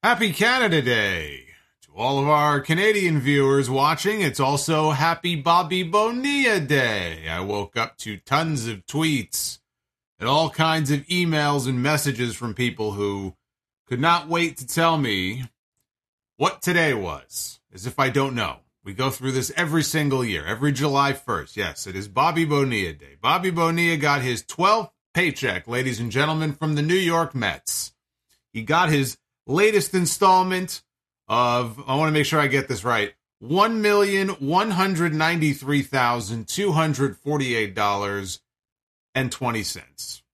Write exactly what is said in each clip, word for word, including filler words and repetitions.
Happy Canada Day! To all of our Canadian viewers watching, it's also Happy Bobby Bonilla Day. I woke up to tons of tweets and all kinds of emails and messages from people who could not wait to tell me what today was, as if I don't know. We go through this every single year, every July first. Yes, it is Bobby Bonilla Day. Bobby Bonilla got his twelfth paycheck, ladies and gentlemen, from the New York Mets. He got his latest installment of, I want to make sure I get this right, one million one hundred ninety-three thousand two hundred forty-eight dollars and twenty cents.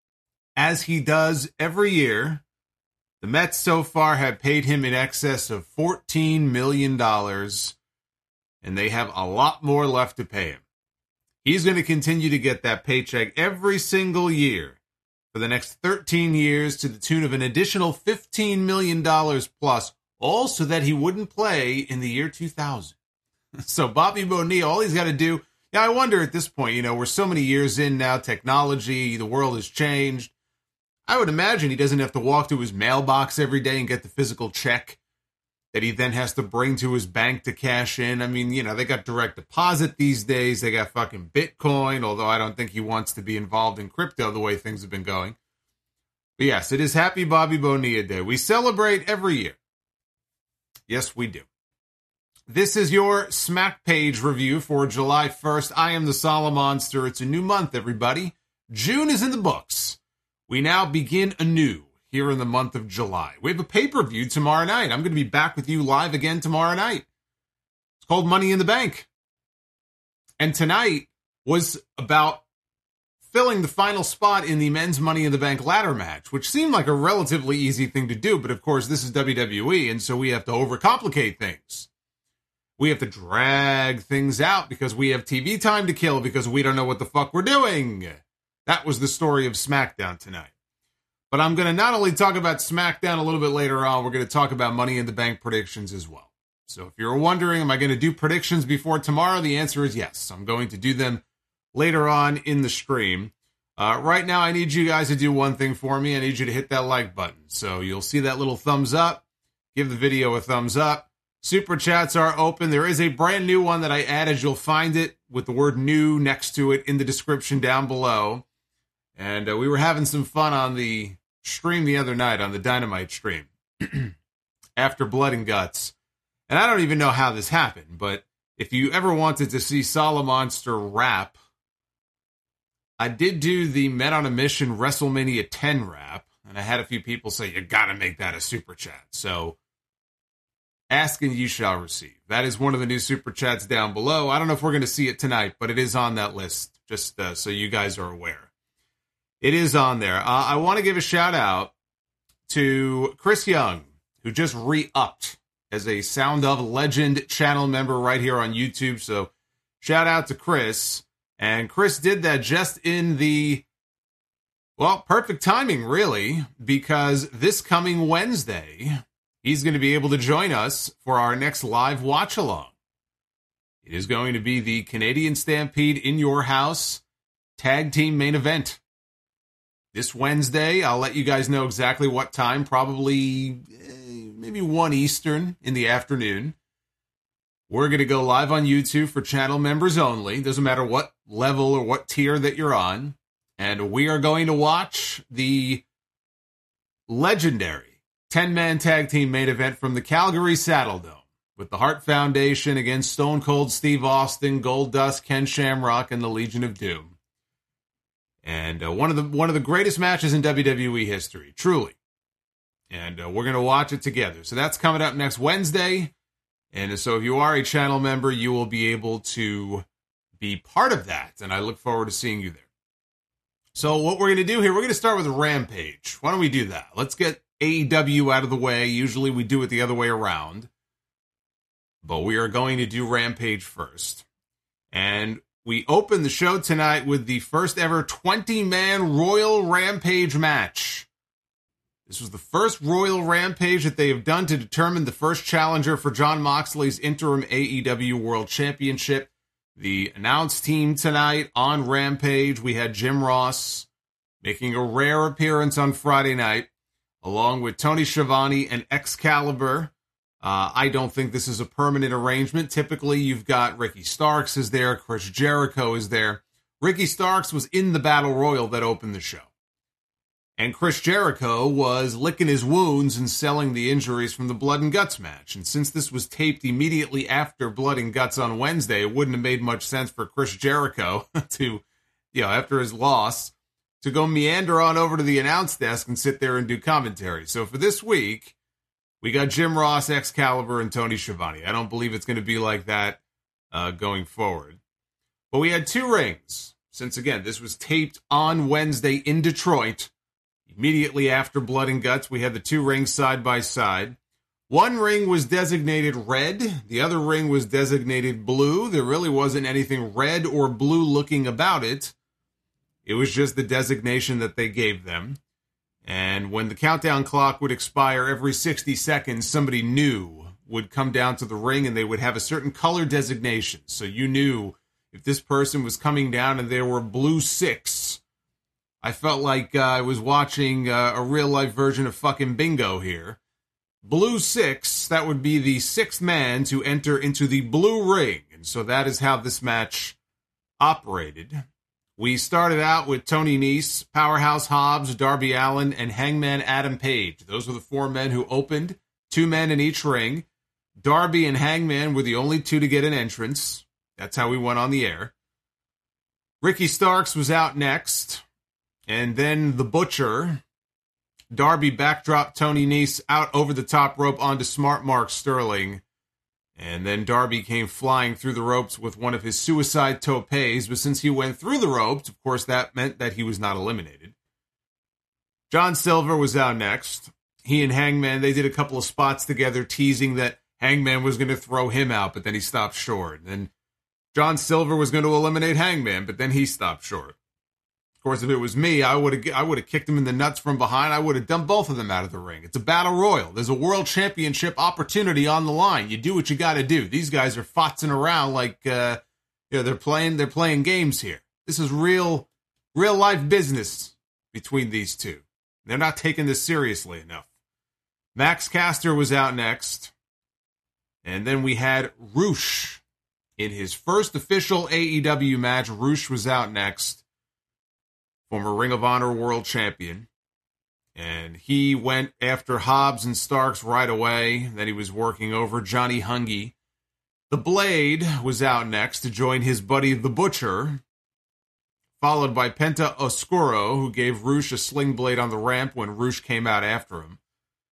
As he does every year, the Mets so far have paid him in excess of fourteen million dollars, and they have a lot more left to pay him. He's going to continue to get that paycheck every single year for the next thirteen years to the tune of an additional fifteen million dollars plus, all so that he wouldn't play in the year two thousand. So Bobby Bonilla, all he's got to do, yeah, I wonder at this point, you know, we're so many years in now, technology, the world has changed. I would imagine he doesn't have to walk to his mailbox every day and get the physical check that he then has to bring to his bank to cash in. I mean, you know, they got direct deposit these days. They got fucking Bitcoin, although I don't think he wants to be involved in crypto the way things have been going. But yes, it is Happy Bobby Bonilla Day. We celebrate every year. Yes, we do. This is your Smack Page review for July first. I am the Solomonster. It's a new month, everybody. June is in the books. We now begin anew here in the month of July. We have a pay-per-view tomorrow night. I'm going to be back with you live again tomorrow night. It's called Money in the Bank. And tonight was about filling the final spot in the men's Money in the Bank ladder match, which seemed like a relatively easy thing to do. But of course, this is W W E, and so we have to overcomplicate things. We have to drag things out because we have T V time to kill because we don't know what the fuck we're doing. That was the story of SmackDown tonight. But I'm going to not only talk about SmackDown a little bit later on, we're going to talk about Money in the Bank predictions as well. So if you're wondering, am I going to do predictions before tomorrow? The answer is yes. I'm going to do them later on in the stream. Uh, right now, I need you guys to do one thing for me. I need you to hit that like button. So you'll see that little thumbs up. Give the video a thumbs up. Super chats are open. There is a brand new one that I added. You'll find it with the word new next to it in the description down below. And uh, we were having some fun on the stream the other night, on the Dynamite stream, after Blood and Guts. And I don't even know how this happened, but if you ever wanted to see Solomonster rap, I did do the Men on a Mission WrestleMania ten rap, and I had a few people say, you gotta make that a super chat. So, ask and you shall receive. That is one of the new super chats down below. I don't know if we're going to see it tonight, but it is on that list, just uh, so you guys are aware. It is on there. Uh, I want to give a shout out to Chris Young, who just re-upped as a Sound of Legend channel member right here on YouTube. So shout out to Chris. And Chris did that just in the, well, perfect timing, really, because this coming Wednesday, he's going to be able to join us for our next live watch-along. It is going to be the Canadian Stampede in Your House Tag Team Main Event. This Wednesday, I'll let you guys know exactly what time, probably eh, maybe one Eastern in the afternoon. We're going to go live on YouTube for channel members only. Doesn't matter what level or what tier that you're on. And we are going to watch the legendary ten-man tag team main event from the Calgary Saddledome with the Hart Foundation against Stone Cold Steve Austin, Goldust, Ken Shamrock, and the Legion of Doom. And uh, one of the one of the greatest matches in W W E history, truly. And uh, we're going to watch it together. So that's coming up next Wednesday. And so if you are a channel member, you will be able to be part of that. And I look forward to seeing you there. So what we're going to do here, we're going to start with Rampage. Why don't we do that? Let's get A E W out of the way. Usually we do it the other way around. But we are going to do Rampage first. And we open the show tonight with the first ever twenty-man Royal Rampage match. This was the first Royal Rampage that they have done to determine the first challenger for Jon Moxley's interim A E W World Championship. The announced team tonight on Rampage, we had Jim Ross making a rare appearance on Friday night. along with Tony Schiavone and Excalibur. Uh, I don't think this is a permanent arrangement. Typically, you've got Ricky Starks is there, Chris Jericho is there. Ricky Starks was in the Battle Royal that opened the show. And Chris Jericho was licking his wounds and selling the injuries from the Blood and Guts match. And since this was taped immediately after Blood and Guts on Wednesday, it wouldn't have made much sense for Chris Jericho to, you know, after his loss, to go meander on over to the announce desk and sit there and do commentary. So for this week, we got Jim Ross, Excalibur, and Tony Schiavone. I don't believe it's going to be like that uh, going forward. But we had two rings, since, again, this was taped on Wednesday in Detroit. Immediately after Blood and Guts, we had the two rings side by side. One ring was designated red. The other ring was designated blue. There really wasn't anything red or blue looking about it. It was just the designation that they gave them. And when the countdown clock would expire every sixty seconds, somebody new would come down to the ring and they would have a certain color designation. So you knew if this person was coming down and there were blue six. I felt like uh, I was watching uh, a real-life version of fucking bingo here. Blue six, that would be the sixth man to enter into the blue ring. And so that is how this match operated. We started out with Tony Nese, Powerhouse Hobbs, Darby Allin, and Hangman Adam Page. Those were the four men who opened, two men in each ring. Darby and Hangman were the only two to get an entrance. That's how we went on the air. Ricky Starks was out next. And then the Butcher, Darby backdropped Tony Nese out over the top rope onto Smart Mark Sterling. And then Darby came flying through the ropes with one of his suicide topes. But since he went through the ropes, of course, that meant that he was not eliminated. John Silver was out next. He and Hangman, they did a couple of spots together, teasing that Hangman was going to throw him out, but then he stopped short. And then John Silver was going to eliminate Hangman, but then he stopped short. Of course, if it was me, I would have I would have kicked him in the nuts from behind. I would have dumped both of them out of the ring. It's a battle royal. There's a world championship opportunity on the line. You do what you got to do. These guys are fotzing around like uh, you know, they're playing they're playing games here. This is real real life business between these two. They're not taking this seriously enough. Max Caster was out next, and then we had Rush in his first official A E W match. Rush was out next. Former Ring of Honor world champion. And he went after Hobbs and Starks right away. Then he was working over Johnny Hungy. The Blade was out next to join his buddy The Butcher, followed by Penta Oscuro, who gave Rush a sling blade on the ramp when Rush came out after him.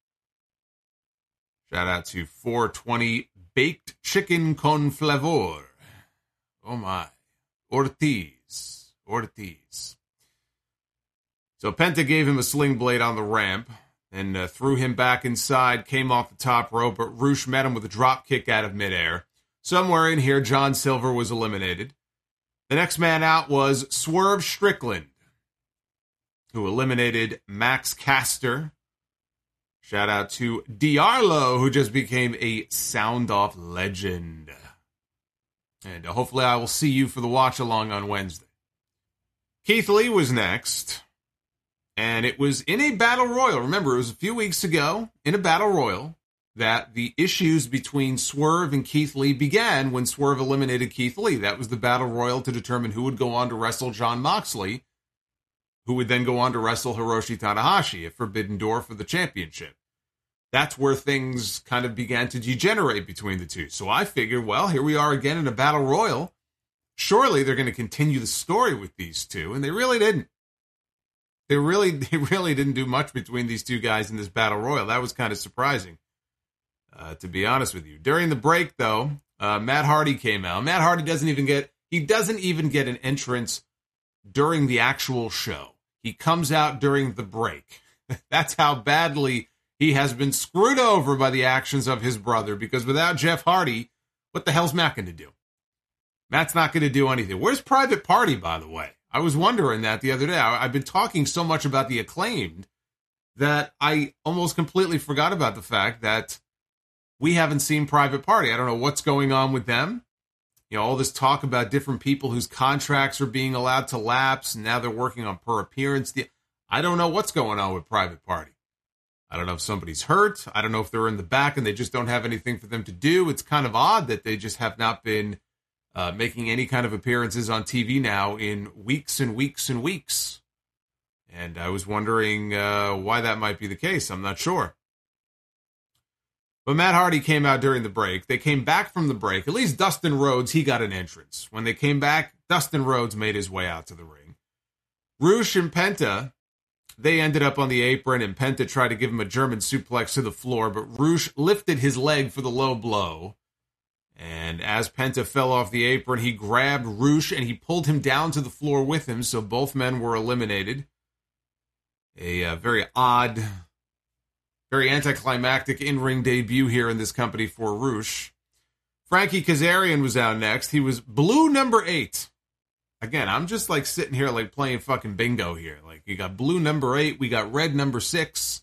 Shout out to four twenty Baked Chicken Con Flavor. Oh my. Ortiz. Ortiz. So Penta gave him a sling blade on the ramp and uh, threw him back inside, came off the top rope, but Rush met him with a drop kick out of midair. Somewhere in here, John Silver was eliminated. The next man out was Swerve Strickland, who eliminated Max Caster. Shout out to Diarlo, who just became a Sound Off legend. And uh, hopefully I will see you for the watch along on Wednesday. Keith Lee was next. And it was in a battle royal. Remember, it was a few weeks ago in a battle royal that the issues between Swerve and Keith Lee began when Swerve eliminated Keith Lee. That was the battle royal to determine who would go on to wrestle Jon Moxley, who would then go on to wrestle Hiroshi Tanahashi at Forbidden Door for the championship. That's where things kind of began to degenerate between the two. So I figured, well, here we are again in a battle royal. Surely they're going to continue the story with these two, and they really didn't. They really, they really didn't do much between these two guys in this battle royal. That was kind of surprising, uh, to be honest with you. During the break, though, uh, Matt Hardy came out. Matt Hardy doesn't even get he doesn't even get an entrance during the actual show. He comes out during the break. That's how badly he has been screwed over by the actions of his brother. Because without Jeff Hardy, what the hell's Matt going to do? Matt's not going to do anything. Where's Private Party, by the way? I was wondering that the other day. I, I've been talking so much about the Acclaimed that I almost completely forgot about the fact that we haven't seen Private Party. I don't know what's going on with them. You know, all this talk about different people whose contracts are being allowed to lapse, and now they're working on per appearance. I don't know what's going on with Private Party. I don't know if somebody's hurt. I don't know if they're in the back and they just don't have anything for them to do. It's kind of odd that they just have not been uh, making any kind of appearances on T V now in weeks and weeks and weeks. And I was wondering uh, why that might be the case. I'm not sure. But Matt Hardy came out during the break. They came back from the break. At least Dustin Rhodes, he got an entrance. When they came back, Dustin Rhodes made his way out to the ring. Rush and Penta, they ended up on the apron, and Penta tried to give him a German suplex to the floor, but Rush lifted his leg for the low blow. And as Penta fell off the apron, he grabbed Rush and he pulled him down to the floor with him, so both men were eliminated. A uh, very odd, very anticlimactic in-ring debut here in this company for Rush. Frankie Kazarian was out next. He was blue number eight. Again, I'm just like sitting here like playing fucking bingo here. Like, you got blue number eight, we got red number six.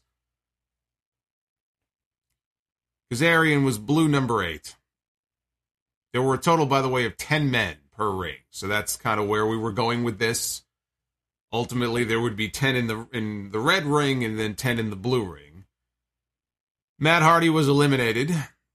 Kazarian was blue number eight. There were a total, by the way, of ten men per ring. So that's kind of where we were going with this. Ultimately, there would be ten in the in the red ring and then ten in the blue ring. Matt Hardy was eliminated.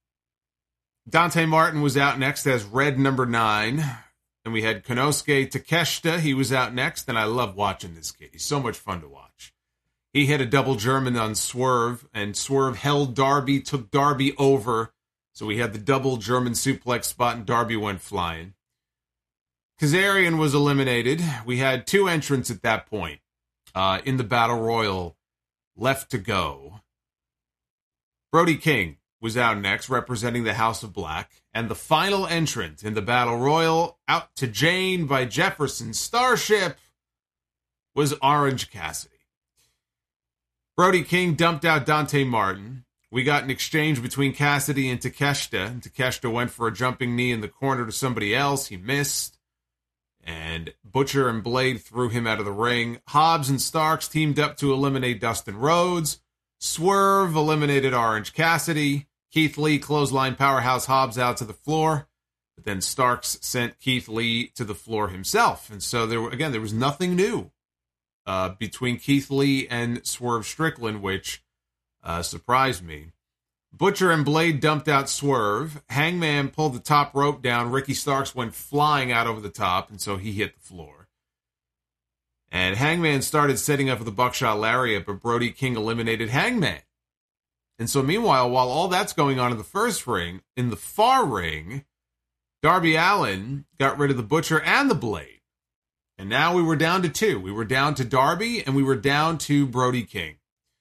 Dante Martin was out next as red number nine. And we had Konosuke Takeshita. He was out next, and I love watching this kid. He's so much fun to watch. He hit a double German on Swerve, and Swerve held Darby, took Darby over. So we had the double German suplex spot, and Darby went flying. Kazarian was eliminated. We had two entrants at that point uh, in the Battle Royal left to go. Brody King was out next, representing the House of Black. And the final entrant in the Battle Royal, Out to Jane by Jefferson Starship, was Orange Cassidy. Brody King dumped out Dante Martin. We got an exchange between Cassidy and Takeshita. And Takeshita went for a jumping knee in the corner to somebody else. He missed. And Butcher and Blade threw him out of the ring. Hobbs and Starks teamed up to eliminate Dustin Rhodes. Swerve eliminated Orange Cassidy. Keith Lee clothesline Powerhouse Hobbs out to the floor. But then Starks sent Keith Lee to the floor himself. And so, there again, there was nothing new uh, between Keith Lee and Swerve Strickland, which uh, surprised me. Butcher and Blade dumped out Swerve. Hangman pulled the top rope down. Ricky Starks went flying out over the top, and so he hit the floor. And Hangman started setting up for the Buckshot Lariat, but Brody King eliminated Hangman. And so meanwhile, while all that's going on in the first ring, in the far ring, Darby Allin got rid of the Butcher and the Blade. And now we were down to two. We were down to Darby, and we were down to Brody King.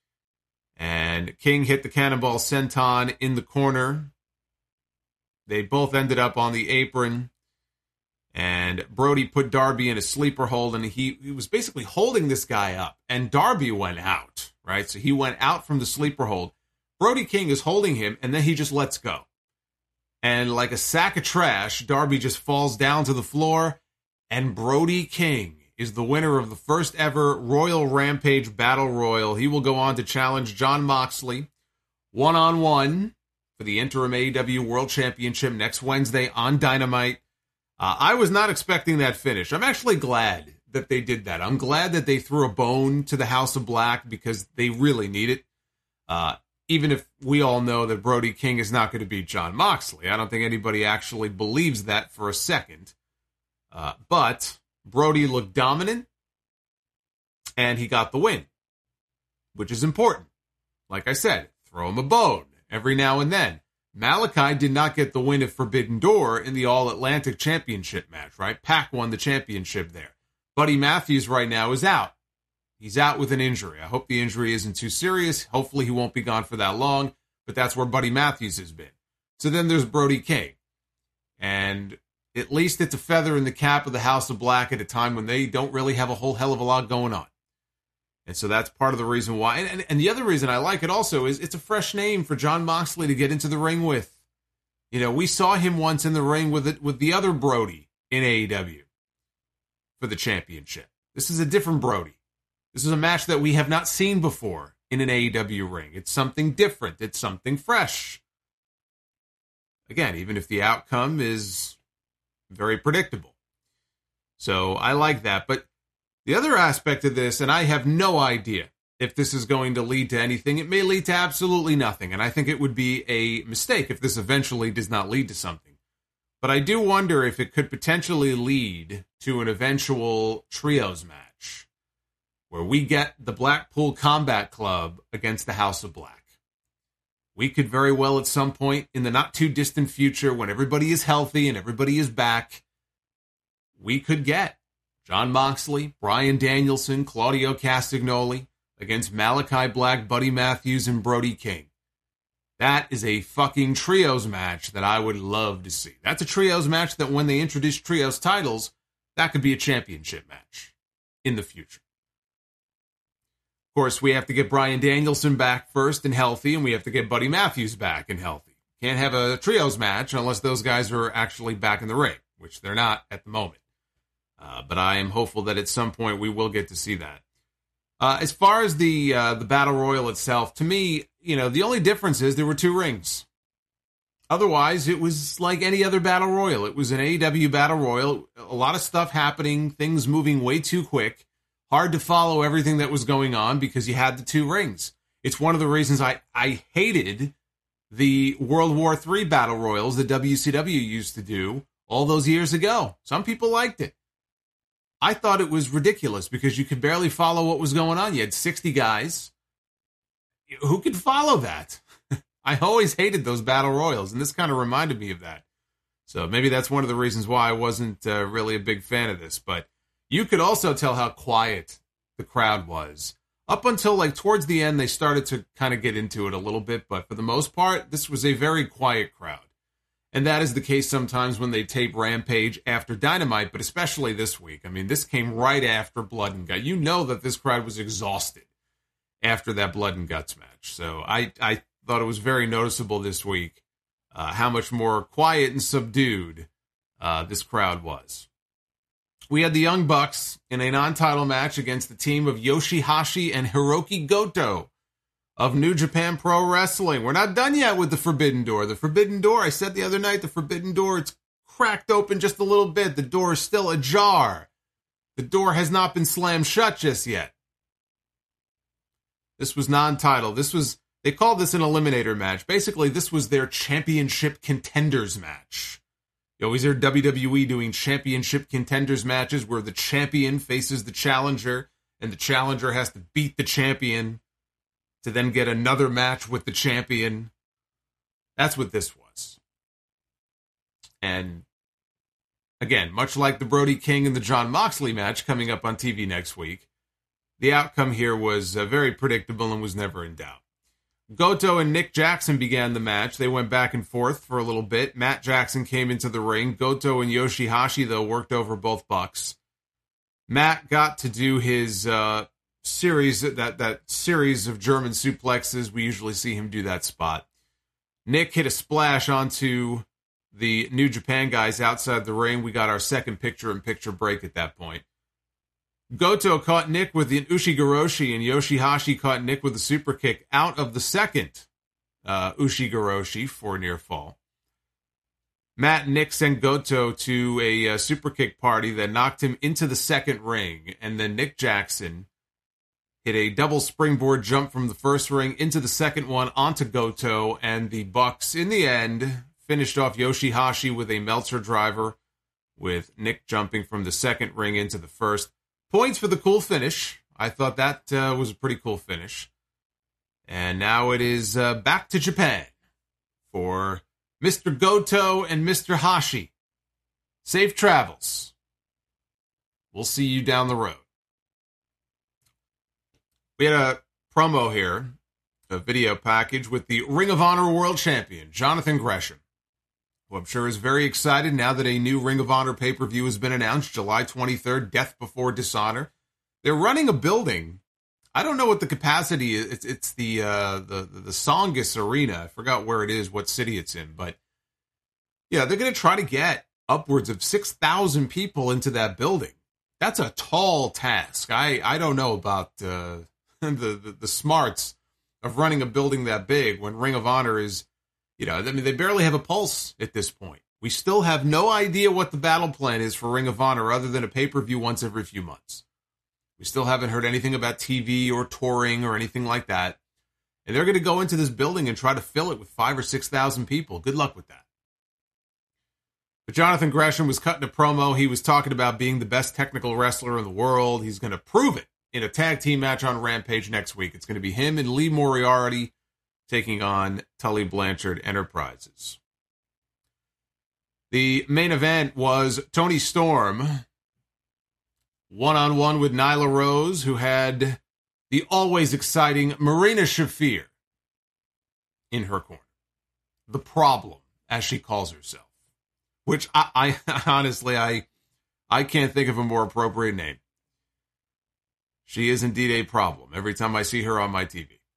And King hit the Cannonball Senton in the corner. They both ended up on the apron. And Brody put Darby in a sleeper hold, and he, he was basically holding this guy up. And Darby went out, right? So he went out from the sleeper hold. Brody King is holding him, and then he just lets go. And like a sack of trash, Darby just falls down to the floor, and Brody King is the winner of the first ever Royal Rampage Battle Royal. He will go on to challenge Jon Moxley one-on-one for the interim A E W World Championship next Wednesday on Dynamite. Uh, I was not expecting that finish. I'm actually glad that they did that. I'm glad that they threw a bone to the House of Black because they really need it. Uh, even if we all know that Brody King is not going to beat Jon Moxley. I don't think anybody actually believes that for a second. Uh, but Brody looked dominant, and he got the win, which is important. Like I said, throw him a bone every now and then. Malachi did not get the win at Forbidden Door in the All-Atlantic Championship match, right? Pac won the championship there. Buddy Matthews right now is out. He's out with an injury. I hope the injury isn't too serious. Hopefully he won't be gone for that long, but that's where Buddy Matthews has been. So then there's Brody King. And at least it's a feather in the cap of the House of Black at a time when they don't really have a whole hell of a lot going on. And so that's part of the reason why. And, and, and the other reason I like it also is it's a fresh name for Jon Moxley to get into the ring with. You know, we saw him once in the ring with it, with the other Brody in A E W for the championship. This is a different Brody. This is a match that we have not seen before in an A E W ring. It's something different. It's something fresh. Again, even if the outcome is very predictable. So I like that. But the other aspect of this, and I have no idea, if this is going to lead to anything. It may lead to absolutely nothing, and I think it would be a mistake if this eventually does not lead to something. But I do wonder if it could potentially lead to an eventual trios match where we get the Blackpool Combat Club against the House of Black. We could very well at some point in the not too distant future, when everybody is healthy and everybody is back, we could get Jon Moxley, Bryan Danielson, Claudio Castagnoli against Malachi Black, Buddy Matthews, and Brody King. That is a fucking trios match that I would love to see. That's a trios match that when they introduce trios titles, that could be a championship match in the future. Of course, we have to get Bryan Danielson back first and healthy, and we have to get Buddy Matthews back and healthy. Can't have a trios match unless those guys are actually back in the ring, which they're not at the moment. Uh, but I am hopeful that at some point we will get to see that. Uh, as far as the uh, the Battle Royal itself, to me, you know, the only difference is there were two rings. Otherwise, it was like any other Battle Royal. It was an A E W Battle Royal. A lot of stuff happening, things moving way too quick. Hard to follow everything that was going on because you had the two rings. It's one of the reasons I, I hated the World War Three Battle Royals that W C W used to do all those years ago. Some people liked it. I thought it was ridiculous because you could barely follow what was going on. You had sixty guys. Who could follow that? I always hated those battle royals, and this kind of reminded me of that. So maybe that's one of the reasons why I wasn't uh, really a big fan of this. But you could also tell how quiet the crowd was. Up until like towards the end, they started to kind of get into it a little bit. But for the most part, this was a very quiet crowd. And that is the case sometimes when they tape Rampage after Dynamite, but especially this week. I mean, this came right after Blood and Guts. You know that this crowd was exhausted after that Blood and Guts match. So I, I thought it was very noticeable this week uh, how much more quiet and subdued uh, this crowd was. We had the Young Bucks in a non-title match against the team of Yoshihashi and Hiroki Goto of New Japan Pro Wrestling. We're not done yet with the Forbidden Door. The Forbidden Door, I said the other night, the Forbidden Door, it's cracked open just a little bit. The door is still ajar. The door has not been slammed shut just yet. This was non-title. This was, they called this an eliminator match. Basically, this was their championship contenders match. You always hear W W E doing championship contenders matches where the champion faces the challenger and the challenger has to beat the champion to then get another match with the champion. That's what this was. And again, much like the Brody King and the Jon Moxley match coming up on T V next week, the outcome here was uh, very predictable and was never in doubt. Goto and Nick Jackson began the match. They went back and forth for a little bit. Matt Jackson came into the ring. Goto and Yoshihashi, though, worked over both Bucks. Matt got to do his uh, series, that, that series of German suplexes. We usually see him do that spot. Nick hit a splash onto the New Japan guys outside the ring. We got our second picture-in-picture break at that point. Goto caught Nick with the Ushigoroshi, and Yoshihashi caught Nick with a super kick out of the second uh, Ushigoroshi for near fall. Matt and Nick sent Goto to a uh, super kick party that knocked him into the second ring, and then Nick Jackson hit a double springboard jump from the first ring into the second one onto Goto, and the Bucks, in the end, finished off Yoshihashi with a Meltzer driver, with Nick jumping from the second ring into the first. Points for the cool finish. I thought that uh, was a pretty cool finish. And now it is uh, back to Japan for Mister Goto and Mister Hashi. Safe travels. We'll see you down the road. We had a promo here, a video package with the Ring of Honor World Champion, Jonathan Gresham, who I'm sure is very excited now that a new Ring of Honor pay-per-view has been announced, July twenty-third, Death Before Dishonor. They're running a building. I don't know what the capacity is. It's, it's the, uh, the the Songus Arena. I forgot where it is, what city it's in. But, yeah, they're going to try to get upwards of six thousand people into that building. That's a tall task. I, I don't know about uh, the, the, the smarts of running a building that big when Ring of Honor is, you know, I mean, they barely have a pulse at this point. We still have no idea what the battle plan is for Ring of Honor other than a pay-per-view once every few months. We still haven't heard anything about T V or touring or anything like that. And they're going to go into this building and try to fill it with five or six thousand people. Good luck with that. But Jonathan Gresham was cutting a promo. He was talking about being the best technical wrestler in the world. He's going to prove it in a tag team match on Rampage next week. It's going to be him and Lee Moriarty taking on Tully Blanchard Enterprises. The main event was Toni Storm one-on-one with Nyla Rose, who had the always exciting Marina Shafir in her corner. The Problem, as she calls herself. Which, I, I honestly, I, I can't think of a more appropriate name. She is indeed a problem every time I see her on my T V.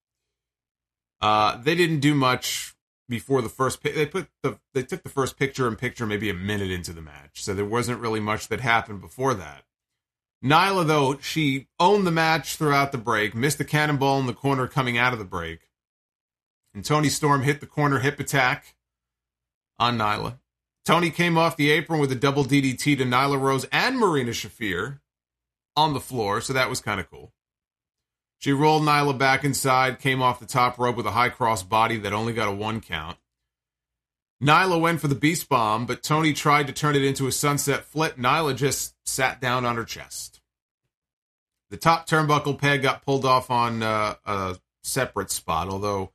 Uh, they didn't do much before the first. They put the they took the first picture-in-picture maybe a minute into the match, so there wasn't really much that happened before that. Nyla, though, she owned the match throughout the break, missed a cannonball in the corner coming out of the break, and Toni Storm hit the corner hip attack on Nyla. Toni came off the apron with a double D D T to Nyla Rose and Marina Shafir on the floor, so that was kind of cool. She rolled Nyla back inside, came off the top rope with a high cross body that only got a one count. Nyla went for the Beast Bomb, but Toni tried to turn it into a sunset flip. Nyla just sat down on her chest. The top turnbuckle peg got pulled off on uh, a separate spot, although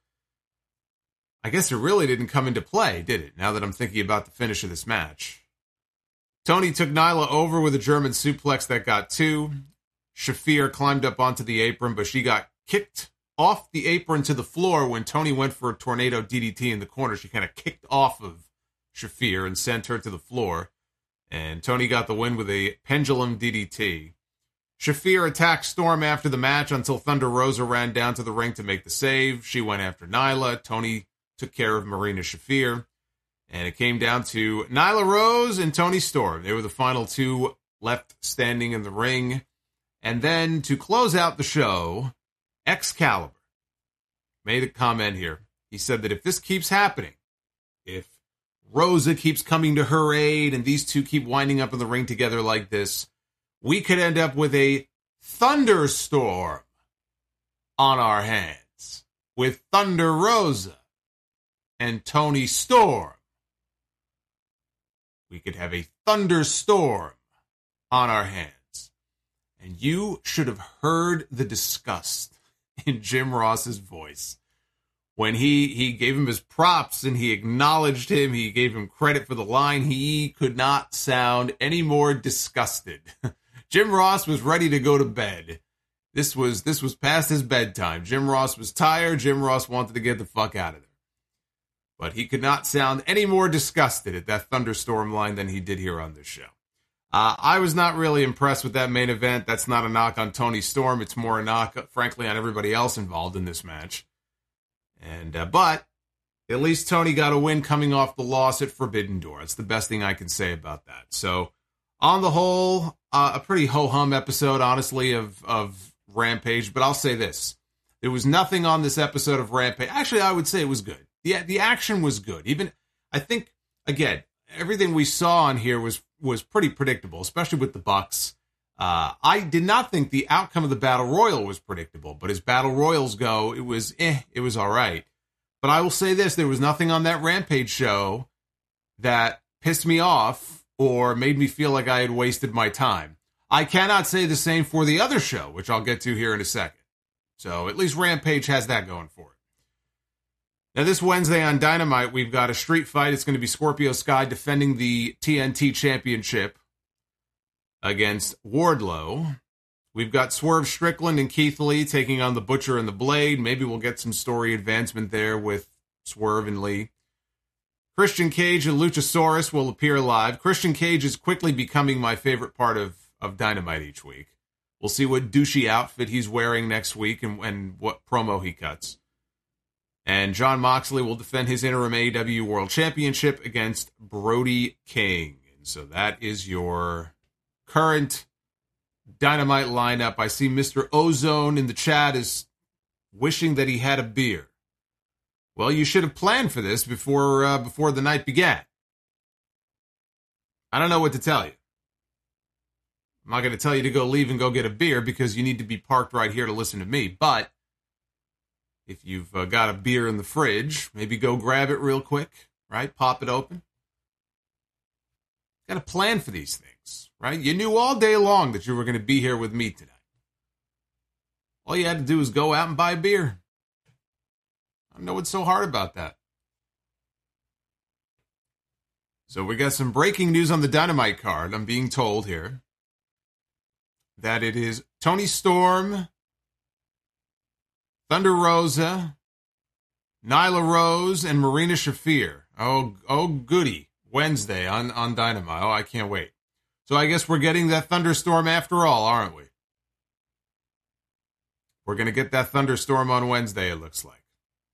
I guess it really didn't come into play, did it, now that I'm thinking about the finish of this match. Toni took Nyla over with a German suplex that got two. Shafir climbed up onto the apron, but she got kicked off the apron to the floor when Toni went for a tornado D D T in the corner. She kind of kicked off of Shafir and sent her to the floor. And Toni got the win with a pendulum D D T. Shafir attacked Storm after the match until Thunder Rosa ran down to the ring to make the save. She went after Nyla. Toni took care of Marina Shafir. And it came down to Nyla Rose and Toni Storm. They were the final two left standing in the ring. And then to close out the show, Excalibur made a comment here. He said that if this keeps happening, if Rosa keeps coming to her aid and these two keep winding up in the ring together like this, we could end up with a thunderstorm on our hands with Thunder Rosa and Toni Storm. We could have a thunderstorm on our hands. And you should have heard the disgust in Jim Ross's voice when he, he gave him his props and he acknowledged him. He gave him credit for the line. He could not sound any more disgusted. Jim Ross was ready to go to bed. This was this was past his bedtime. Jim Ross was tired. Jim Ross wanted to get the fuck out of there. But he could not sound any more disgusted at that thunderstorm line than he did here on this show. Uh, I was not really impressed with that main event. That's not a knock on Toni Storm. It's more a knock, frankly, on everybody else involved in this match. And uh, But at least Toni got a win coming off the loss at Forbidden Door. That's the best thing I can say about that. So, on the whole, uh, a pretty ho-hum episode, honestly, of, of Rampage. But I'll say this. There was nothing on this episode of Rampage. Actually, I would say it was good. The, the action was good. Even, I think, again, everything we saw on here was was pretty predictable, especially with the Bucks. Uh, I did not think the outcome of the Battle Royal was predictable, but as Battle Royals go, it was eh, it was all right. But I will say this, there was nothing on that Rampage show that pissed me off or made me feel like I had wasted my time. I cannot say the same for the other show, which I'll get to here in a second. So at least Rampage has that going for it. Now, this Wednesday on Dynamite, we've got a street fight. It's going to be Scorpio Sky defending the T N T Championship against Wardlow. We've got Swerve Strickland and Keith Lee taking on the Butcher and the Blade. Maybe we'll get some story advancement there with Swerve and Lee. Christian Cage and Luchasaurus will appear live. Christian Cage is quickly becoming my favorite part of, of Dynamite each week. We'll see what douchey outfit he's wearing next week and, and what promo he cuts. And Jon Moxley will defend his interim A E W World Championship against Brody King. And so that is your current Dynamite lineup. I see Mister Ozone in the chat is wishing that he had a beer. Well, you should have planned for this before uh, before the night began. I don't know what to tell you. I'm not going to tell you to go leave and go get a beer because you need to be parked right here to listen to me. But if you've uh, got a beer in the fridge, maybe go grab it real quick, right? Pop it open. Got a plan for these things, right? You knew all day long that you were going to be here with me today. All you had to do was go out and buy a beer. I don't know what's so hard about that. So we got some breaking news on the Dynamite card. I'm being told here that it is Toni Storm, Thunder Rosa, Nyla Rose, and Marina Shafir. Oh, oh, goody. Wednesday on, on Dynamite. Oh, I can't wait. So I guess we're getting that thunderstorm after all, aren't we? We're going to get that thunderstorm on Wednesday, it looks like.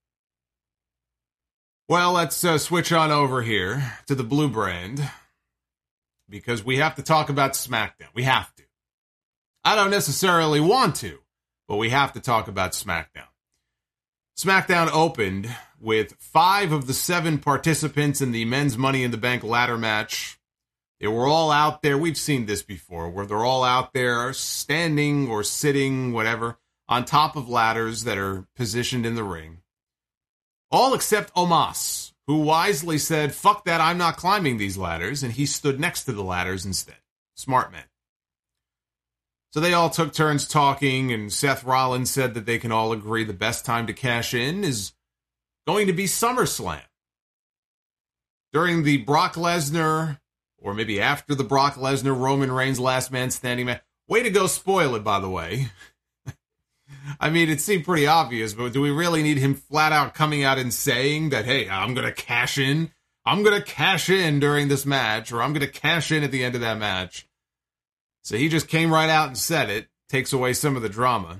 Well, let's uh, switch on over here to the Blue Brand because we have to talk about SmackDown. We have to. I don't necessarily want to, but we have to talk about SmackDown. SmackDown opened with five of the seven participants in the men's Money in the Bank ladder match. They were all out there. We've seen this before, where they're all out there standing or sitting, whatever, on top of ladders that are positioned in the ring. All except Omos, who wisely said, fuck that, I'm not climbing these ladders, and he stood next to the ladders instead. Smart man. So they all took turns talking, and Seth Rollins said that they can all agree the best time to cash in is going to be SummerSlam. During the Brock Lesnar, or maybe after the Brock Lesnar Roman Reigns last man standing match. Way to go spoil it, by the way. I mean, it seemed pretty obvious, but do we really need him flat out coming out and saying that, hey, I'm going to cash in? I'm going to cash in during this match, or I'm going to cash in at the end of that match. So he just came right out and said it. Takes away some of the drama.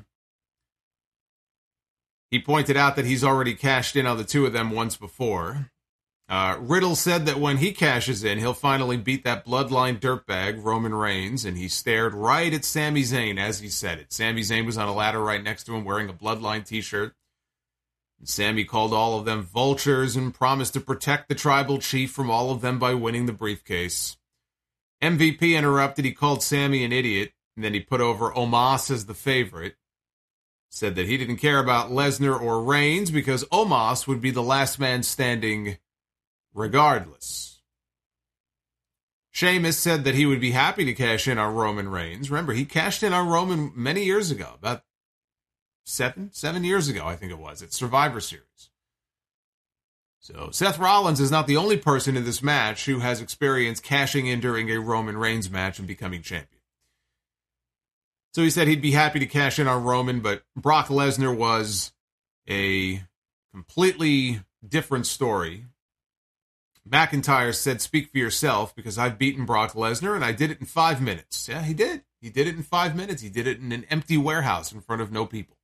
He pointed out that he's already cashed in on the two of them once before. Uh, Riddle said that when he cashes in, he'll finally beat that bloodline dirtbag, Roman Reigns, and he stared right at Sami Zayn as he said it. Sami Zayn was on a ladder right next to him wearing a bloodline t-shirt. And Sami called all of them vultures and promised to protect the tribal chief from all of them by winning the briefcase. M V P interrupted. He called Sami an idiot, and then he put over Omos as the favorite. Said that he didn't care about Lesnar or Reigns because Omos would be the last man standing regardless. Sheamus said that he would be happy to cash in on Roman Reigns. Remember, he cashed in on Roman many years ago, about seven, seven years ago, I think it was, at Survivor Series. So Seth Rollins is not the only person in this match who has experience cashing in during a Roman Reigns match and becoming champion. So he said he'd be happy to cash in on Roman, but Brock Lesnar was a completely different story. McIntyre said, speak for yourself, because I've beaten Brock Lesnar, and I did it in five minutes. Yeah, he did. He did it in five minutes. He did it in an empty warehouse in front of no people.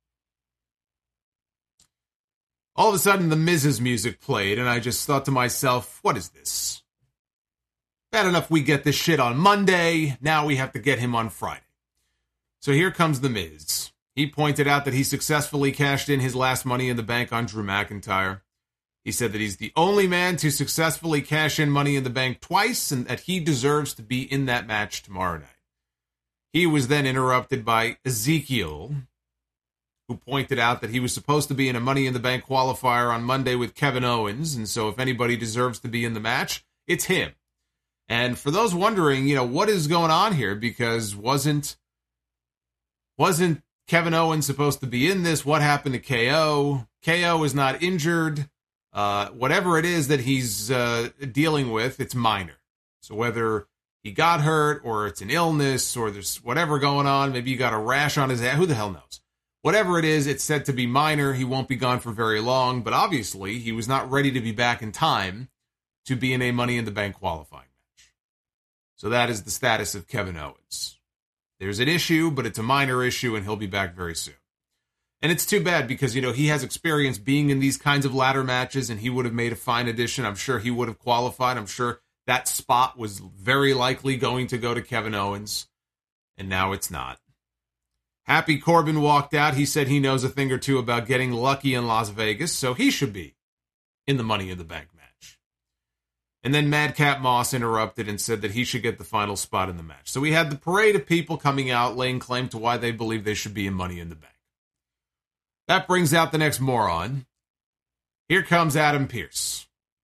All of a sudden, the Miz's music played, and I just thought to myself, what is this? Bad enough we get this shit on Monday, now we have to get him on Friday. So here comes the Miz. He pointed out that he successfully cashed in his last Money in the Bank on Drew McIntyre. He said that he's the only man to successfully cash in Money in the Bank twice and that he deserves to be in that match tomorrow night. He was then interrupted by Ezekiel, who pointed out that he was supposed to be in a Money in the Bank qualifier on Monday with Kevin Owens, and so if anybody deserves to be in the match, it's him. And for those wondering, you know, what is going on here, because wasn't, wasn't Kevin Owens supposed to be in this? What happened to K O? K O is not injured. Uh, whatever it is that he's uh, dealing with, it's minor. So whether he got hurt or it's an illness or there's whatever going on, maybe you got a rash on his head, who the hell knows? Whatever it is, it's said to be minor. He won't be gone for very long, but obviously he was not ready to be back in time to be in a Money in the Bank qualifying match. So that is the status of Kevin Owens. There's an issue, but it's a minor issue, and he'll be back very soon. And it's too bad because, you know, he has experience being in these kinds of ladder matches, and he would have made a fine addition. I'm sure he would have qualified. I'm sure that spot was very likely going to go to Kevin Owens, and now it's not. Happy Corbin walked out. He said he knows a thing or two about getting lucky in Las Vegas, so he should be in the Money in the Bank match. And then Madcap Moss interrupted and said that he should get the final spot in the match. So we had the parade of people coming out laying claim to why they believe they should be in Money in the Bank. That brings out the next moron. Here comes Adam Pearce.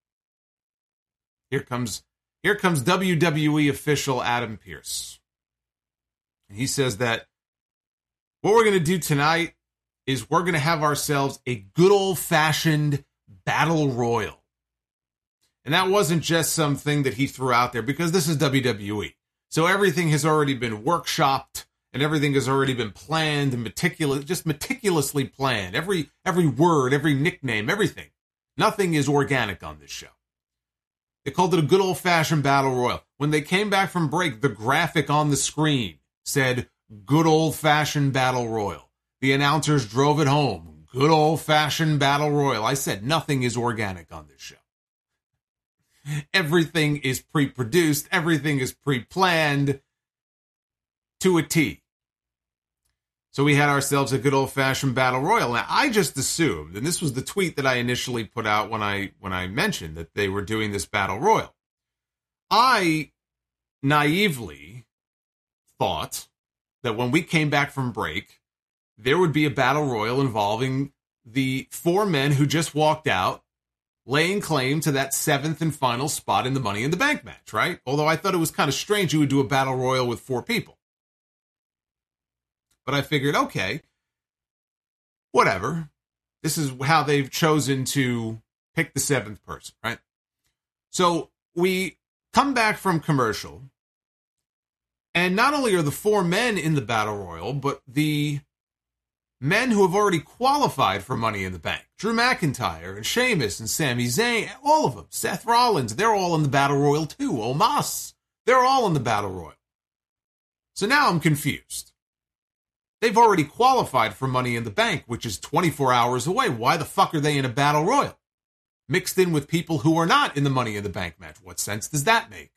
Here comes, here comes W W E official Adam Pearce. He says that what we're going to do tonight is we're going to have ourselves a good old-fashioned battle royal. And that wasn't just something that he threw out there, because this is W W E. So everything has already been workshopped, and everything has already been planned and meticulous, just meticulously planned. Every every word, every nickname, everything. Nothing is organic on this show. They called it a good old-fashioned battle royal. When they came back from break, the graphic on the screen said, good old-fashioned battle royal. The announcers drove it home. Good old-fashioned battle royal. I said nothing is organic on this show. Everything is pre-produced. Everything is pre-planned to a T. So we had ourselves a good old-fashioned battle royal. Now, I just assumed, and this was the tweet that I initially put out when I when I mentioned that they were doing this battle royal. I naively thought that when we came back from break, there would be a battle royal involving the four men who just walked out, laying claim to that seventh and final spot in the Money in the Bank match, right? Although I thought it was kind of strange you would do a battle royal with four people. But I figured, okay, whatever. This is how they've chosen to pick the seventh person, right? So we come back from commercial, and not only are the four men in the battle royal, but the men who have already qualified for Money in the Bank. Drew McIntyre and Sheamus and Sami Zayn, all of them. Seth Rollins, they're all in the battle royal too. Omos, they're all in the battle royal. So now I'm confused. They've already qualified for Money in the Bank, which is twenty-four hours away. Why the fuck are they in a battle royal? Mixed in with people who are not in the Money in the Bank match. What sense does that make?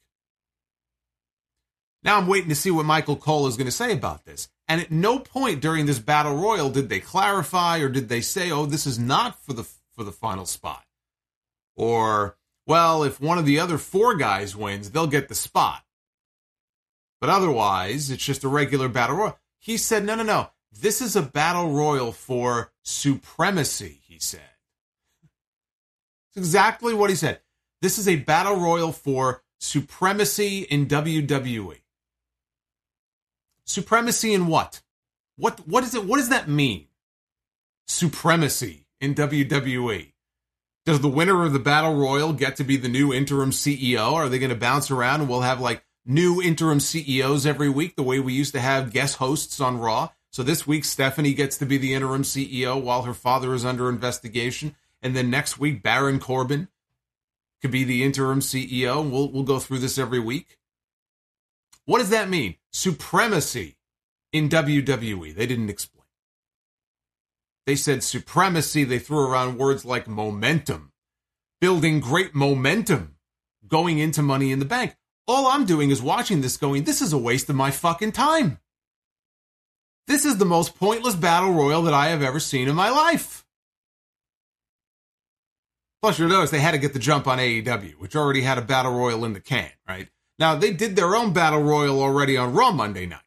Now I'm waiting to see what Michael Cole is going to say about this. And at no point during this battle royal did they clarify or did they say, oh, this is not for the for the final spot. Or, well, if one of the other four guys wins, they'll get the spot. But otherwise, it's just a regular battle royal. He said, no, no, no. This is a battle royal for supremacy, he said. That's exactly what he said. This is a battle royal for supremacy in W W E. Supremacy in what? What what is it? What does that mean? Supremacy in W W E. Does the winner of the battle royal get to be the new interim C E O? Are they going to bounce around and we'll have like new interim C E Os every week, the way we used to have guest hosts on Raw? So this week Stephanie gets to be the interim C E O while her father is under investigation, and then next week Baron Corbin could be the interim C E O. We'll we'll go through this every week. What does that mean? Supremacy in W W E. They didn't explain. They said supremacy. They threw around words like momentum, building great momentum going into Money in the Bank. All I'm doing is watching this going, this is a waste of my fucking time. This is the most pointless battle royal that I have ever seen in my life. Plus, you'll notice they had to get the jump on A E W, which already had a battle royal in the can, right? Now, they did their own battle royal already on Raw Monday night.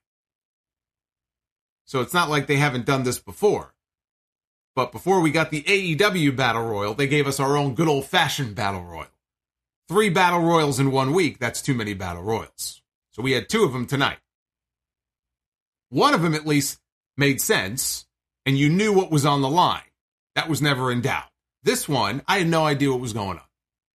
So it's not like they haven't done this before. But before we got the A E W battle royal, they gave us our own good old-fashioned battle royal. Three battle royals in one week, that's too many battle royals. So we had two of them tonight. One of them at least made sense, and you knew what was on the line. That was never in doubt. This one, I had no idea what was going on.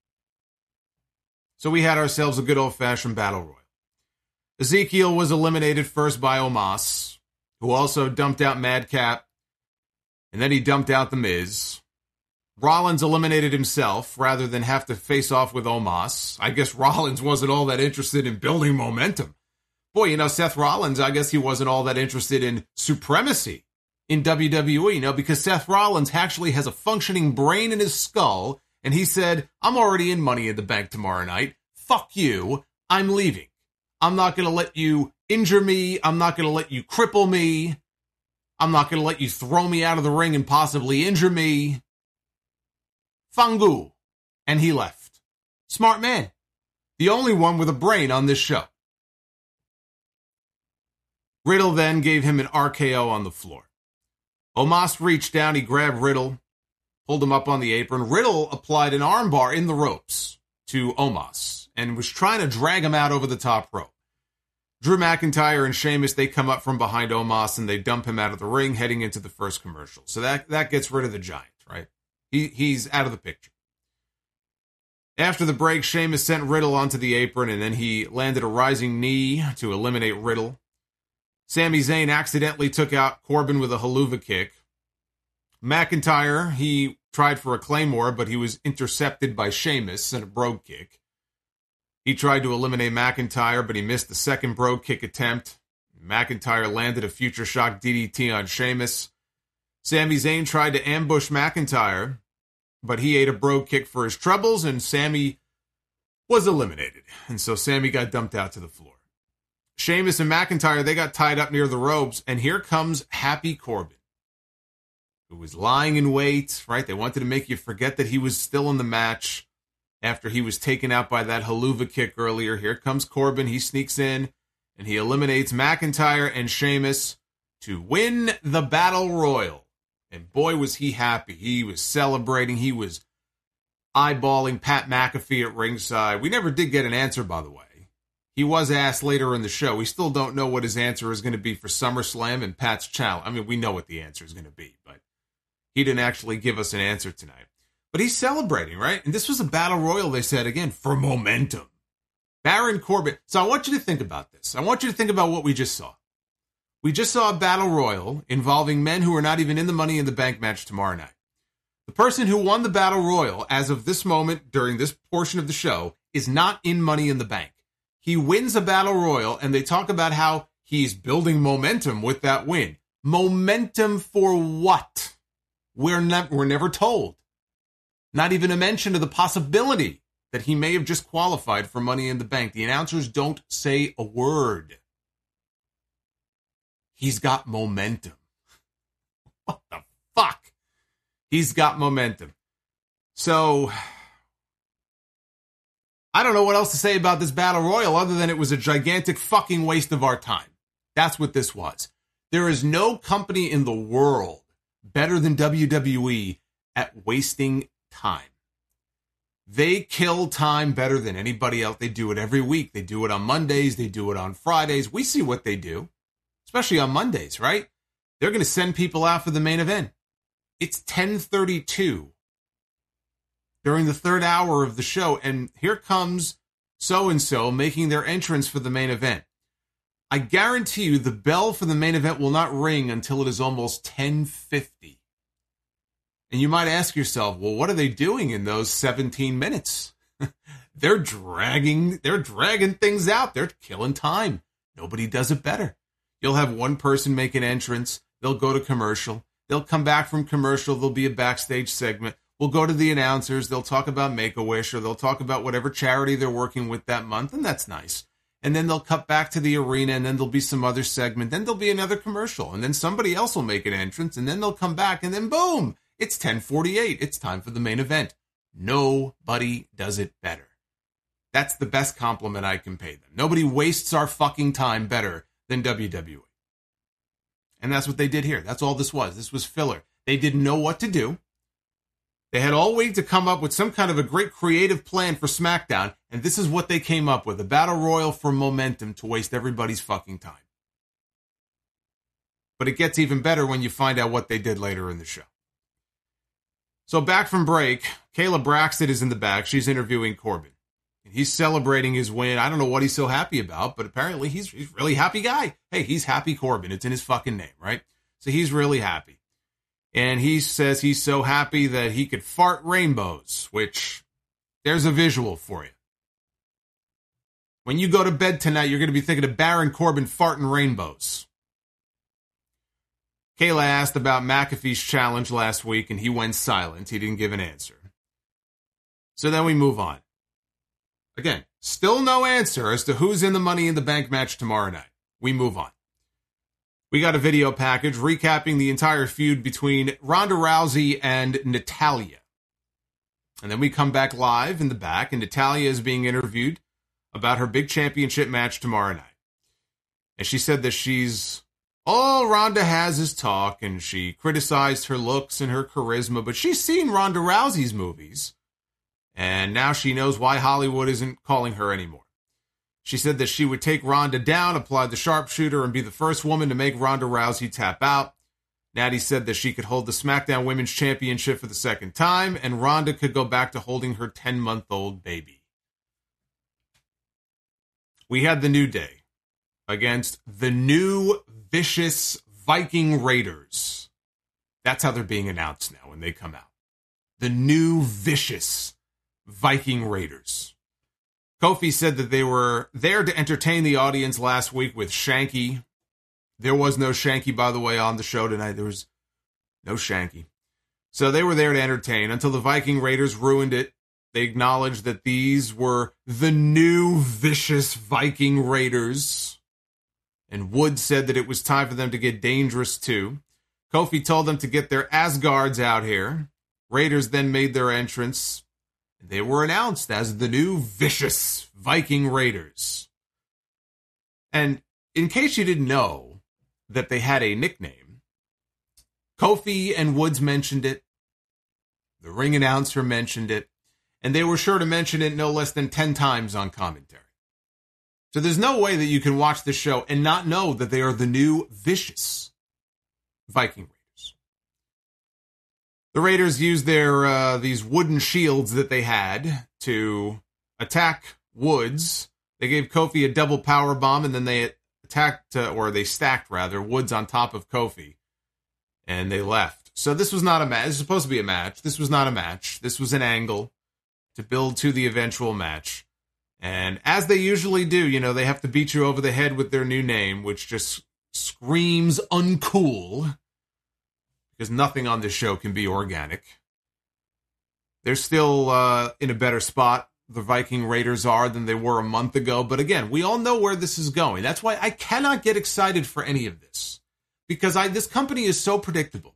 So we had ourselves a good old-fashioned battle royal. Ezekiel was eliminated first by Omos, who also dumped out Madcap, and then he dumped out The Miz. Rollins eliminated himself rather than have to face off with Omos. I guess Rollins wasn't all that interested in building momentum. Boy, you know, Seth Rollins, I guess he wasn't all that interested in supremacy in W W E, you know, because Seth Rollins actually has a functioning brain in his skull, and he said, I'm already in Money in the Bank tomorrow night. Fuck you. I'm leaving. I'm not going to let you injure me. I'm not going to let you cripple me. I'm not going to let you throw me out of the ring and possibly injure me. Fangu. And he left. Smart man. The only one with a brain on this show. Riddle then gave him an R K O on the floor. Omos reached down, he grabbed Riddle, pulled him up on the apron. Riddle applied an armbar in the ropes to Omos and was trying to drag him out over the top rope. Drew McIntyre and Sheamus, they come up from behind Omos and they dump him out of the ring heading into the first commercial. So that, that gets rid of the Giant, right? He He's out of the picture. After the break, Sheamus sent Riddle onto the apron and then he landed a rising knee to eliminate Riddle. Sami Zayn accidentally took out Corbin with a haluva kick. McIntyre, he tried for a Claymore, but he was intercepted by Sheamus and a brogue kick. He tried to eliminate McIntyre, but he missed the second brogue kick attempt. McIntyre landed a future shock D D T on Sheamus. Sami Zayn tried to ambush McIntyre, but he ate a brogue kick for his troubles, and Sami was eliminated. And so Sami got dumped out to the floor. Sheamus and McIntyre, they got tied up near the ropes, and here comes Happy Corbin, who was lying in wait, right? They wanted to make you forget that he was still in the match after he was taken out by that haluva kick earlier. Here comes Corbin. He sneaks in, and he eliminates McIntyre and Sheamus to win the Battle Royal. And boy, was he happy. He was celebrating. He was eyeballing Pat McAfee at ringside. We never did get an answer, by the way. He was asked later in the show. We still don't know what his answer is going to be for SummerSlam and Pat's challenge. I mean, we know what the answer is going to be, but he didn't actually give us an answer tonight. But he's celebrating, right? And this was a battle royal, they said, again, for momentum. Baron Corbin. So I want you to think about this. I want you to think about what we just saw. We just saw a battle royal involving men who are not even in the Money in the Bank match tomorrow night. The person who won the battle royal, as of this moment during this portion of the show, is not in Money in the Bank. He wins a battle royal, and they talk about how he's building momentum with that win. Momentum for what? We're, ne- we're never told. Not even a mention of the possibility that he may have just qualified for Money in the Bank. The announcers don't say a word. He's got momentum. What the fuck? He's got momentum. So I don't know what else to say about this battle royal other than it was a gigantic fucking waste of our time. That's what this was. There is no company in the world better than W W E at wasting time. They kill time better than anybody else. They do it every week. They do it on Mondays. They do it on Fridays. We see what they do, especially on Mondays, right? They're going to send people out for the main event. It's ten thirty-two during the third hour of the show, and here comes so-and-so making their entrance for the main event. I guarantee you the bell for the main event will not ring until it is almost ten fifty. And you might ask yourself, well, what are they doing in those seventeen minutes? they're dragging, they're dragging things out. They're killing time. Nobody does it better. You'll have one person make an entrance. They'll go to commercial. They'll come back from commercial. There'll be a backstage segment. We'll go to the announcers. They'll talk about Make-A-Wish, or they'll talk about whatever charity they're working with that month, and that's nice. And then they'll cut back to the arena, and then there'll be some other segment. Then there'll be another commercial, and then somebody else will make an entrance, and then they'll come back, and then boom, it's ten forty-eight. It's time for the main event. Nobody does it better. That's the best compliment I can pay them. Nobody wastes our fucking time better than W W E. And that's what they did here. That's all this was. This was filler. They didn't know what to do. They had all week to come up with some kind of a great creative plan for SmackDown, and this is what they came up with, a battle royal for momentum to waste everybody's fucking time. But it gets even better when you find out what they did later in the show. So back from break, Kayla Braxton is in the back. She's interviewing Corbin. And he's celebrating his win. I don't know what he's so happy about, but apparently he's, he's a really happy guy. Hey, he's Happy Corbin. It's in his fucking name, right? So he's really happy. And he says he's so happy that he could fart rainbows, which there's a visual for you. When you go to bed tonight, you're going to be thinking of Baron Corbin farting rainbows. Kayla asked about McAfee's challenge last week, and he went silent. He didn't give an answer. So then we move on. Again, still no answer as to who's in the Money in the Bank match tomorrow night. We move on. We got a video package recapping the entire feud between Ronda Rousey and Natalya. And then we come back live in the back, and Natalya is being interviewed about her big championship match tomorrow night. And she said that she's, all Ronda has is talk, and she criticized her looks and her charisma, but she's seen Ronda Rousey's movies, and now she knows why Hollywood isn't calling her anymore. She said that she would take Ronda down, apply the sharpshooter, and be the first woman to make Ronda Rousey tap out. Natty said that she could hold the SmackDown Women's Championship for the second time, and Ronda could go back to holding her ten-month-old baby. We had the New Day against the new vicious Viking Raiders. That's how they're being announced now when they come out. The new vicious Viking Raiders. Kofi said that they were there to entertain the audience last week with Shanky. There was no Shanky, by the way, on the show tonight. There was no Shanky. So they were there to entertain until the Viking Raiders ruined it. They acknowledged that these were the new vicious Viking Raiders. And Woods said that it was time for them to get dangerous too. Kofi told them to get their Asgards out here. Raiders then made their entrance. They were announced as the new vicious Viking Raiders. And in case you didn't know that they had a nickname, Kofi and Woods mentioned it. The ring announcer mentioned it. And they were sure to mention it no less than ten times on commentary. So there's no way that you can watch this show and not know that they are the new vicious Viking Raiders. The Raiders used their uh, these wooden shields that they had to attack Woods. They gave Kofi a double power bomb, and then they attacked, uh, or they stacked rather, Woods on top of Kofi, and they left. So this was not a match. This was supposed to be a match. This was not a match. This was an angle to build to the eventual match. And as they usually do, you know, they have to beat you over the head with their new name, which just screams uncool, because nothing on this show can be organic. They're still uh, in a better spot, the Viking Raiders are, than they were a month ago. But again, we all know where this is going. That's why I cannot get excited for any of this, because I this company is so predictable.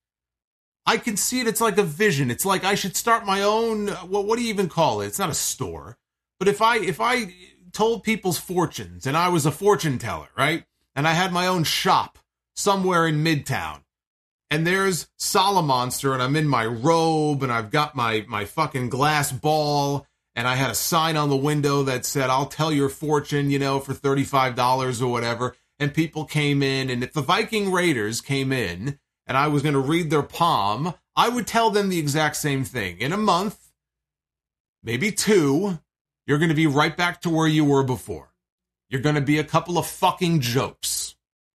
I can see it. It's like a vision. It's like I should start my own, what, what do you even call it? It's not a store. But if I if I told people's fortunes, and I was a fortune teller, right? And I had my own shop somewhere in Midtown, and there's Solomonster, and I'm in my robe, and I've got my, my fucking glass ball, and I had a sign on the window that said, I'll tell your fortune, you know, for thirty-five dollars or whatever. And people came in, and if the Viking Raiders came in, and I was going to read their palm, I would tell them the exact same thing. In a month, maybe two, you're going to be right back to where you were before. You're going to be a couple of fucking jokes.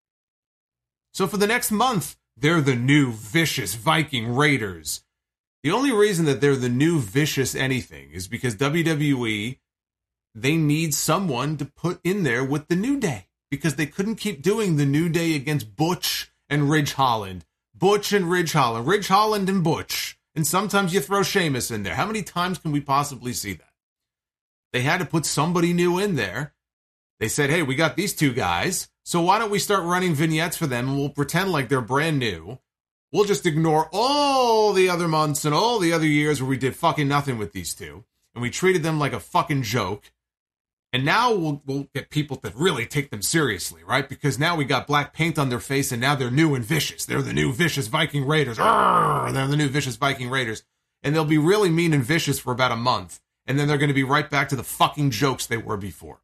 So for the next month, they're the new vicious Viking Raiders. The only reason that they're the new vicious anything is because W W E, they need someone to put in there with the New Day, because they couldn't keep doing the New Day against Butch and Ridge Holland. Butch and Ridge Holland. Ridge Holland and Butch. And sometimes you throw Sheamus in there. How many times can we possibly see that? They had to put somebody new in there. They said, hey, we got these two guys, so why don't we start running vignettes for them, and we'll pretend like they're brand new. We'll just ignore all the other months and all the other years where we did fucking nothing with these two, and we treated them like a fucking joke. And now we'll, we'll get people to really take them seriously, right? Because now we got black paint on their face, and now they're new and vicious. They're the new vicious Viking Raiders. Arrgh! They're the new vicious Viking Raiders. And they'll be really mean and vicious for about a month. And then they're going to be right back to the fucking jokes they were before.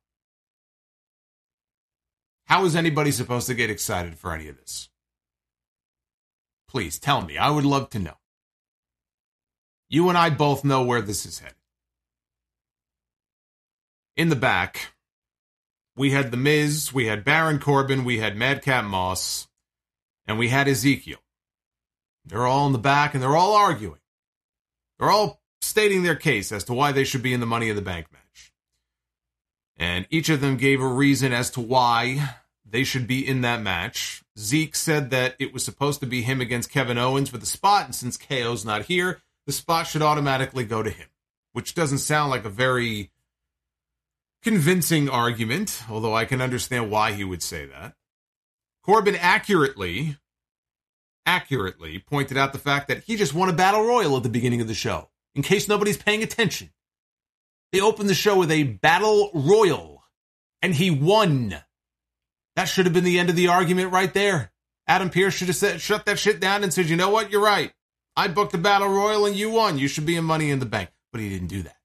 How is anybody supposed to get excited for any of this? Please tell me. I would love to know. You and I both know where this is headed. In the back, we had The Miz, we had Baron Corbin, we had Madcap Moss, and we had Ezekiel. They're all in the back, and they're all arguing. They're all stating their case as to why they should be in the Money in the Bank match. And each of them gave a reason as to why they should be in that match. Zeke said that it was supposed to be him against Kevin Owens for the spot, and since K O's not here, the spot should automatically go to him, which doesn't sound like a very convincing argument, although I can understand why he would say that. Corbin accurately, accurately pointed out the fact that he just won a battle royal at the beginning of the show, in case nobody's paying attention. They opened the show with a battle royal, and he won. That should have been the end of the argument right there. Adam Pearce should have said, shut that shit down and said, you know what, you're right. I booked the battle royal and you won. You should be in Money in the Bank. But he didn't do that.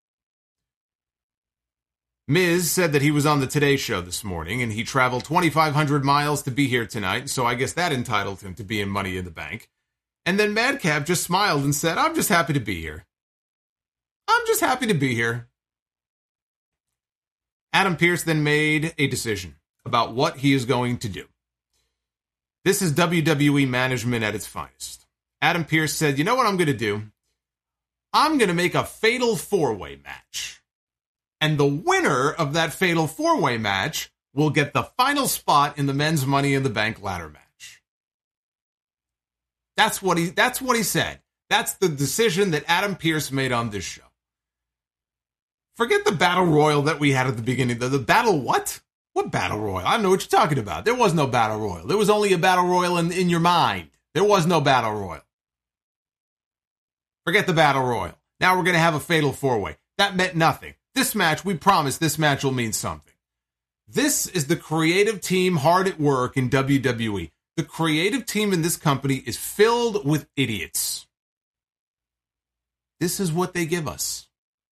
Miz said that he was on the Today Show this morning, and he traveled twenty-five hundred miles to be here tonight, so I guess that entitled him to be in Money in the Bank. And then Madcap just smiled and said, I'm just happy to be here. I'm just happy to be here. Adam Pearce then made a decision about what he is going to do. This is W W E management at its finest. Adam Pearce said, you know what I'm going to do? I'm going to make a fatal four-way match. And the winner of that fatal four-way match will get the final spot in the men's Money in the Bank ladder match. That's what he, that's what he said. That's the decision that Adam Pearce made on this show. Forget the battle royal that we had at the beginning. The, the battle what? What battle royal? I don't know what you're talking about. There was no battle royal. There was only a battle royal in, in your mind. There was no battle royal. Forget the battle royal. Now we're going to have a fatal four-way. That meant nothing. This match, we promise this match will mean something. This is the creative team hard at work in W W E. The creative team in this company is filled with idiots. This is what they give us.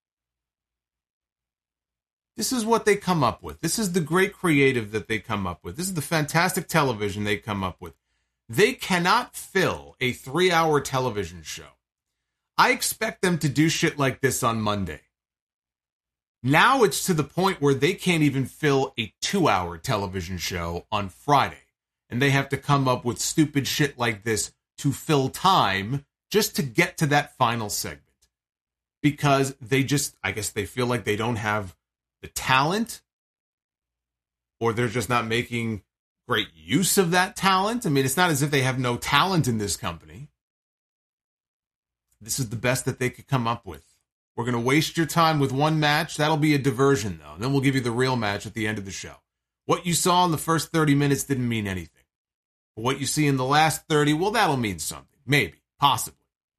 This is what they come up with. This is the great creative that they come up with. This is the fantastic television they come up with. They cannot fill a three-hour television show. I expect them to do shit like this on Monday. Now it's to the point where they can't even fill a two-hour television show on Friday. And they have to come up with stupid shit like this to fill time just to get to that final segment. Because they just, I guess they feel like they don't have the talent, or they're just not making great use of that talent. I mean, it's not as if they have no talent in this company. This is the best that they could come up with. We're going to waste your time with one match. That'll be a diversion, though. Then we'll give you the real match at the end of the show. What you saw in the first thirty minutes didn't mean anything. But what you see in the last thirty, well, that'll mean something. Maybe. Possibly.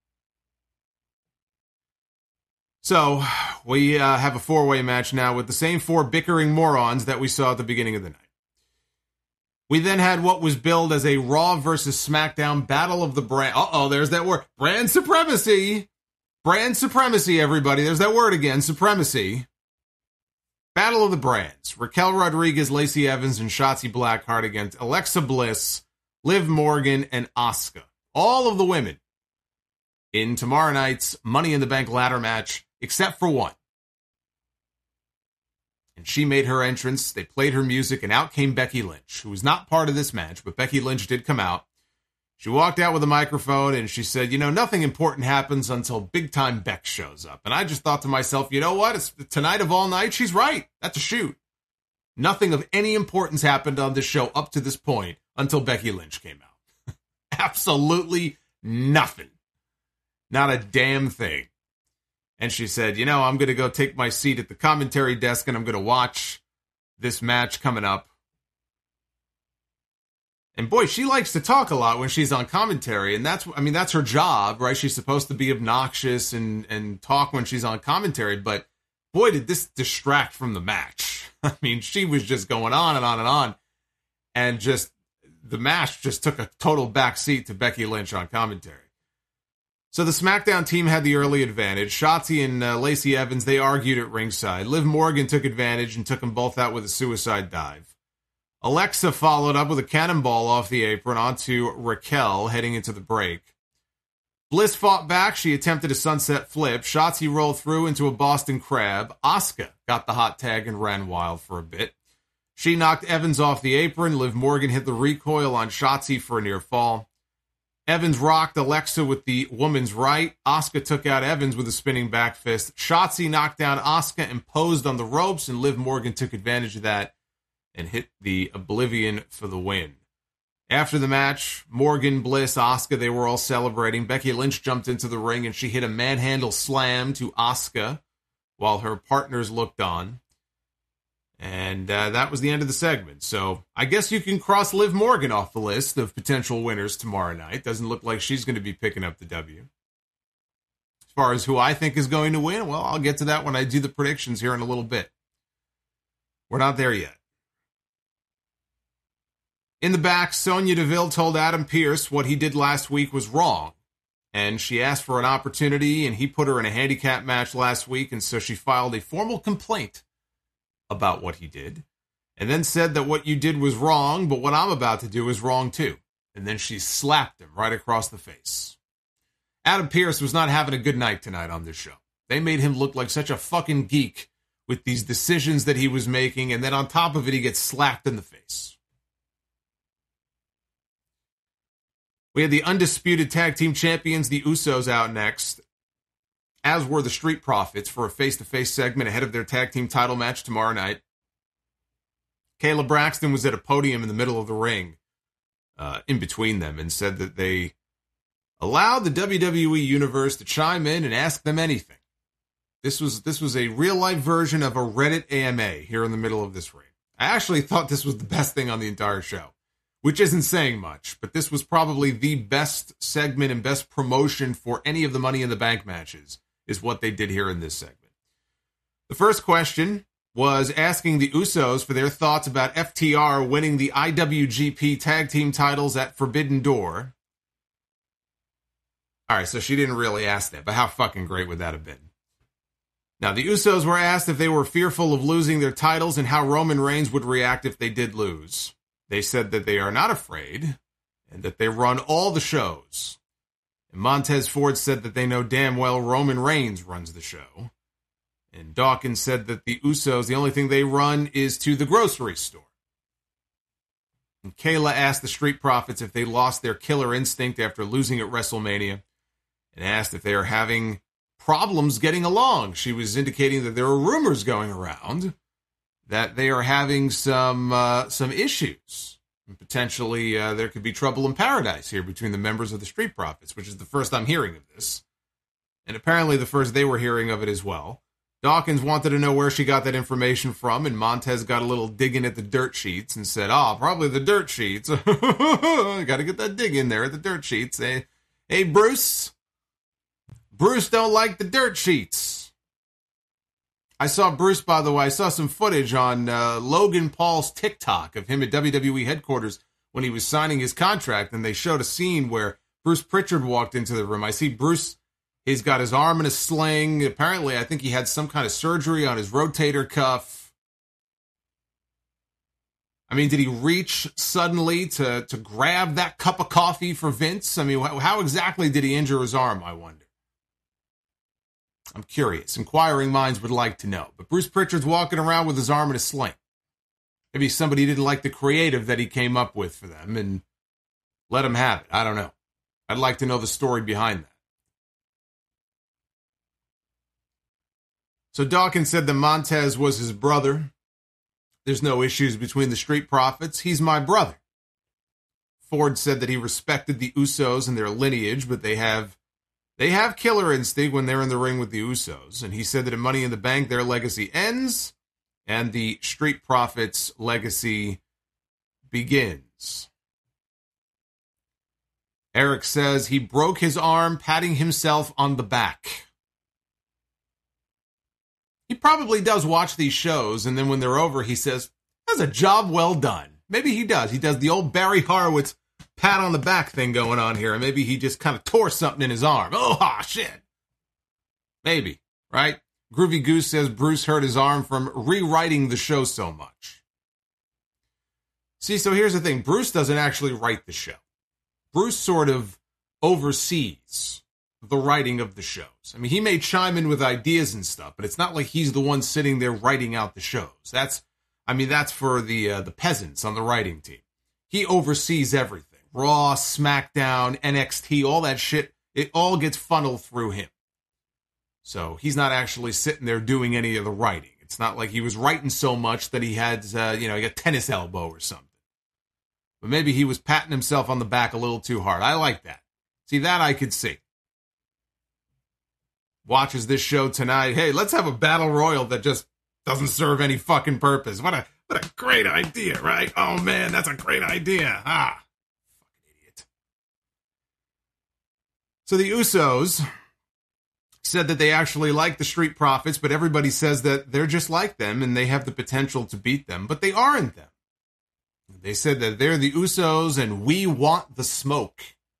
So, we uh, have a four-way match now with the same four bickering morons that we saw at the beginning of the night. We then had what was billed as a Raw versus SmackDown Battle of the Brand. Uh-oh, there's that word. Brand supremacy. Brand supremacy, everybody. There's that word again, supremacy. Battle of the Brands. Raquel Rodriguez, Lacey Evans, and Shotzi Blackheart against Alexa Bliss, Liv Morgan, and Asuka. All of the women in tomorrow night's Money in the Bank ladder match, except for one. And she made her entrance, they played her music, and out came Becky Lynch, who was not part of this match, but Becky Lynch did come out. She walked out with a microphone, and she said, you know, nothing important happens until big-time Beck shows up. And I just thought to myself, you know what? It's tonight of all night. She's right. That's a shoot. Nothing of any importance happened on this show up to this point until Becky Lynch came out. Absolutely nothing. Not a damn thing. And she said, you know, I'm going to go take my seat at the commentary desk, and I'm going to watch this match coming up. And boy, she likes to talk a lot when she's on commentary, and that's, I mean, that's her job, right? She's supposed to be obnoxious and, and talk when she's on commentary, but boy, did this distract from the match. I mean, she was just going on and on and on, and just, the match just took a total backseat to Becky Lynch on commentary. So the SmackDown team had the early advantage. Shotzi and uh, Lacey Evans, they argued at ringside. Liv Morgan took advantage and took them both out with a suicide dive. Alexa followed up with a cannonball off the apron onto Raquel heading into the break. Bliss fought back. She attempted a sunset flip. Shotzi rolled through into a Boston Crab. Asuka got the hot tag and ran wild for a bit. She knocked Evans off the apron. Liv Morgan hit the recoil on Shotzi for a near fall. Evans rocked Alexa with the woman's right. Asuka took out Evans with a spinning back fist. Shotzi knocked down Asuka and posed on the ropes, and Liv Morgan took advantage of that and hit the Oblivion for the win. After the match, Morgan, Bliss, Asuka, they were all celebrating. Becky Lynch jumped into the ring and she hit a manhandle slam to Asuka while her partners looked on. And uh, that was the end of the segment. So I guess you can cross Liv Morgan off the list of potential winners tomorrow night. Doesn't look like she's going to be picking up the W. As far as who I think is going to win, well, I'll get to that when I do the predictions here in a little bit. We're not there yet. In the back, Sonya Deville told Adam Pearce what he did last week was wrong. And she asked for an opportunity, and he put her in a handicap match last week, and so she filed a formal complaint about what he did, and then said that what you did was wrong, but what I'm about to do is wrong too. And then she slapped him right across the face. Adam Pearce was not having a good night tonight on this show. They made him look like such a fucking geek with these decisions that he was making, and then on top of it, he gets slapped in the face. We had the undisputed tag team champions, the Usos, out next, as were the Street Profits, for a face-to-face segment ahead of their tag team title match tomorrow night. Kayla Braxton was at a podium in the middle of the ring, uh, in between them, and said that they allowed the W W E Universe to chime in and ask them anything. This was this was a real-life version of a Reddit A M A here in the middle of this ring. I actually thought this was the best thing on the entire show, which isn't saying much, but this was probably the best segment and best promotion for any of the Money in the Bank matches, is what they did here in this segment. The first question was asking the Usos for their thoughts about F T R winning the I W G P tag team titles at Forbidden Door. All right, so she didn't really ask that, but how fucking great would that have been? Now, the Usos were asked if they were fearful of losing their titles and how Roman Reigns would react if they did lose. They said that they are not afraid and that they run all the shows. And Montez Ford said that they know damn well Roman Reigns runs the show. And Dawkins said that the Usos, the only thing they run is to the grocery store. And Kayla asked the Street Profits if they lost their killer instinct after losing at WrestleMania, and asked if they are having problems getting along. She was indicating that there are rumors going around that they are having some uh, some issues. And potentially uh, there could be trouble in paradise here between the members of the Street Profits, which is the first I'm hearing of this. And apparently the first they were hearing of it as well. Dawkins wanted to know where she got that information from, and Montez got a little digging at the dirt sheets and said, oh, probably the dirt sheets. Got to get that dig in there at the dirt sheets. Hey, hey, Bruce. Bruce don't like the dirt sheets. I saw Bruce, by the way, I saw some footage on uh, Logan Paul's TikTok of him at W W E headquarters when he was signing his contract, and they showed a scene where Bruce Pritchard walked into the room. I see Bruce, he's got his arm in a sling. Apparently, I think he had some kind of surgery on his rotator cuff. I mean, did he reach suddenly to, to grab that cup of coffee for Vince? I mean, how exactly did he injure his arm, I wonder? I'm curious. Inquiring minds would like to know. But Bruce Pritchard's walking around with his arm in a sling. Maybe somebody didn't like the creative that he came up with for them and let him have it. I don't know. I'd like to know the story behind that. So Dawkins said that Montez was his brother. There's no issues between the Street Profits. He's my brother. Ford said that he respected the Usos and their lineage, but they have They have killer instinct when they're in the ring with the Usos, and he said that in Money in the Bank, their legacy ends, and the Street Profits' legacy begins. Eric says he broke his arm patting himself on the back. He probably does watch these shows, and then when they're over, he says, that's a job well done. Maybe he does. He does the old Barry Horowitz pat on the back thing going on here, and maybe he just kind of tore something in his arm. Oh, ah, shit. Maybe, right? Groovy Goose says Bruce hurt his arm from rewriting the show so much. See, so here's the thing. Bruce doesn't actually write the show. Bruce sort of oversees the writing of the shows. I mean, he may chime in with ideas and stuff, but it's not like he's the one sitting there writing out the shows. That's, I mean, that's for the uh, the peasants on the writing team. He oversees everything. Raw, SmackDown, N X T, all that shit, it all gets funneled through him. So he's not actually sitting there doing any of the writing. It's not like he was writing so much that he had, uh, you know, he got tennis elbow or something. But maybe he was patting himself on the back a little too hard. I like that. See, that I could see. Watches this show tonight. Hey, let's have a battle royal that just doesn't serve any fucking purpose. What a what a great idea, right? Oh, man, that's a great idea. Ah. So the Usos said that they actually like the Street Profits, but everybody says that they're just like them and they have the potential to beat them, but they aren't them. They said that they're the Usos and we want the smoke.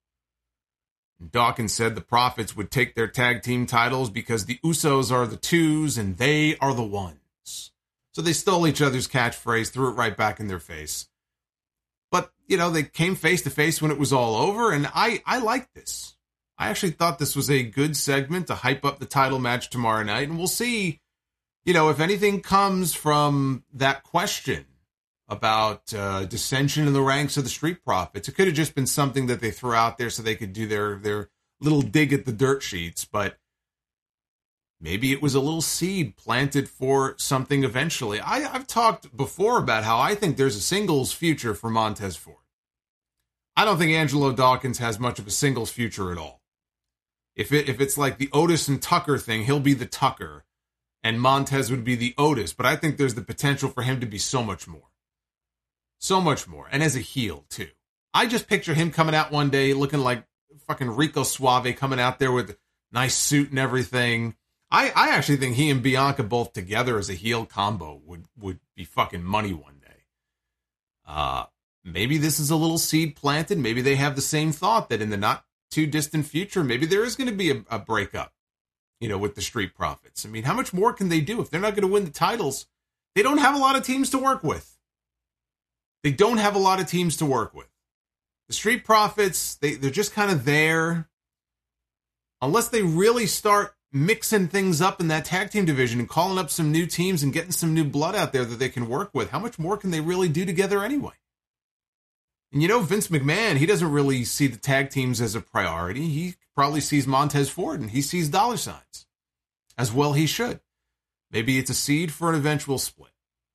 Dawkins said the Profits would take their tag team titles because the Usos are the twos and they are the ones. So they stole each other's catchphrase, threw it right back in their face. But, you know, they came face to face when it was all over, and I, I like this. I actually thought this was a good segment to hype up the title match tomorrow night, and we'll see, you know, if anything comes from that question about uh, dissension in the ranks of the Street Profits. It could have just been something that they threw out there so they could do their, their little dig at the dirt sheets, but maybe it was a little seed planted for something eventually. I, I've talked before about how I think there's a singles future for Montez Ford. I don't think Angelo Dawkins has much of a singles future at all. If it, if it's like the Otis and Tucker thing, he'll be the Tucker, and Montez would be the Otis, but I think there's the potential for him to be so much more. So much more. And as a heel, too. I just picture him coming out one day looking like fucking Rico Suave, coming out there with a nice suit and everything. I, I actually think he and Bianca both together as a heel combo would, would be fucking money one day. Uh, maybe this is a little seed planted. Maybe they have the same thought that in the not too distant future, maybe there is going to be a, a breakup, you know, with the Street Profits. I mean, how much more can they do? If they're not going to win the titles, they don't have a lot of teams to work with. They don't have a lot of teams to work with. The Street Profits, they, they're just kind of there. Unless they really start mixing things up in that tag team division and calling up some new teams and getting some new blood out there that they can work with, how much more can they really do together anyway? And you know, Vince McMahon, he doesn't really see the tag teams as a priority. He probably sees Montez Ford and he sees dollar signs. As well he should. Maybe it's a seed for an eventual split.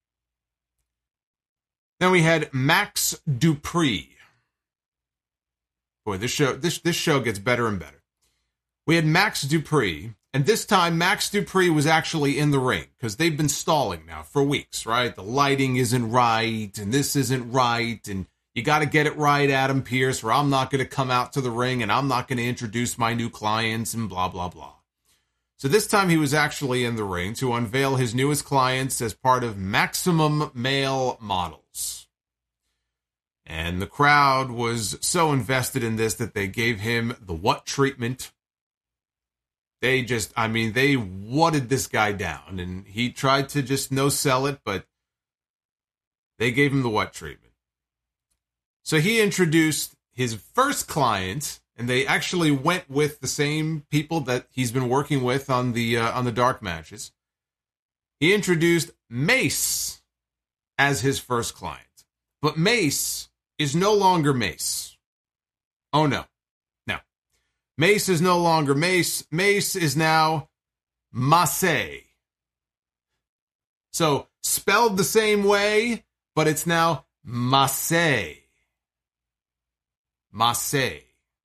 Then we had Max Dupree. Boy, this show this this show gets better and better. We had Max Dupree, and this time Max Dupree was actually in the ring because they've been stalling now for weeks, right? The lighting isn't right, and this isn't right, and you got to get it right, Adam Pearce, or I'm not going to come out to the ring, and I'm not going to introduce my new clients, and blah, blah, blah. So this time he was actually in the ring to unveil his newest clients as part of Maximum Male Models. And the crowd was so invested in this that they gave him the what treatment. They just, I mean, they whatted this guy down. And he tried to just no-sell it, but they gave him the what treatment. So he introduced his first client, and they actually went with the same people that he's been working with on the uh, on the dark matches. He introduced Mace as his first client. But Mace is no longer Mace. Oh, no. No. Mace is no longer Mace. Mace is now Mace. So, spelled the same way, but it's now Mace. Mace.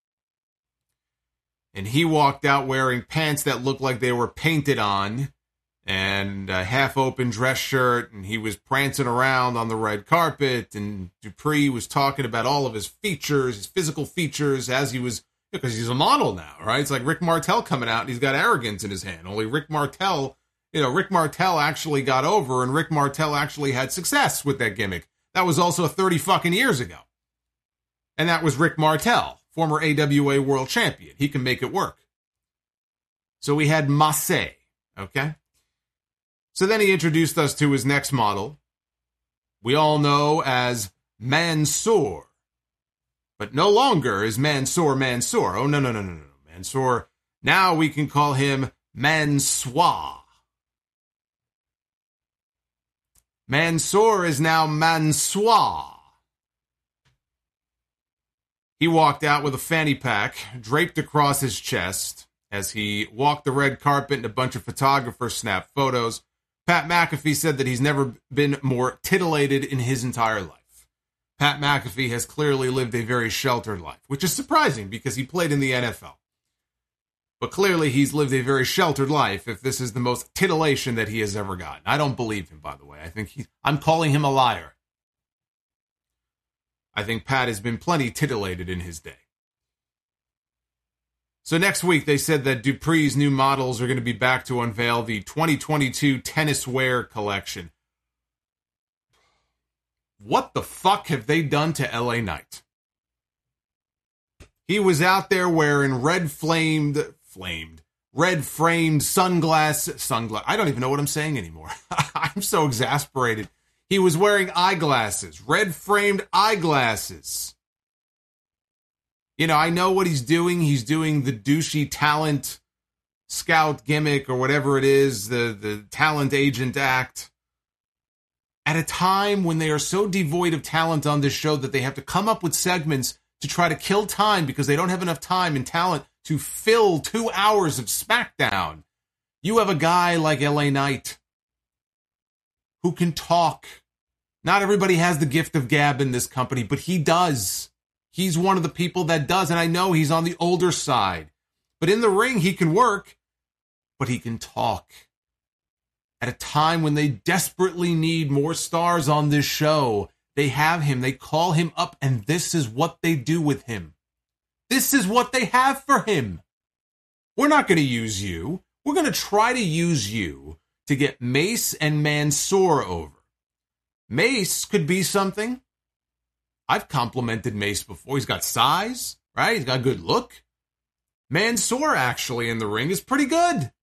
And he walked out wearing pants that looked like they were painted on and a half-open dress shirt, and he was prancing around on the red carpet, and Dupree was talking about all of his features, his physical features, as he was, because he's a model now, right? It's like Rick Martel coming out, and he's got arrogance in his hand. Only Rick Martel, you know, Rick Martel actually got over, and Rick Martel actually had success with that gimmick. That was also thirty fucking years ago. And that was Rick Martel, former A W A world champion. He can make it work. So we had Mace, okay? So then he introduced us to his next model. We all know as Mansoor. But no longer is Mansoor Mansoor. Oh, no, no, no, no, no. Mansoor, now we can call him Mansoor. Mansoor is now Mansoor. He walked out with a fanny pack draped across his chest as he walked the red carpet and a bunch of photographers snapped photos. Pat McAfee said that he's never been more titillated in his entire life. Pat McAfee has clearly lived a very sheltered life, which is surprising because he played in the N F L. But clearly he's lived a very sheltered life if this is the most titillation that he has ever gotten. I don't believe him, by the way. I think he, I'm calling him a liar. I think Pat has been plenty titillated in his day. So next week, they said that Dupree's new models are going to be back to unveil the twenty twenty-two tennis wear collection. What the fuck have they done to L A Knight? He was out there wearing red flamed, flamed, red framed sunglasses, sunglass. I don't even know what I'm saying anymore. I'm so exasperated. He was wearing eyeglasses, red framed eyeglasses. You know, I know what he's doing. He's doing the douchey talent scout gimmick or whatever it is, the, the talent agent act. At a time when they are so devoid of talent on this show that they have to come up with segments to try to kill time because they don't have enough time and talent to fill two hours of SmackDown. You have a guy like L A Knight who can talk. Not everybody has the gift of gab in this company, but he does. He's one of the people that does, and I know he's on the older side. But in the ring, he can work, but he can talk. At a time when they desperately need more stars on this show, they have him, they call him up, and this is what they do with him. This is what they have for him. We're not going to use you. We're going to try to use you to get Mace and Mansoor over. Mace could be something. I've complimented Mace before. He's got size, right? He's got good look. Mansoor, actually, in the ring is pretty good.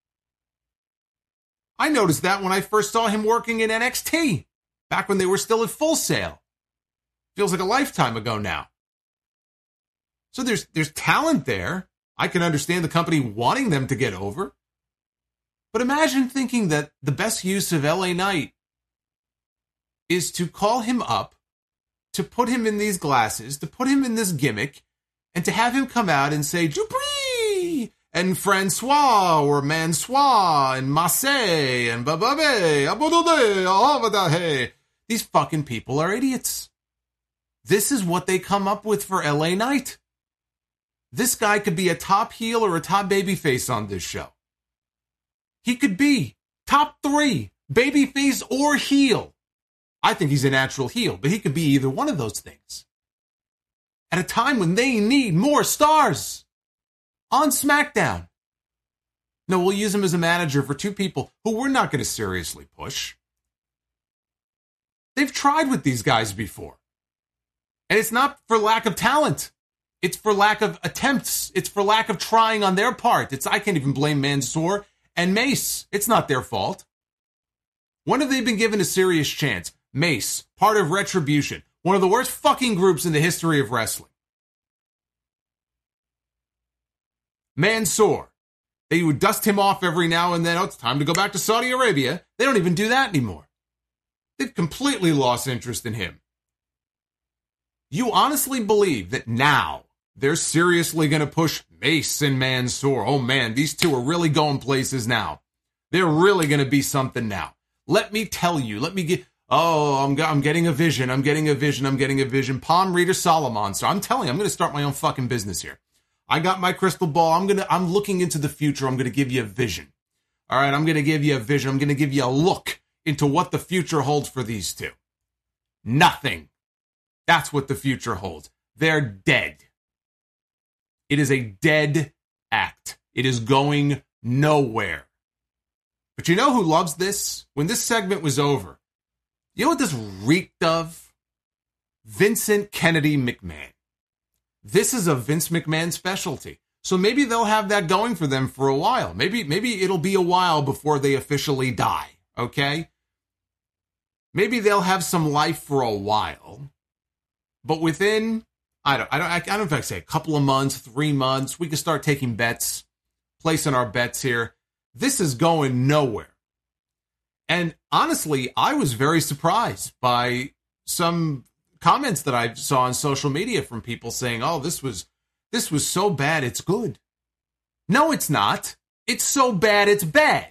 I noticed that when I first saw him working in N X T, back when they were still at Full Sail. Feels like a lifetime ago now. So there's there's talent there. I can understand the company wanting them to get over. But imagine thinking that the best use of L A Knight is to call him up, to put him in these glasses, to put him in this gimmick, and to have him come out and say, Dupree, and Francois, or Mansoir, and Massey, and Bababe, Abodode, Avadahe. These fucking people are idiots. This is what they come up with for L A Knight. This guy could be a top heel or a top babyface on this show. He could be top three, babyface or heel. I think he's a natural heel, but he could be either one of those things. At a time when they need more stars on SmackDown. No, we'll use him as a manager for two people who we're not going to seriously push. They've tried with these guys before. And it's not for lack of talent. It's for lack of attempts. It's for lack of trying on their part. It's I can't even blame Mansoor and Mace. It's not their fault. When have they been given a serious chance? Mace, part of Retribution, one of the worst fucking groups in the history of wrestling. Mansoor, they would dust him off every now and then. Oh, it's time to go back to Saudi Arabia. They don't even do that anymore. They've completely lost interest in him. You honestly believe that now they're seriously going to push Mace and Mansoor? Oh man, these two are really going places now. They're really going to be something now. Let me tell you, let me get, oh, I'm, I'm getting a vision, I'm getting a vision, I'm getting a vision. Palm Reader Solomon. So I'm telling you, I'm going to start my own fucking business here. I got my crystal ball. I'm going to, I'm looking into the future. I'm going to give you a vision. All right. I'm going to give you a vision. I'm going to give you a look into what the future holds for these two. Nothing. That's what the future holds. They're dead. It is a dead act. It is going nowhere. But you know who loves this? When this segment was over, you know what this reeked of? Vincent Kennedy McMahon. This is a Vince McMahon specialty. So maybe they'll have that going for them for a while. Maybe, maybe it'll be a while before they officially die. Okay? Maybe they'll have some life for a while. But within, I don't, I don't, I don't know if I can say a couple of months, three months, we can start taking bets, placing our bets here. This is going nowhere. And honestly, I was very surprised by some comments that I saw on social media from people saying, oh, this was, this was so bad, it's good. No, it's not. It's so bad, it's bad.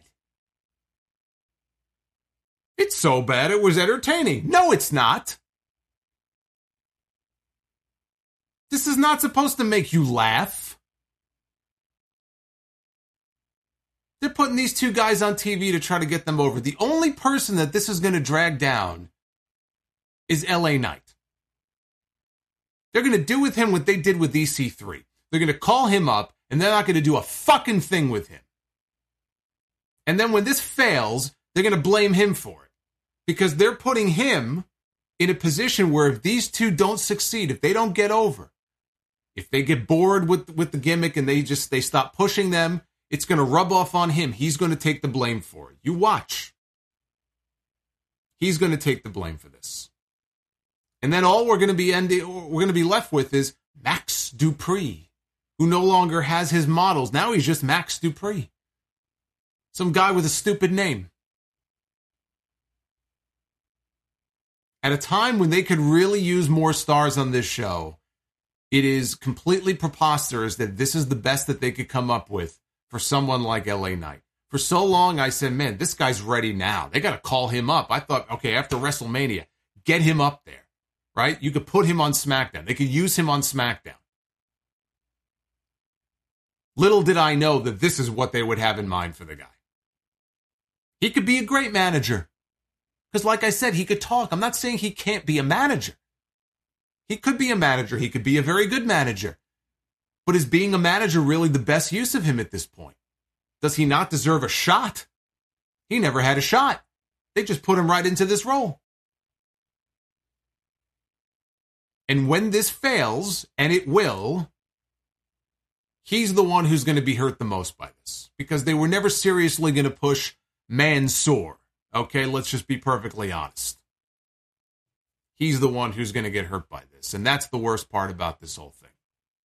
It's so bad, it was entertaining. No, it's not. This is not supposed to make you laugh. They're putting these two guys on T V to try to get them over. The only person that this is going to drag down is L A Knight. They're going to do with him what they did with E C three. They're going to call him up and they're not going to do a fucking thing with him. And then when this fails, they're going to blame him for it because they're putting him in a position where if these two don't succeed, if they don't get over, if they get bored with, with the gimmick and they just, they stop pushing them, it's going to rub off on him. He's going to take the blame for it. You watch. He's going to take the blame for this. And then all we're going to be ending, we're going to be left with is Max Dupree, who no longer has his models. Now he's just Max Dupree. Some guy with a stupid name. At a time when they could really use more stars on this show, it is completely preposterous that this is the best that they could come up with for someone like L A Knight. For so long, I said, man, this guy's ready now. They got to call him up. I thought, okay, after WrestleMania, get him up there, right? You could put him on SmackDown. They could use him on SmackDown. Little did I know that this is what they would have in mind for the guy. He could be a great manager. Because like I said, he could talk. I'm not saying he can't be a manager. He could be a manager. He could be a very good manager. But is being a manager really the best use of him at this point? Does he not deserve a shot? He never had a shot. They just put him right into this role. And when this fails, and it will, he's the one who's going to be hurt the most by this. Because they were never seriously going to push Mansoor. Okay, let's just be perfectly honest. He's the one who's going to get hurt by this. And that's the worst part about this whole thing.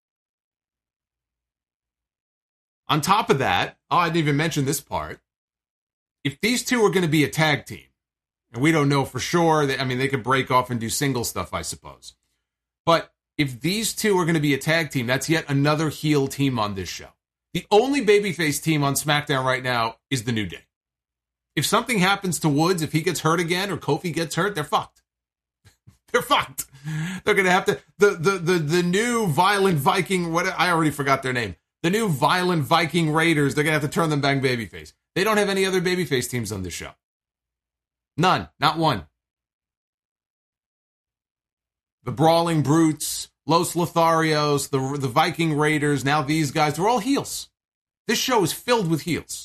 On top of that, oh, I didn't even mention this part. If these two are going to be a tag team, and we don't know for sure, they, I mean, they could break off and do single stuff, I suppose. But if these two are going to be a tag team, that's yet another heel team on this show. The only babyface team on SmackDown right now is the New Day. If something happens to Woods, if he gets hurt again or Kofi gets hurt, they're fucked. They're fucked. They're going to have to, the, the, the, the new Violent Viking, what, I already forgot their name. The new Violent Viking Raiders, they're going to have to turn them back babyface. They don't have any other babyface teams on this show. None. Not one. The Brawling Brutes, Los Lotharios, the, the Viking Raiders, now these guys, they're all heels. This show is filled with heels.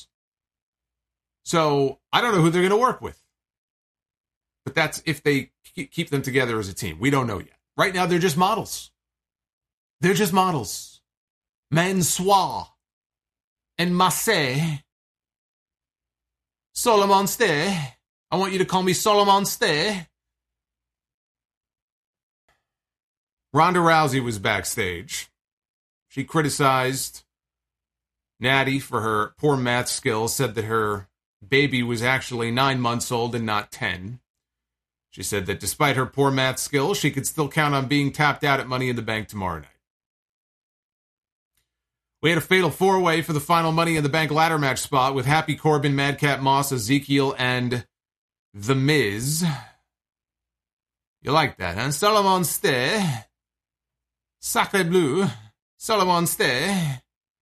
So I don't know who they're going to work with. But that's if they keep them together as a team. We don't know yet. Right now, they're just models. They're just models. Mansoor and Massey. Solomon Stay. I want you to call me Solomon Stay. Ronda Rousey was backstage. She criticized Natty for her poor math skills, said that her baby was actually nine months old and not ten. She said that despite her poor math skills, she could still count on being tapped out at Money in the Bank tomorrow night. We had a fatal four-way for the final Money in the Bank ladder match spot with Happy Corbin, Madcap Moss, Ezekiel, and The Miz. You like that, huh? Solomon Stay. Sacre Bleu. Solomon Stay.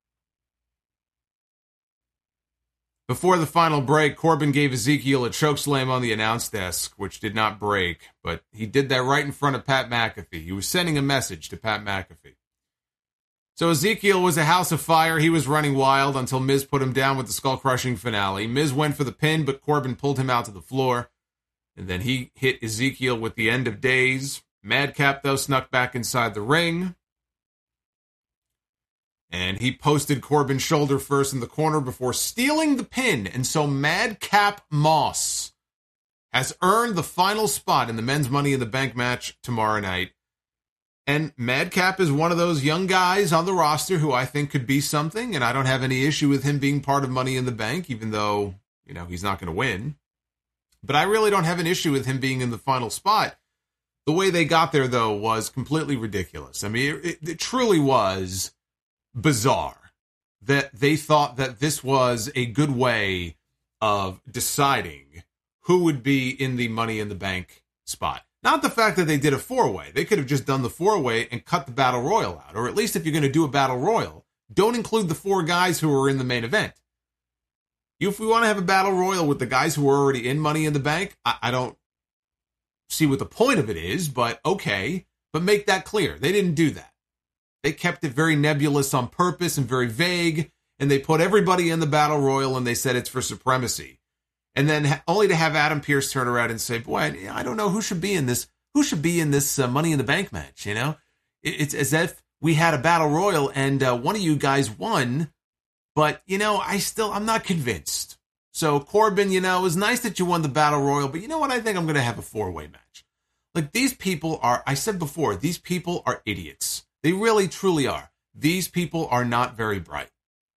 Before the final break, Corbin gave Ezekiel a chokeslam on the announce desk, which did not break, but he did that right in front of Pat McAfee. He was sending a message to Pat McAfee. So Ezekiel was a house of fire. He was running wild until Miz put him down with the skull-crushing finale. Miz went for the pin, but Corbin pulled him out to the floor, and then he hit Ezekiel with the end of days. Madcap, though, snuck back inside the ring. And he posted Corbin shoulder first in the corner before stealing the pin. And so Madcap Moss has earned the final spot in the men's Money in the Bank match tomorrow night. And Madcap is one of those young guys on the roster who I think could be something. And I don't have any issue with him being part of Money in the Bank, even though, you know, he's not going to win. But I really don't have an issue with him being in the final spot. The way they got there, though, was completely ridiculous. I mean, it, it truly was bizarre that they thought that this was a good way of deciding who would be in the Money in the Bank spot. Not the fact that they did a four-way. They could have just done the four-way and cut the Battle Royal out. Or at least if you're going to do a Battle Royal, don't include the four guys who are in the main event. If we want to have a Battle Royal with the guys who are already in Money in the Bank, I, I don't see what the point of it is, but okay. But make that clear. They didn't do that. They kept it very nebulous on purpose and very vague, and they put everybody in the Battle Royal, and they said it's for supremacy. And then ha- only to have Adam Pearce turn around and say, boy, I don't know who should be in this, who should be in this uh, Money in the Bank match, you know? It, it's as if we had a Battle Royal and uh, one of you guys won, but, you know, I still, I'm not convinced. So, Corbin, you know, it was nice that you won the Battle Royal, but you know what? I think I'm going to have a four-way match. Like, these people are, I said before, these people are idiots. They really, truly are. These people are not very bright.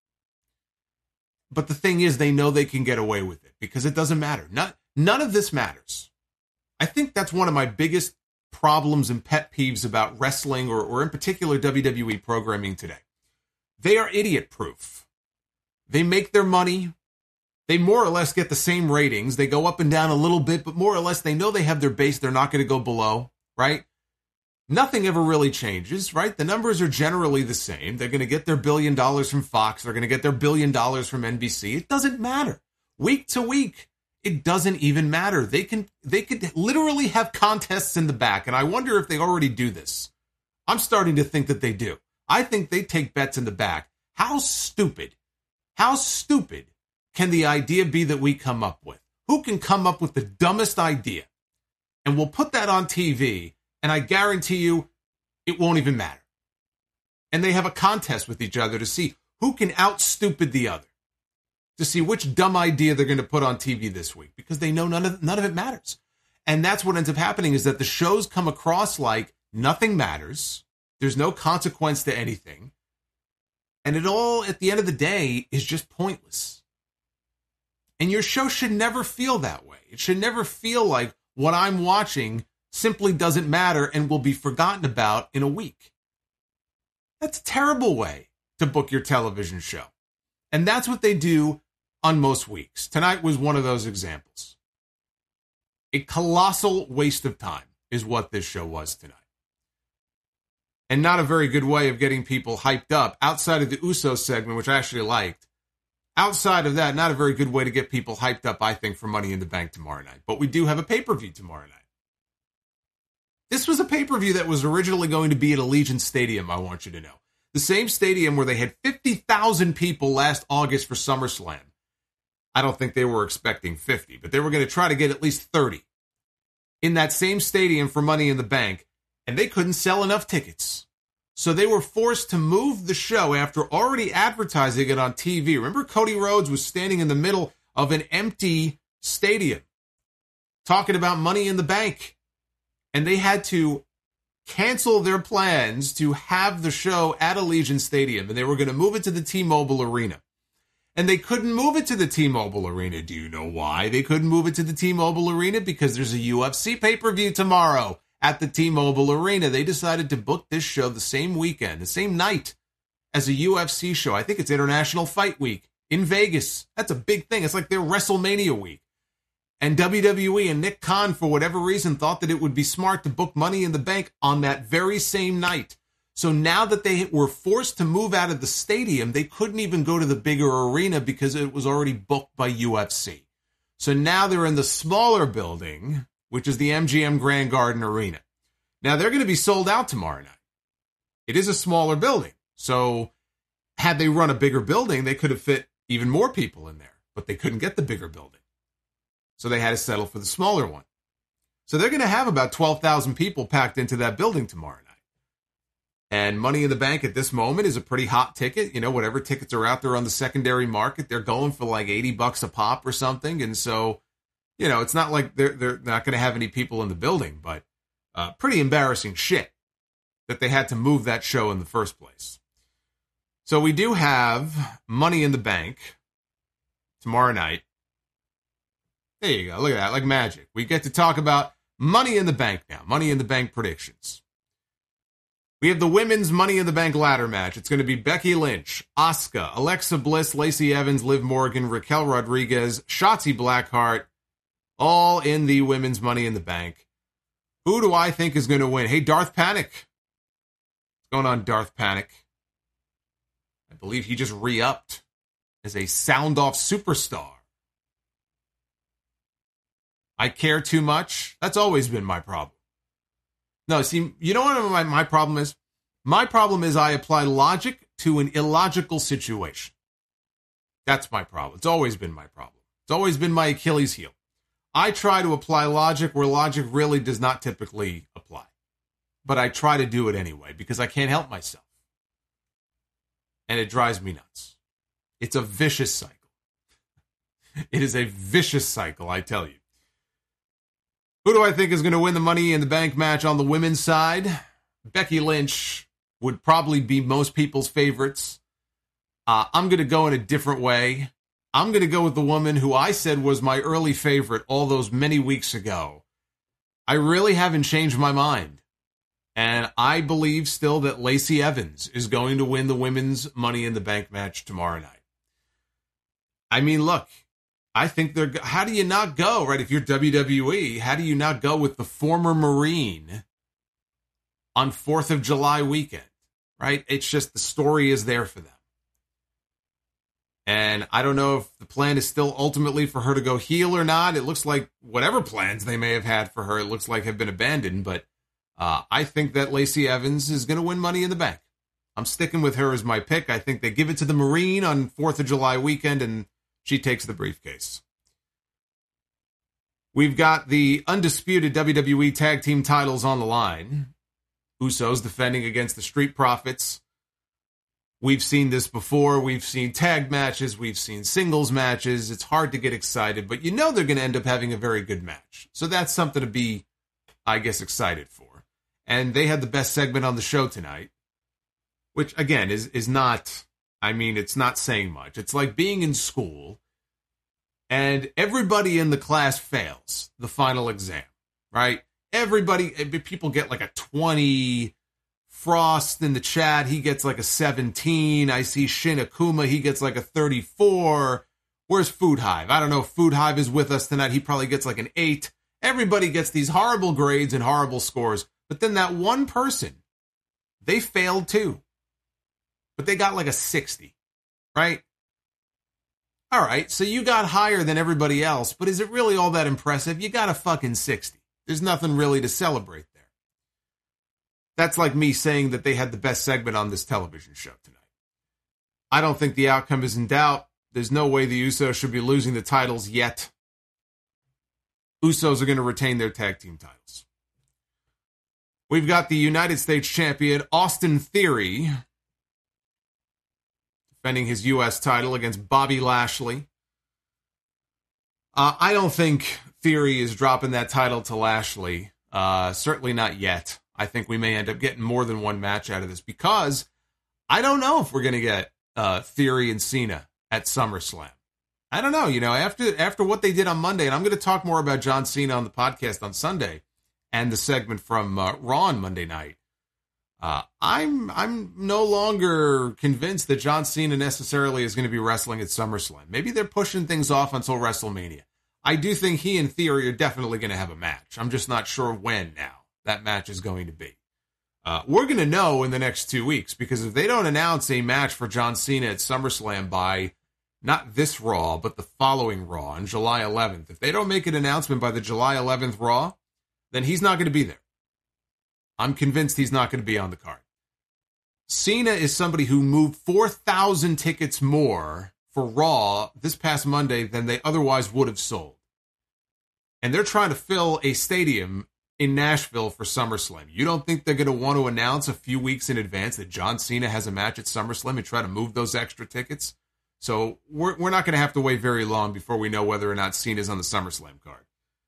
But the thing is, they know they can get away with it because it doesn't matter. None, none of this matters. I think that's one of my biggest problems and pet peeves about wrestling or, or in particular W W E programming today. They are idiot-proof. They make their money. They more or less get the same ratings. They go up and down a little bit, but more or less they know they have their base. They're not going to go below, right? Nothing ever really changes, right? The numbers are generally the same. They're going to get their billion dollars from Fox. They're going to get their billion dollars from N B C. It doesn't matter. Week to week, it doesn't even matter. They can, they could literally have contests in the back, and I wonder if they already do this. I'm starting to think that they do. I think they take bets in the back. How stupid, how stupid can the idea be that we come up with? Who can come up with the dumbest idea? And we'll put that on T V, and I guarantee you it won't even matter. And they have a contest with each other to see who can out-stupid the other, to see which dumb idea they're going to put on T V this week, because they know none of, none of it matters. And that's what ends up happening, is that the shows come across like nothing matters. There's no consequence to anything. And it all, at the end of the day, is just pointless. And your show should never feel that way. It should never feel like what I'm watching simply doesn't matter and will be forgotten about in a week. That's a terrible way to book your television show. And that's what they do on most weeks. Tonight was one of those examples. A colossal waste of time is what this show was tonight. And not a very good way of getting people hyped up outside of the Usos segment, which I actually liked. Outside of that, not a very good way to get people hyped up, I think, for Money in the Bank tomorrow night. But we do have a pay-per-view tomorrow night. This was a pay-per-view that was originally going to be at Allegiant Stadium, I want you to know. The same stadium where they had fifty thousand people last August for SummerSlam. I don't think they were expecting fifty, but they were going to try to get at least thirty in that same stadium for Money in the Bank, and they couldn't sell enough tickets. So they were forced to move the show after already advertising it on T V. Remember, Cody Rhodes was standing in the middle of an empty stadium talking about Money in the Bank. And they had to cancel their plans to have the show at Allegiant Stadium. And they were going to move it to the T-Mobile Arena. And they couldn't move it to the T-Mobile Arena. Do you know why they couldn't move it to the T-Mobile Arena? Because there's a U F C pay-per-view tomorrow at the T-Mobile Arena. They decided to book this show the same weekend, the same night as a U F C show. I think it's International Fight Week in Vegas. That's a big thing. It's like their WrestleMania week. And W W E and Nick Khan, for whatever reason, thought that it would be smart to book Money in the Bank on that very same night. So now that they were forced to move out of the stadium, they couldn't even go to the bigger arena because it was already booked by U F C. So now they're in the smaller building, which is the M G M Grand Garden Arena. Now, they're going to be sold out tomorrow night. It is a smaller building. So had they run a bigger building, they could have fit even more people in there. But they couldn't get the bigger building. So they had to settle for the smaller one. So they're going to have about twelve thousand people packed into that building tomorrow night. And Money in the Bank at this moment is a pretty hot ticket. You know, whatever tickets are out there on the secondary market, they're going for like eighty bucks a pop or something. And so, you know, it's not like they're, they're not going to have any people in the building, but uh, pretty embarrassing shit that they had to move that show in the first place. So we do have Money in the Bank tomorrow night. There you go. Look at that. Like magic. We get to talk about Money in the Bank now. Money in the Bank predictions. We have the women's Money in the Bank ladder match. It's going to be Becky Lynch, Asuka, Alexa Bliss, Lacey Evans, Liv Morgan, Raquel Rodriguez, Shotzi Blackheart, all in the women's Money in the Bank. Who do I think is going to win? Hey, Darth Panic. What's going on, Darth Panic? I believe he just re-upped as a sound-off superstar. I care too much. That's always been my problem. No, see, you know what my, my problem is? My problem is I apply logic to an illogical situation. That's my problem. It's always been my problem. It's always been my Achilles heel. I try to apply logic where logic really does not typically apply. But I try to do it anyway because I can't help myself. And it drives me nuts. It's a vicious cycle. It is a vicious cycle, I tell you. Who do I think is going to win the Money in the Bank match on the women's side? Becky Lynch would probably be most people's favorites. Uh, I'm going to go in a different way. I'm going to go with the woman who I said was my early favorite all those many weeks ago. I really haven't changed my mind. And I believe still that Lacey Evans is going to win the women's Money in the Bank match tomorrow night. I mean, look, I think they're... How do you not go, right? If you're W W E, how do you not go with the former Marine on fourth of July weekend, right? It's just the story is there for them. And I don't know if the plan is still ultimately for her to go heel or not. It looks like whatever plans they may have had for her, it looks like have been abandoned. But uh, I think that Lacey Evans is going to win Money in the Bank. I'm sticking with her as my pick. I think they give it to the Marine on fourth of July weekend, and she takes the briefcase. We've got the undisputed W W E tag team titles on the line. Usos defending against the Street Profits. We've seen this before. We've seen tag matches. We've seen singles matches. It's hard to get excited, but you know they're going to end up having a very good match. So that's something to be, I guess, excited for. And they had the best segment on the show tonight, which, again, is is not, I mean, it's not saying much. It's like being in school and everybody in the class fails the final exam, right? Everybody, people get like a twenty. Frost in the chat, he gets like a seventeen. I see Shin Akuma, he gets like a thirty-four. Where's Food Hive? I don't know if Food Hive is with us tonight. He probably gets like an eight. Everybody gets these horrible grades and horrible scores. But then that one person, they failed too. But they got like a sixty, right? All right, so you got higher than everybody else, but is it really all that impressive? You got a fucking sixty. There's nothing really to celebrate there. That's like me saying that they had the best segment on this television show tonight. I don't think the outcome is in doubt. There's no way the Usos should be losing the titles yet. Usos are going to retain their tag team titles. We've got the United States champion, Austin Theory, defending his U S title against Bobby Lashley. Uh, I don't think Theory is dropping that title to Lashley. Uh, certainly not yet. I think we may end up getting more than one match out of this because I don't know if we're going to get uh, Theory and Cena at SummerSlam. I don't know. You know, after after what they did on Monday, and I'm going to talk more about John Cena on the podcast on Sunday and the segment from uh, Raw on Monday night. Uh, I'm I'm no longer convinced that John Cena necessarily is going to be wrestling at SummerSlam. Maybe they're pushing things off until WrestleMania. I do think he and Theory are definitely going to have a match. I'm just not sure when now that match is going to be. Uh, we're going to know in the next two weeks because if they don't announce a match for John Cena at SummerSlam by not this Raw, but the following Raw on July eleventh, if they don't make an announcement by the July eleventh Raw, then he's not going to be there. I'm convinced he's not going to be on the card. Cena is somebody who moved four thousand tickets more for Raw this past Monday than they otherwise would have sold. And they're trying to fill a stadium in Nashville for SummerSlam. You don't think they're going to want to announce a few weeks in advance that John Cena has a match at SummerSlam and try to move those extra tickets? So we're we're not going to have to wait very long before we know whether or not Cena's on the SummerSlam card.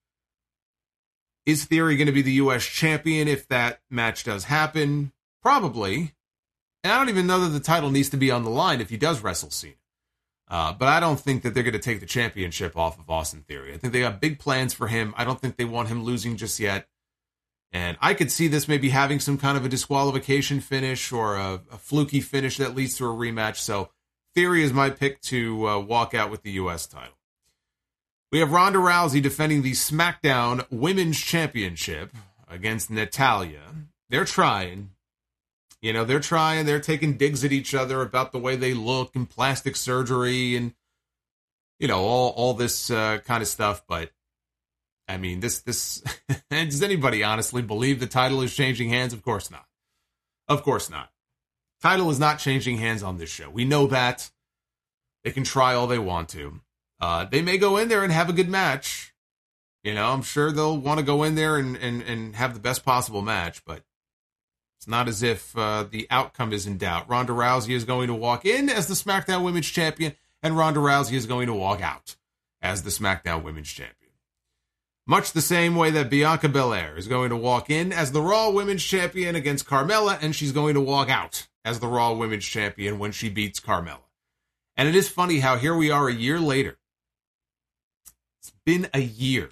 Is Theory going to be the U S champion if that match does happen? Probably. And I don't even know that the title needs to be on the line if he does wrestle Cena. Uh, but I don't think that they're going to take the championship off of Austin Theory. I think they got big plans for him. I don't think they want him losing just yet. And I could see this maybe having some kind of a disqualification finish or a, a fluky finish that leads to a rematch. So Theory is my pick to uh, walk out with the U S title. We have Ronda Rousey defending the SmackDown Women's Championship against Natalya. They're trying. You know, they're trying. They're taking digs at each other about the way they look and plastic surgery and, you know, all, all this uh, kind of stuff. But I mean, this, this, does anybody honestly believe the title is changing hands? Of course not. Of course not. Title is not changing hands on this show. We know that. They can try all they want to. Uh, they may go in there and have a good match. You know, I'm sure they'll want to go in there and, and, and have the best possible match, but it's not as if uh, the outcome is in doubt. Ronda Rousey is going to walk in as the SmackDown Women's Champion, and Ronda Rousey is going to walk out as the SmackDown Women's Champion. Much the same way that Bianca Belair is going to walk in as the Raw Women's Champion against Carmella, and she's going to walk out as the Raw Women's Champion when she beats Carmella. And it is funny how here we are a year later. It's been a year.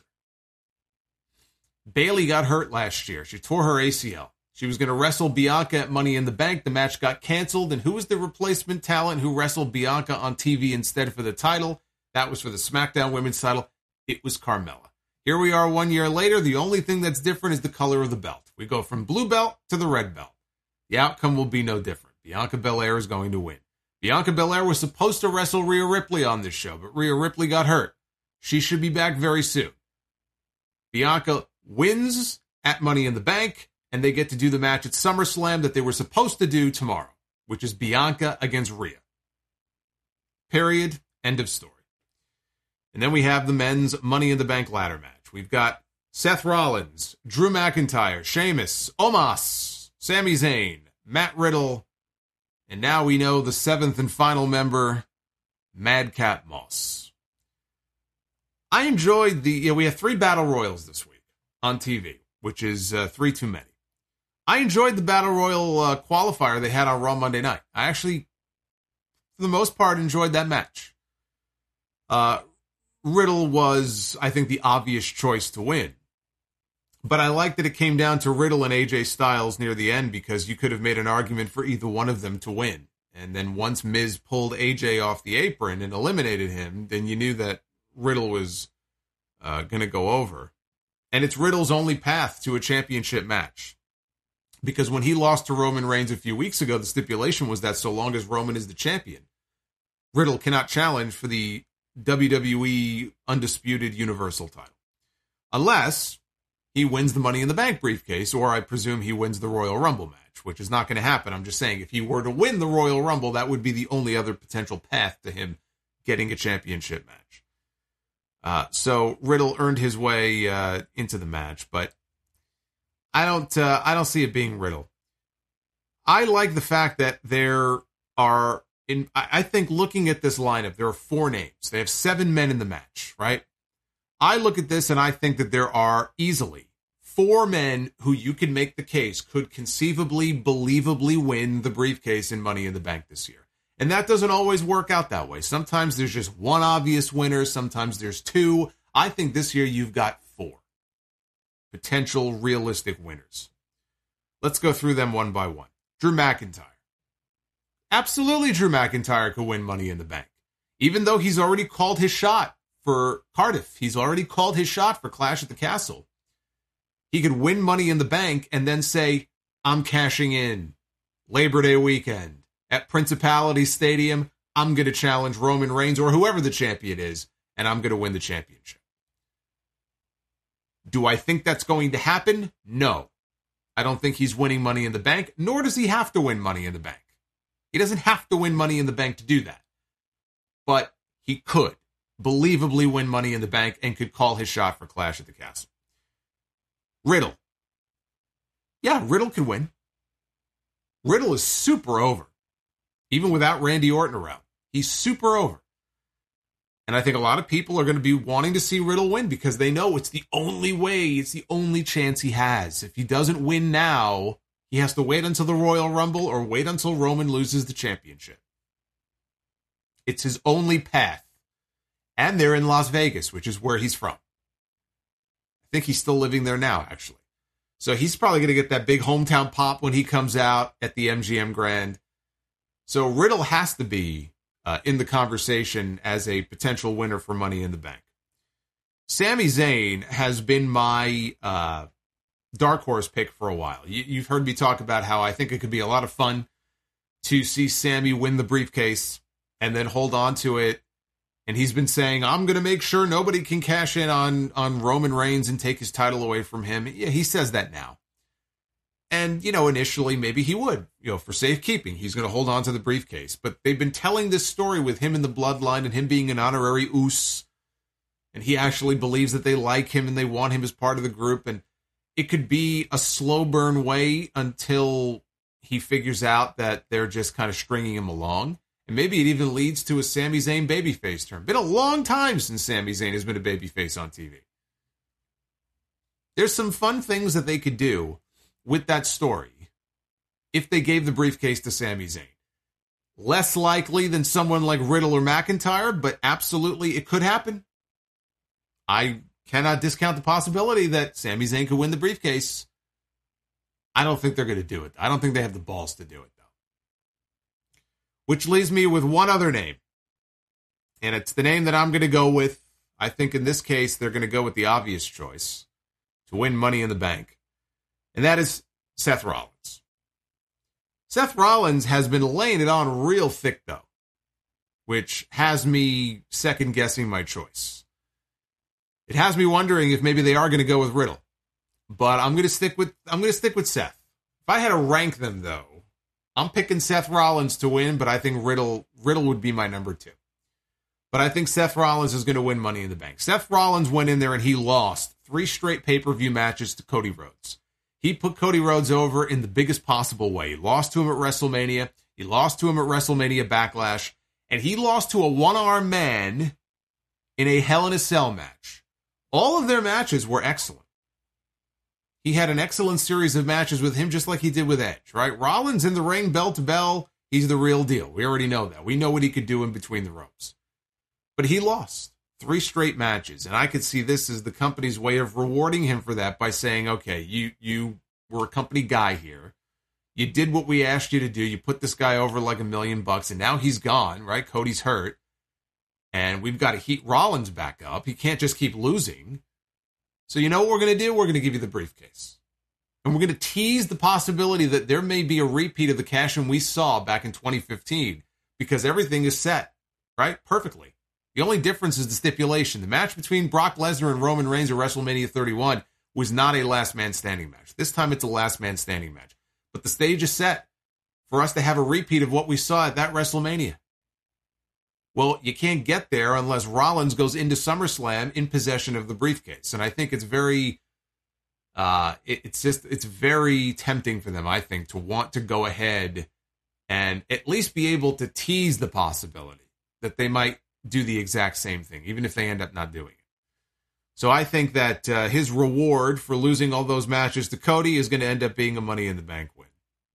Bayley got hurt last year. She tore her A C L. She was going to wrestle Bianca at Money in the Bank. The match got canceled. And who was the replacement talent who wrestled Bianca on T V instead for the title? That was for the SmackDown Women's title. It was Carmella. Here we are one year later. The only thing that's different is the color of the belt. We go from blue belt to the red belt. The outcome will be no different. Bianca Belair is going to win. Bianca Belair was supposed to wrestle Rhea Ripley on this show, but Rhea Ripley got hurt. She should be back very soon. Bianca wins at Money in the Bank, and they get to do the match at SummerSlam that they were supposed to do tomorrow, which is Bianca against Rhea. Period. End of story. And then we have the men's Money in the Bank ladder match. We've got Seth Rollins, Drew McIntyre, Sheamus, Omos, Sami Zayn, Matt Riddle, and now we know the seventh and final member, Madcap Moss. I enjoyed the, you know, we have three Battle Royals this week on T V, which is uh, three too many. I enjoyed the Battle Royal uh, qualifier they had on Raw Monday night. I actually, for the most part, enjoyed that match. Uh, Riddle was, I think, the obvious choice to win. But I like that it came down to Riddle and A J Styles near the end because you could have made an argument for either one of them to win. And then once Miz pulled A J off the apron and eliminated him, then you knew that Riddle was uh, going to go over. And it's Riddle's only path to a championship match. Because when he lost to Roman Reigns a few weeks ago, the stipulation was that so long as Roman is the champion, Riddle cannot challenge for the W W E Undisputed Universal title. Unless he wins the Money in the Bank briefcase, or I presume he wins the Royal Rumble match, which is not going to happen. I'm just saying, if he were to win the Royal Rumble, that would be the only other potential path to him getting a championship match. Uh, so Riddle earned his way uh, into the match, but I don't, uh, I don't see it being Riddle. I like the fact that there are, in, I think looking at this lineup, there are four names. They have seven men in the match, right? I look at this and I think that there are easily four men who you can make the case could conceivably, believably win the briefcase in Money in the Bank this year. And that doesn't always work out that way. Sometimes there's just one obvious winner. Sometimes there's two. I think this year you've got four potential realistic winners. Let's go through them one by one. Drew McIntyre. Absolutely, Drew McIntyre could win Money in the Bank. Even though he's already called his shot for Cardiff. He's already called his shot for Clash at the Castle. He could win Money in the Bank and then say, I'm cashing in Labor Day weekend at Principality Stadium. I'm going to challenge Roman Reigns or whoever the champion is, and I'm going to win the championship. Do I think that's going to happen? No. I don't think he's winning Money in the Bank, nor does he have to win Money in the Bank. He doesn't have to win Money in the Bank to do that. But he could believably win Money in the Bank and could call his shot for Clash at the Castle. Riddle. Yeah, Riddle could win. Riddle is super over. Even without Randy Orton around. He's super over. And I think a lot of people are going to be wanting to see Riddle win because they know it's the only way, it's the only chance he has. If he doesn't win now, he has to wait until the Royal Rumble or wait until Roman loses the championship. It's his only path. And they're in Las Vegas, which is where he's from. I think he's still living there now, actually. So he's probably going to get that big hometown pop when he comes out at the M G M Grand. So Riddle has to be uh, in the conversation as a potential winner for Money in the Bank. Sami Zayn has been my uh, dark horse pick for a while. You, you've heard me talk about how I think it could be a lot of fun to see Sami win the briefcase and then hold on to it. And he's been saying, I'm going to make sure nobody can cash in on, on Roman Reigns and take his title away from him. Yeah, he says that now. And, you know, initially maybe he would, you know, for safekeeping. He's going to hold on to the briefcase. But they've been telling this story with him in the bloodline and him being an honorary Uso. And he actually believes that they like him and they want him as part of the group. And it could be a slow burn way until he figures out that they're just kind of stringing him along. And maybe it even leads to a Sami Zayn babyface turn. Been a long time since Sami Zayn has been a babyface on T V. There's some fun things that they could do with that story if they gave the briefcase to Sami Zayn. Less likely than someone like Riddle or McIntyre, but absolutely it could happen. I cannot discount the possibility that Sami Zayn could win the briefcase. I don't think they're going to do it. I don't think they have the balls to do it, though. Which leaves me with one other name. And it's the name that I'm going to go with. I think in this case, they're going to go with the obvious choice to win Money in the Bank. And that is Seth Rollins. Seth Rollins has been laying it on real thick, though, which has me second-guessing my choice. It has me wondering if maybe they are going to go with Riddle. But I'm going to stick with I'm going to stick with Seth. If I had to rank them, though, I'm picking Seth Rollins to win, but I think Riddle Riddle would be my number two. But I think Seth Rollins is going to win Money in the Bank. Seth Rollins went in there and he lost three straight pay-per-view matches to Cody Rhodes. He put Cody Rhodes over in the biggest possible way. He lost to him at WrestleMania. He lost to him at WrestleMania Backlash. And he lost to a one-armed man in a Hell in a Cell match. All of their matches were excellent. He had an excellent series of matches with him, just like he did with Edge, right? Rollins in the ring, bell to bell, he's the real deal. We already know that. We know what he could do in between the ropes. But he lost three straight matches, and I could see this as the company's way of rewarding him for that by saying, okay, you you were a company guy here. You did what we asked you to do. You put this guy over like a million bucks, and now he's gone, right? Cody's hurt, and we've got to heat Rollins back up. He can't just keep losing. So you know what we're going to do? We're going to give you the briefcase. And we're going to tease the possibility that there may be a repeat of the cash-in we saw back in twenty fifteen, because everything is set, right? Perfectly. The only difference is the stipulation. The match between Brock Lesnar and Roman Reigns at WrestleMania thirty-one was not a last man standing match. This time it's a last man standing match. But the stage is set for us to have a repeat of what we saw at that WrestleMania. Well, you can't get there unless Rollins goes into SummerSlam in possession of the briefcase. And I think it's very, uh, it, it's just, it's very tempting for them, I think, to want to go ahead and at least be able to tease the possibility that they might do the exact same thing, even if they end up not doing it. So I think that uh, his reward for losing all those matches to Cody is going to end up being a Money in the Bank win.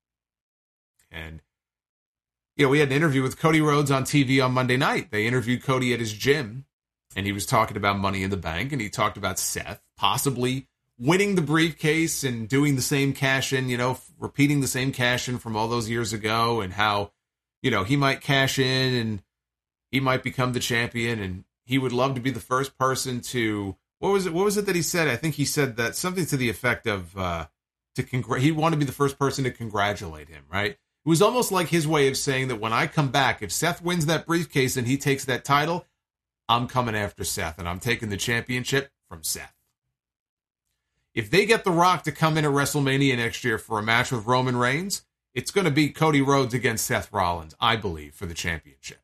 And, you know, we had an interview with Cody Rhodes on T V on Monday night. They interviewed Cody at his gym, and he was talking about Money in the Bank, and he talked about Seth possibly winning the briefcase and doing the same cash-in, you know, repeating the same cash-in from all those years ago, and how, you know, he might cash in and he might become the champion, and he would love to be the first person to, what was it, what was it that he said? I think he said that something to the effect of, uh, to congr- he wanted to be the first person to congratulate him, right? It was almost like his way of saying that when I come back, if Seth wins that briefcase and he takes that title, I'm coming after Seth, and I'm taking the championship from Seth. If they get The Rock to come in at WrestleMania next year for a match with Roman Reigns, it's going to be Cody Rhodes against Seth Rollins, I believe, for the championship.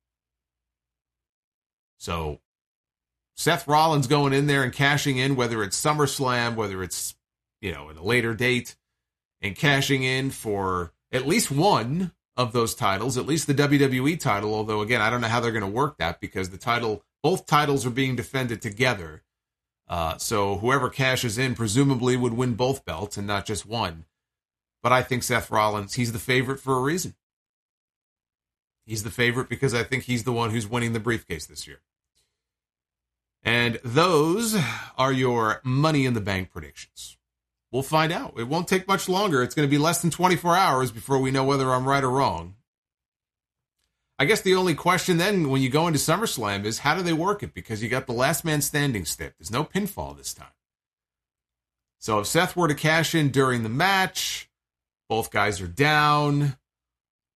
So Seth Rollins going in there and cashing in, whether it's SummerSlam, whether it's, you know, at a later date, and cashing in for at least one of those titles, at least the W W E title, although, again, I don't know how they're going to work that because the title, both titles are being defended together. Uh, so whoever cashes in presumably would win both belts and not just one. But I think Seth Rollins, he's the favorite for a reason. He's the favorite because I think he's the one who's winning the briefcase this year. And those are your Money in the Bank predictions. We'll find out. It won't take much longer. It's going to be less than twenty-four hours before we know whether I'm right or wrong. I guess the only question then when you go into SummerSlam is how do they work it? Because you got the last man standing stip. There's no pinfall this time. So if Seth were to cash in during the match, both guys are down.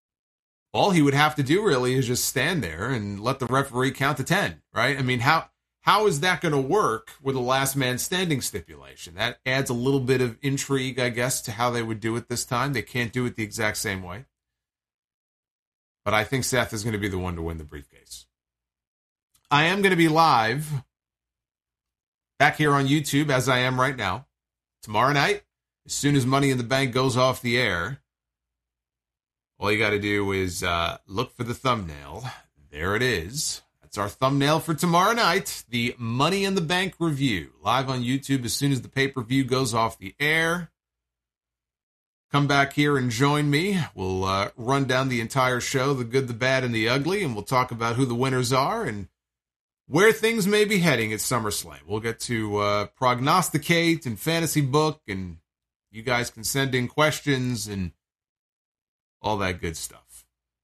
All he would have to do really is just stand there and let the referee count to ten, right? I mean, how how is that going to work with a last man standing stipulation? That adds a little bit of intrigue, I guess, to how they would do it this time. They can't do it the exact same way. But I think Seth is going to be the one to win the briefcase. I am going to be live back here on YouTube, as I am right now, tomorrow night. As soon as Money in the Bank goes off the air, all you got to do is uh, look for the thumbnail. There it is. That's our thumbnail for tomorrow night, the Money in the Bank review, live on YouTube as soon as the pay-per-view goes off the air. Come back here and join me. We'll uh, run down the entire show, the good, the bad, and the ugly, and we'll talk about who the winners are and where things may be heading at SummerSlam. We'll get to uh, prognosticate and fantasy book, and you guys can send in questions and all that good stuff.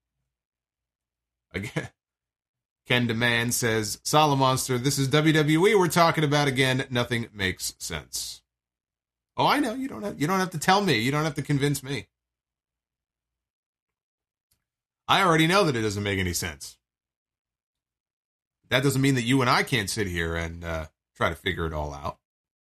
Again, Ken Demand says, Solomonster, this is W W E we're talking about again. Nothing makes sense. Oh, I know. You don't have, you don't have to tell me. You don't have to convince me. I already know that it doesn't make any sense. That doesn't mean that you and I can't sit here and uh, try to figure it all out.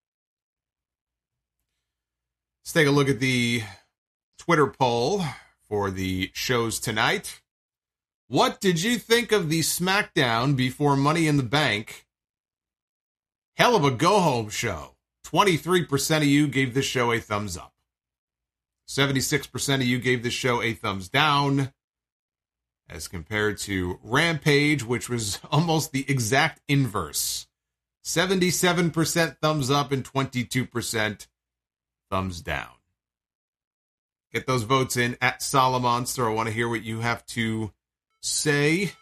Let's take a look at the Twitter poll for the shows tonight. What did you think of the SmackDown before Money in the Bank? Hell of a go-home show. twenty-three percent of you gave this show a thumbs up. seventy-six percent of you gave this show a thumbs down, as compared to Rampage, which was almost the exact inverse. seventy-seven percent thumbs up and twenty-two percent thumbs down. Get those votes in at Solomonster. I want to hear what you have to say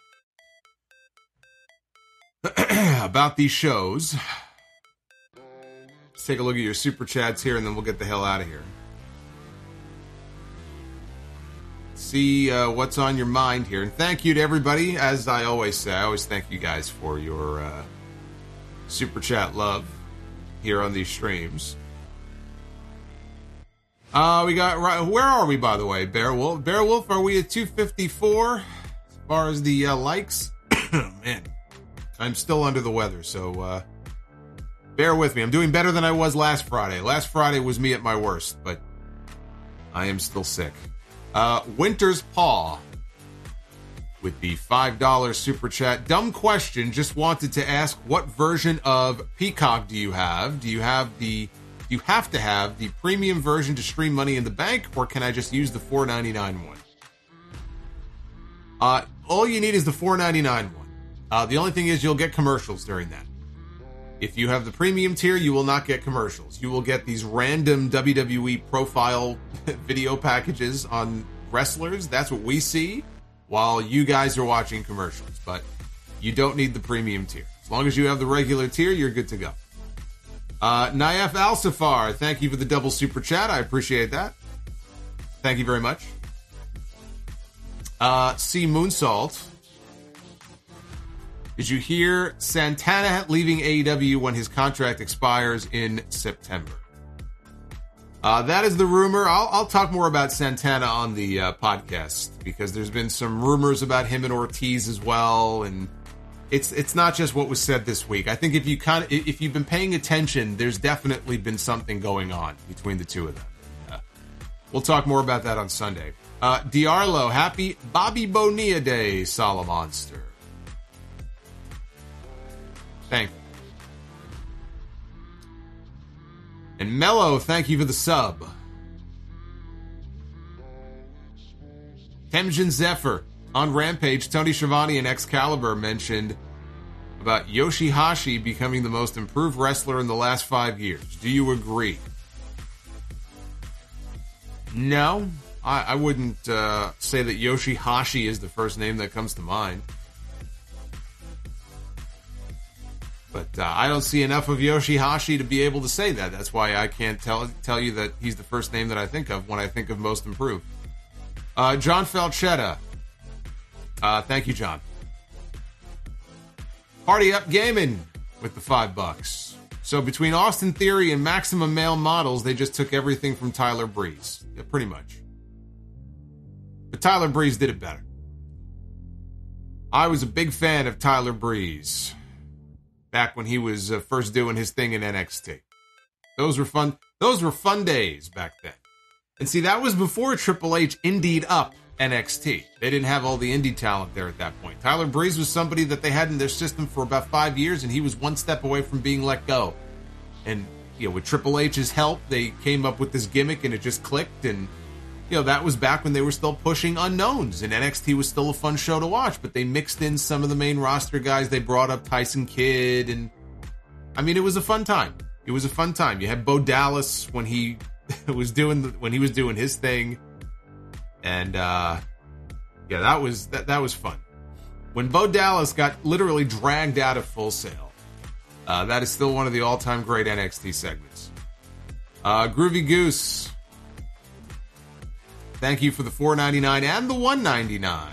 about these shows. Let's take a look at your super chats here, and then we'll get the hell out of here. See uh, what's on your mind here. And thank you to everybody. As I always say, I always thank you guys for your uh, super chat love here on these streams. Uh, we got, right, where are we, by the way, Bear Wolf? Bear Wolf, are we at two fifty-four as far as the uh, likes? Man, I'm still under the weather, so uh, bear with me. I'm doing better than I was last Friday. Last Friday was me at my worst, but I am still sick. Uh, Winter's Paw with the five dollars super chat. Dumb question. Just wanted to ask, what version of Peacock do you have? Do you have the, do you have to have the premium version to stream Money in the Bank, or can I just use the four ninety-nine one? Uh, all you need is the four ninety-nine one. Uh, the only thing is you'll get commercials during that. If you have the premium tier, you will not get commercials. You will get these random W W E profile video packages on wrestlers. That's what we see while you guys are watching commercials. But you don't need the premium tier. As long as you have the regular tier, you're good to go. Uh, Naif Al-Safar, thank you for the double super chat. I appreciate that. Thank you very much. Uh, C. Moonsault. Did you hear Santana leaving A E W when his contract expires in September? Uh, that is the rumor. I'll, I'll talk more about Santana on the uh, podcast, because there's been some rumors about him and Ortiz as well, and it's it's not just what was said this week. I think if you kind of if you've been paying attention, there's definitely been something going on between the two of them. Uh, we'll talk more about that on Sunday. Uh, Diarlo, happy Bobby Bonilla Day, Solomonster. Thank you. And Mello, thank you for the sub. Temjin Zephyr, on Rampage, Tony Schiavone and Excalibur mentioned about Yoshihashi becoming the most improved wrestler in the last five years. Do you agree? No, I, I wouldn't uh, say that Yoshihashi is the first name that comes to mind. But uh, I don't see enough of Yoshihashi to be able to say that. That's why I can't tell tell you that he's the first name that I think of when I think of most improved. Uh, John Falchetta. Uh, thank you, John. Party Up Gaming with the five bucks. So between Austin Theory and Maximum Male Models, they just took everything from Tyler Breeze. Yeah, pretty much. But Tyler Breeze did it better. I was a big fan of Tyler Breeze. back when he was uh, first doing his thing in N X T. Those were fun. Those were fun days back then. And see, that was before Triple H indied up N X T. They didn't have all the indie talent there at that point. Tyler Breeze was somebody that they had in their system for about five years, and he was one step away from being let go. And, you know, with Triple H's help, they came up with this gimmick, and it just clicked. And, you know, that was back when they were still pushing unknowns, and N X T was still a fun show to watch. But they mixed in some of the main roster guys. They brought up Tyson Kidd, and, I mean, it was a fun time. It was a fun time. You had Bo Dallas when he was doing the, when he was doing his thing, and uh, yeah, that was that that was fun. When Bo Dallas got literally dragged out of Full Sail, uh, that is still one of the all-time great N X T segments. Uh, Groovy Goose, thank you for the four ninety-nine and the one ninety-nine.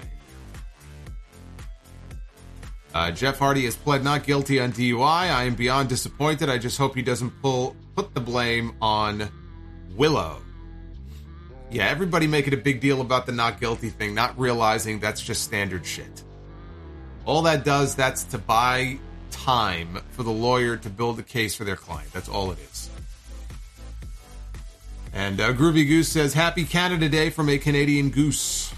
Uh, Jeff Hardy has pled not guilty on D U I. I am beyond disappointed. I just hope he doesn't pull put the blame on Willow. Yeah, everybody making a big deal about the not guilty thing, not realizing that's just standard shit. All that does, that's to buy time for the lawyer to build a case for their client. That's all it is. And uh, Groovy Goose says, Happy Canada Day from a Canadian goose.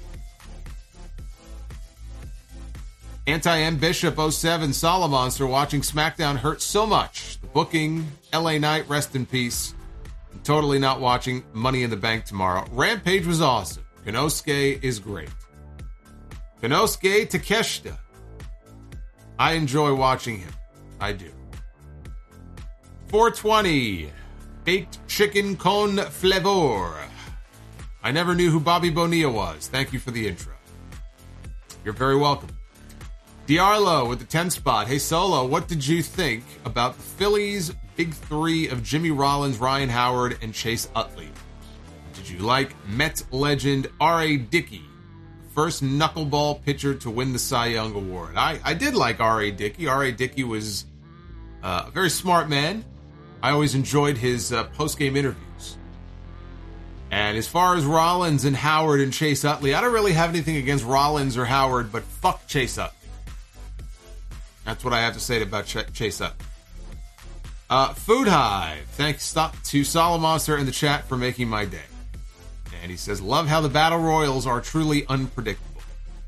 Anti-M Bishop oh seven Solomonster, watching SmackDown hurts so much. The booking, L A Knight, rest in peace. I'm totally not watching Money in the Bank tomorrow. Rampage was awesome. Konosuke is great. Konosuke Takeshita. I enjoy watching him. I do. four twenty. Baked chicken con flavor. I never knew who Bobby Bonilla was. Thank you for the intro. You're very welcome. Diarlo with the ten spot. Hey, Solo, what did you think about the Phillies' big three of Jimmy Rollins, Ryan Howard, and Chase Utley? Did you like Mets legend R A. Dickey, the first knuckleball pitcher to win the Cy Young Award? I, I did like R A. Dickey. R A. Dickey was uh, a very smart man. I always enjoyed his uh, post-game interviews. And as far as Rollins and Howard and Chase Utley, I don't really have anything against Rollins or Howard, but fuck Chase Utley. That's what I have to say about Ch- Chase Utley. Uh, Food Hive, thanks to Solomonster in the chat for making my day. And he says, love how the Battle Royals are truly unpredictable.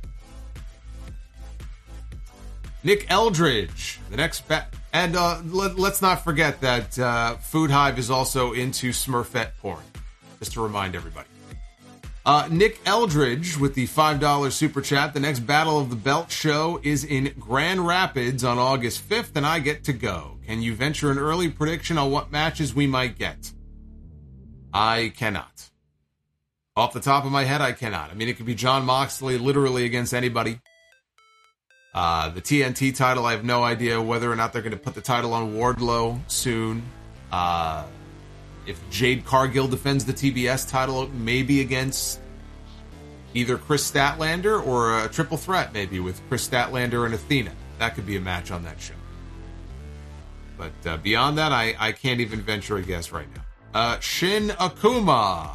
Nick Eldridge, the next... Ba- and uh, let, let's not forget that uh, Food Hive is also into Smurfette porn. Just to remind everybody. Uh, Nick Eldridge with the five dollars super chat. The next Battle of the Belt show is in Grand Rapids on August fifth, and I get to go. Can you venture an early prediction on what matches we might get? I cannot. Off the top of my head, I cannot. I mean, it could be Jon Moxley literally against anybody. Uh, the T N T title, I have no idea whether or not they're going to put the title on Wardlow soon. Uh... If Jade Cargill defends the T B S title, maybe against either Chris Statlander or a triple threat, maybe with Chris Statlander and Athena. That could be a match on that show. But uh, beyond that, I, I can't even venture a guess right now. Uh, Shin Akuma.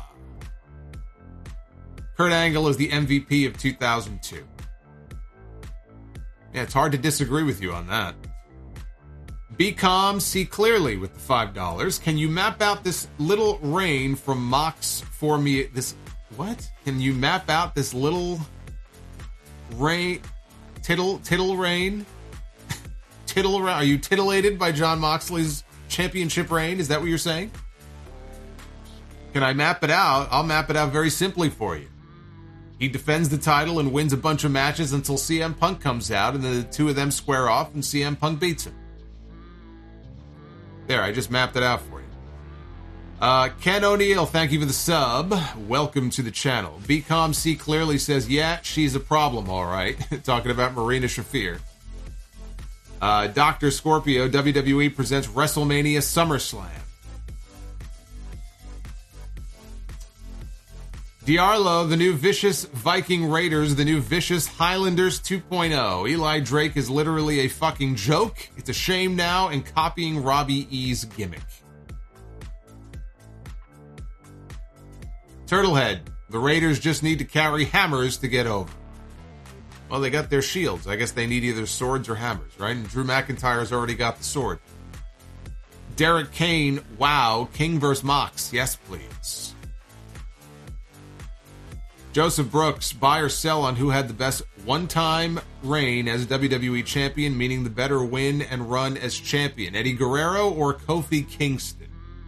Kurt Angle is the M V P of two thousand two. Yeah, it's hard to disagree with you on that. Be calm, see clearly with the five dollars. Can you map out this little rain from Mox for me? This, what? Can you map out this little rain, tittle, tittle rain? Tittle around. Are you titillated by Jon Moxley's championship reign? Is that what you're saying? Can I map it out? I'll map it out very simply for you. He defends the title and wins a bunch of matches until C M Punk comes out, and then the two of them square off and C M Punk beats him. There, I just mapped it out for you. Uh, Ken O'Neill, thank you for the sub. Welcome to the channel. B COM C clearly says, yeah, she's a problem, all right. Talking about Marina Shafir. Uh, Doctor Scorpio, W W E presents WrestleMania SummerSlam. Diarlo, the new Vicious Viking Raiders, the new Vicious Highlanders two point oh. Eli Drake is literally a fucking joke. It's a shame now, and copying Robbie E's gimmick. Turtlehead, the Raiders just need to carry hammers to get over. Well, they got their shields. I guess they need either swords or hammers, right? And Drew McIntyre's already got the sword. Derek Kane, wow. King versus Mox. Yes, please. Joseph Brooks, buy or sell on who had the best one-time reign as a W W E champion, meaning the better win and run as champion. Eddie Guerrero or Kofi Kingston?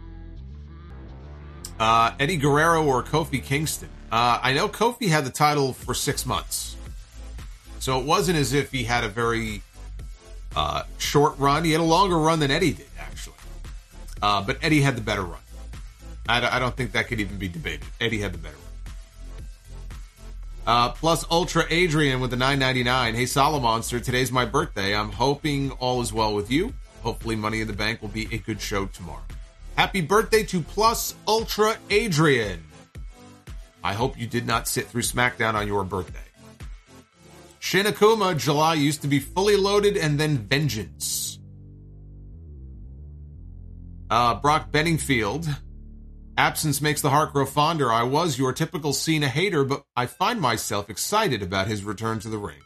Uh, Eddie Guerrero or Kofi Kingston? Uh, I know Kofi had the title for six months. So it wasn't as if he had a very uh, short run. He had a longer run than Eddie did, actually. Uh, but Eddie had the better run. I, I don't think that could even be debated. Eddie had the better run. Uh, plus Ultra Adrian with the nine ninety-nine. Hey, Solomonster, today's my birthday. I'm hoping all is well with you. Hopefully Money in the Bank will be a good show tomorrow. Happy birthday to Plus Ultra Adrian. I hope you did not sit through SmackDown on your birthday. Shin Akuma, July used to be Fully Loaded and then Vengeance. Uh, Brock Benningfield. Absence makes the heart grow fonder. I was your typical Cena hater, but I find myself excited about his return to the ring.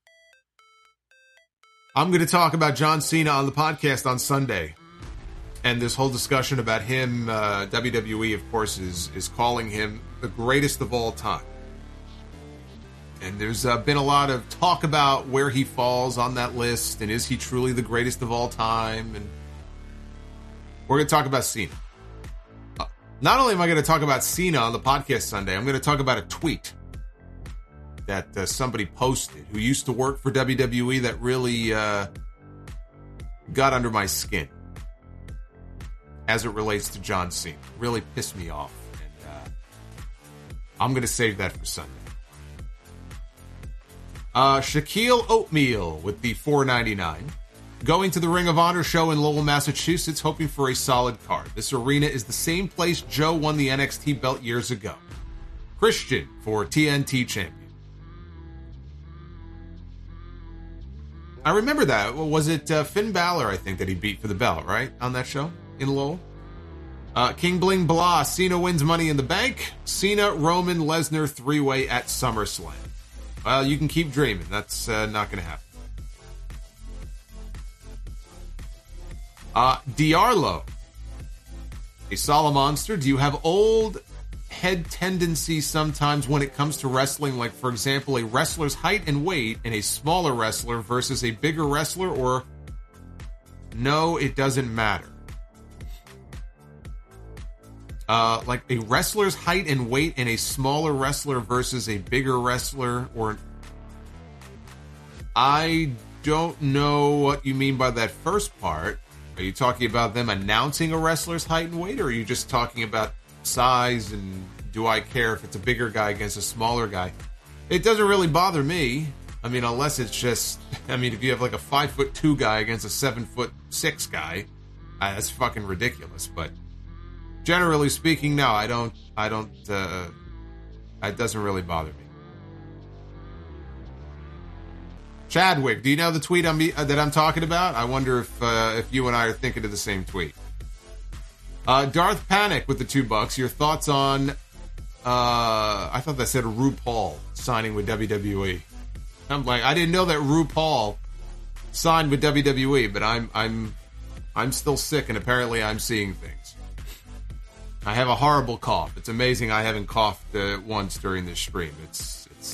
I'm going to talk about John Cena on the podcast on Sunday. And this whole discussion about him, uh, W W E, of course, is, is calling him the greatest of all time. And there's uh, been a lot of talk about where he falls on that list, and is he truly the greatest of all time? And we're going to talk about Cena. Not only am I going to talk about Cena on the podcast Sunday, I'm going to talk about a tweet that uh, somebody posted who used to work for W W E that really uh, got under my skin as it relates to John Cena. Really pissed me off. And uh, I'm going to save that for Sunday. Uh, Shaquille Oatmeal with the four ninety-nine. Going to the Ring of Honor show in Lowell, Massachusetts, hoping for a solid card. This arena is the same place Joe won the N X T belt years ago. Christian for T N T champion. I remember that. Was it uh, Finn Balor, I think, that he beat for the belt, right? On that show in Lowell? Uh, King Bling Blah. Cena wins Money in the Bank. Cena, Roman, Lesnar three-way at SummerSlam. Well, you can keep dreaming. That's uh, not going to happen. Uh, Diarlo. A Solomonster, do you have old head tendencies sometimes when it comes to wrestling? Like, for example, a wrestler's height and weight and a smaller wrestler versus a bigger wrestler? Or, no, it doesn't matter. Uh, like a wrestler's height and weight and a smaller wrestler versus a bigger wrestler? Or, I don't know what you mean by that first part. Are you talking about them announcing a wrestler's height and weight, or are you just talking about size and do I care if it's a bigger guy against a smaller guy? It doesn't really bother me. I mean, unless it's just, I mean, if you have like a five foot two guy against a seven foot six guy, uh, that's fucking ridiculous. But generally speaking, no, I don't, I don't, uh, it doesn't really bother me. Chadwick, do you know the tweet I'm, uh, that I'm talking about? I wonder if uh, if you and I are thinking of the same tweet. Uh, Darth Panic with the two bucks. Your thoughts on, uh, I thought that said RuPaul signing with W W E. I'm like, I didn't know that RuPaul signed with W W E, but I'm I'm I'm still sick, and apparently I'm seeing things. I have a horrible cough. It's amazing I haven't coughed uh, once during this stream. It's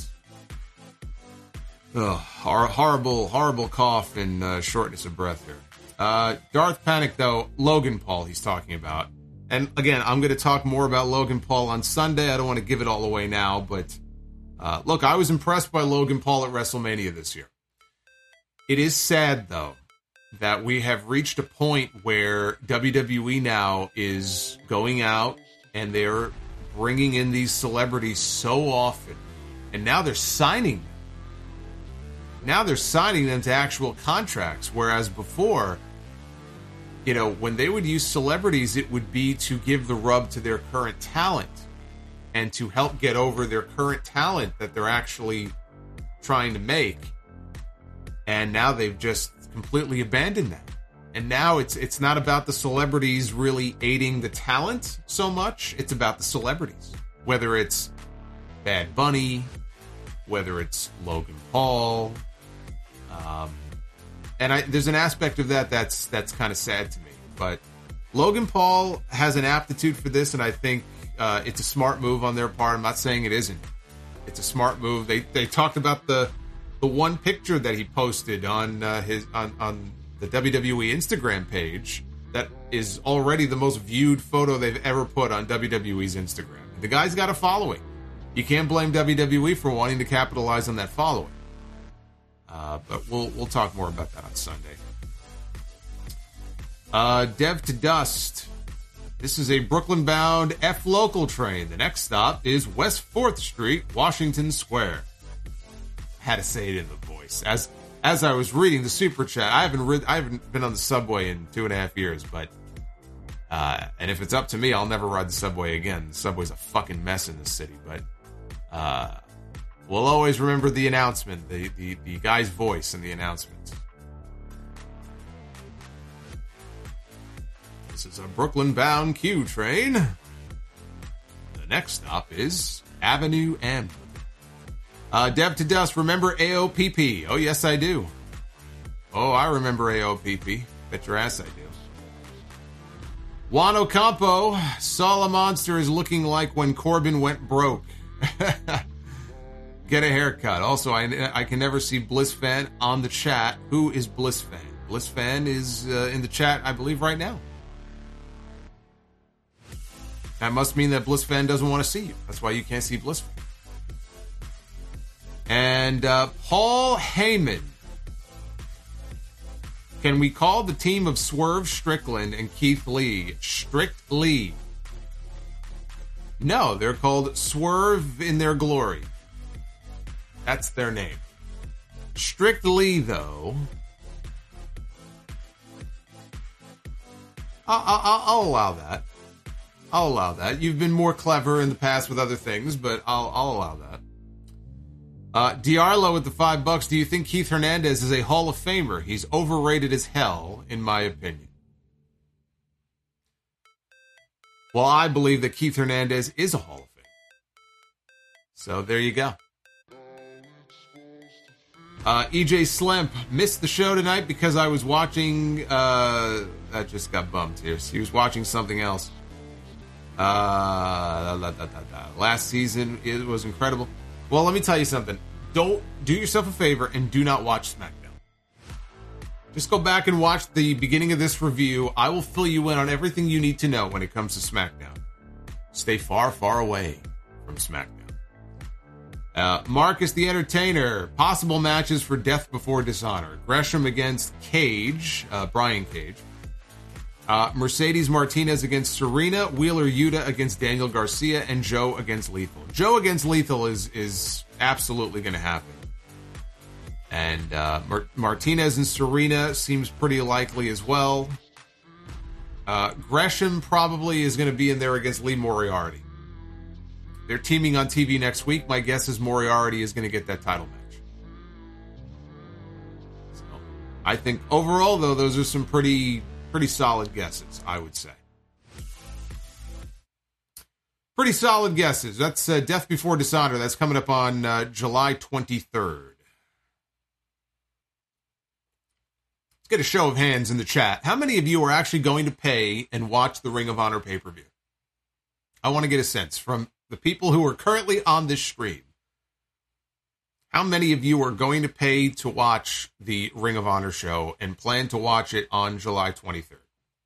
Ugh, hor- horrible, horrible cough and uh, shortness of breath here. Uh, Darth Panic, though, Logan Paul he's talking about. And again, I'm going to talk more about Logan Paul on Sunday. I don't want to give it all away now, but uh, look, I was impressed by Logan Paul at WrestleMania this year. It is sad, though, that we have reached a point where W W E now is going out and they're bringing in these celebrities so often. And now they're signing them. Now they're signing them to actual contracts, whereas before, you know, when they would use celebrities, it would be to give the rub to their current talent and to help get over their current talent that they're actually trying to make. And now they've just completely abandoned that. And now it's it's not about the celebrities really aiding the talent so much. It's about the celebrities. Whether it's Bad Bunny, whether it's Logan Paul. Um, and I, there's an aspect of that that's that's kind of sad to me. But Logan Paul has an aptitude for this, and I think uh, it's a smart move on their part. I'm not saying it isn't. It's a smart move. They they talked about the the one picture that he posted on uh, his on, on the W W E Instagram page that is already the most viewed photo they've ever put on W W E's Instagram. The guy's got a following. You can't blame W W E for wanting to capitalize on that following. Uh, but we'll we'll talk more about that on Sunday. Uh, Dev to Dust. This is a Brooklyn-bound F local train. The next stop is West fourth Street, Washington Square. Had to say it in the voice as as I was reading the super chat. I haven't read, I haven't been on the subway in two and a half years, but uh, and if it's up to me, I'll never ride the subway again. The subway's a fucking mess in this city, but uh, we'll always remember the announcement, the, the the guy's voice in the announcement. This is a Brooklyn-bound Q train. The next stop is Avenue M. Uh, Dev to Dust, remember A O P P? Oh, yes, I do. Oh, I remember A O P P. Bet your ass I do. Juan Ocampo, Sala Monster is looking like when Corbin went broke. Get a haircut. Also, I, I can never see BlissFan on the chat. Who is BlissFan? BlissFan is uh, in the chat, I believe, right now. That must mean that BlissFan doesn't want to see you. That's why you can't see BlissFan. And uh, Paul Heyman. Can we call the team of Swerve Strickland and Keith Lee Strict Lee? No, they're called Swerve in their glory. That's their name. Strict Lee, though. I'll, I'll, I'll allow that. I'll allow that. You've been more clever in the past with other things, but I'll, I'll allow that. Uh, Diarlo with the five bucks. Do you think Keith Hernandez is a Hall of Famer? He's overrated as hell, in my opinion. Well, I believe that Keith Hernandez is a Hall of Famer. So there you go. Uh, E J Slimp missed the show tonight because I was watching. Uh, that just got bumped here. So he was watching something else. Uh, da, da, da, da. Last season it was incredible. Well, let me tell you something. Don't do yourself a favor and do not watch SmackDown. Just go back and watch the beginning of this review. I will fill you in on everything you need to know when it comes to SmackDown. Stay far, far away from SmackDown. Uh, Marcus the Entertainer. Possible matches for Death Before Dishonor. Gresham against Cage. Uh, Brian Cage. Uh, Mercedes Martinez against Serena, Wheeler Yuta against Daniel Garcia, and Joe against Lethal. Joe against Lethal is is absolutely going to happen. And uh, Mar- Martinez and Serena seems pretty likely as well. Uh, Gresham probably is going to be in there against Lee Moriarty. They're teaming on T V next week. My guess is Moriarty is going to get that title match. So, I think overall, though, those are some pretty... Pretty solid guesses, I would say. Pretty solid guesses. That's uh, Death Before Dishonor. That's coming up on uh, July twenty-third. Let's get a show of hands in the chat. How many of you are actually going to pay and watch the Ring of Honor pay-per-view? I want to get a sense from the people who are currently on this stream. How many of you are going to pay to watch the Ring of Honor show and plan to watch it on July twenty-third?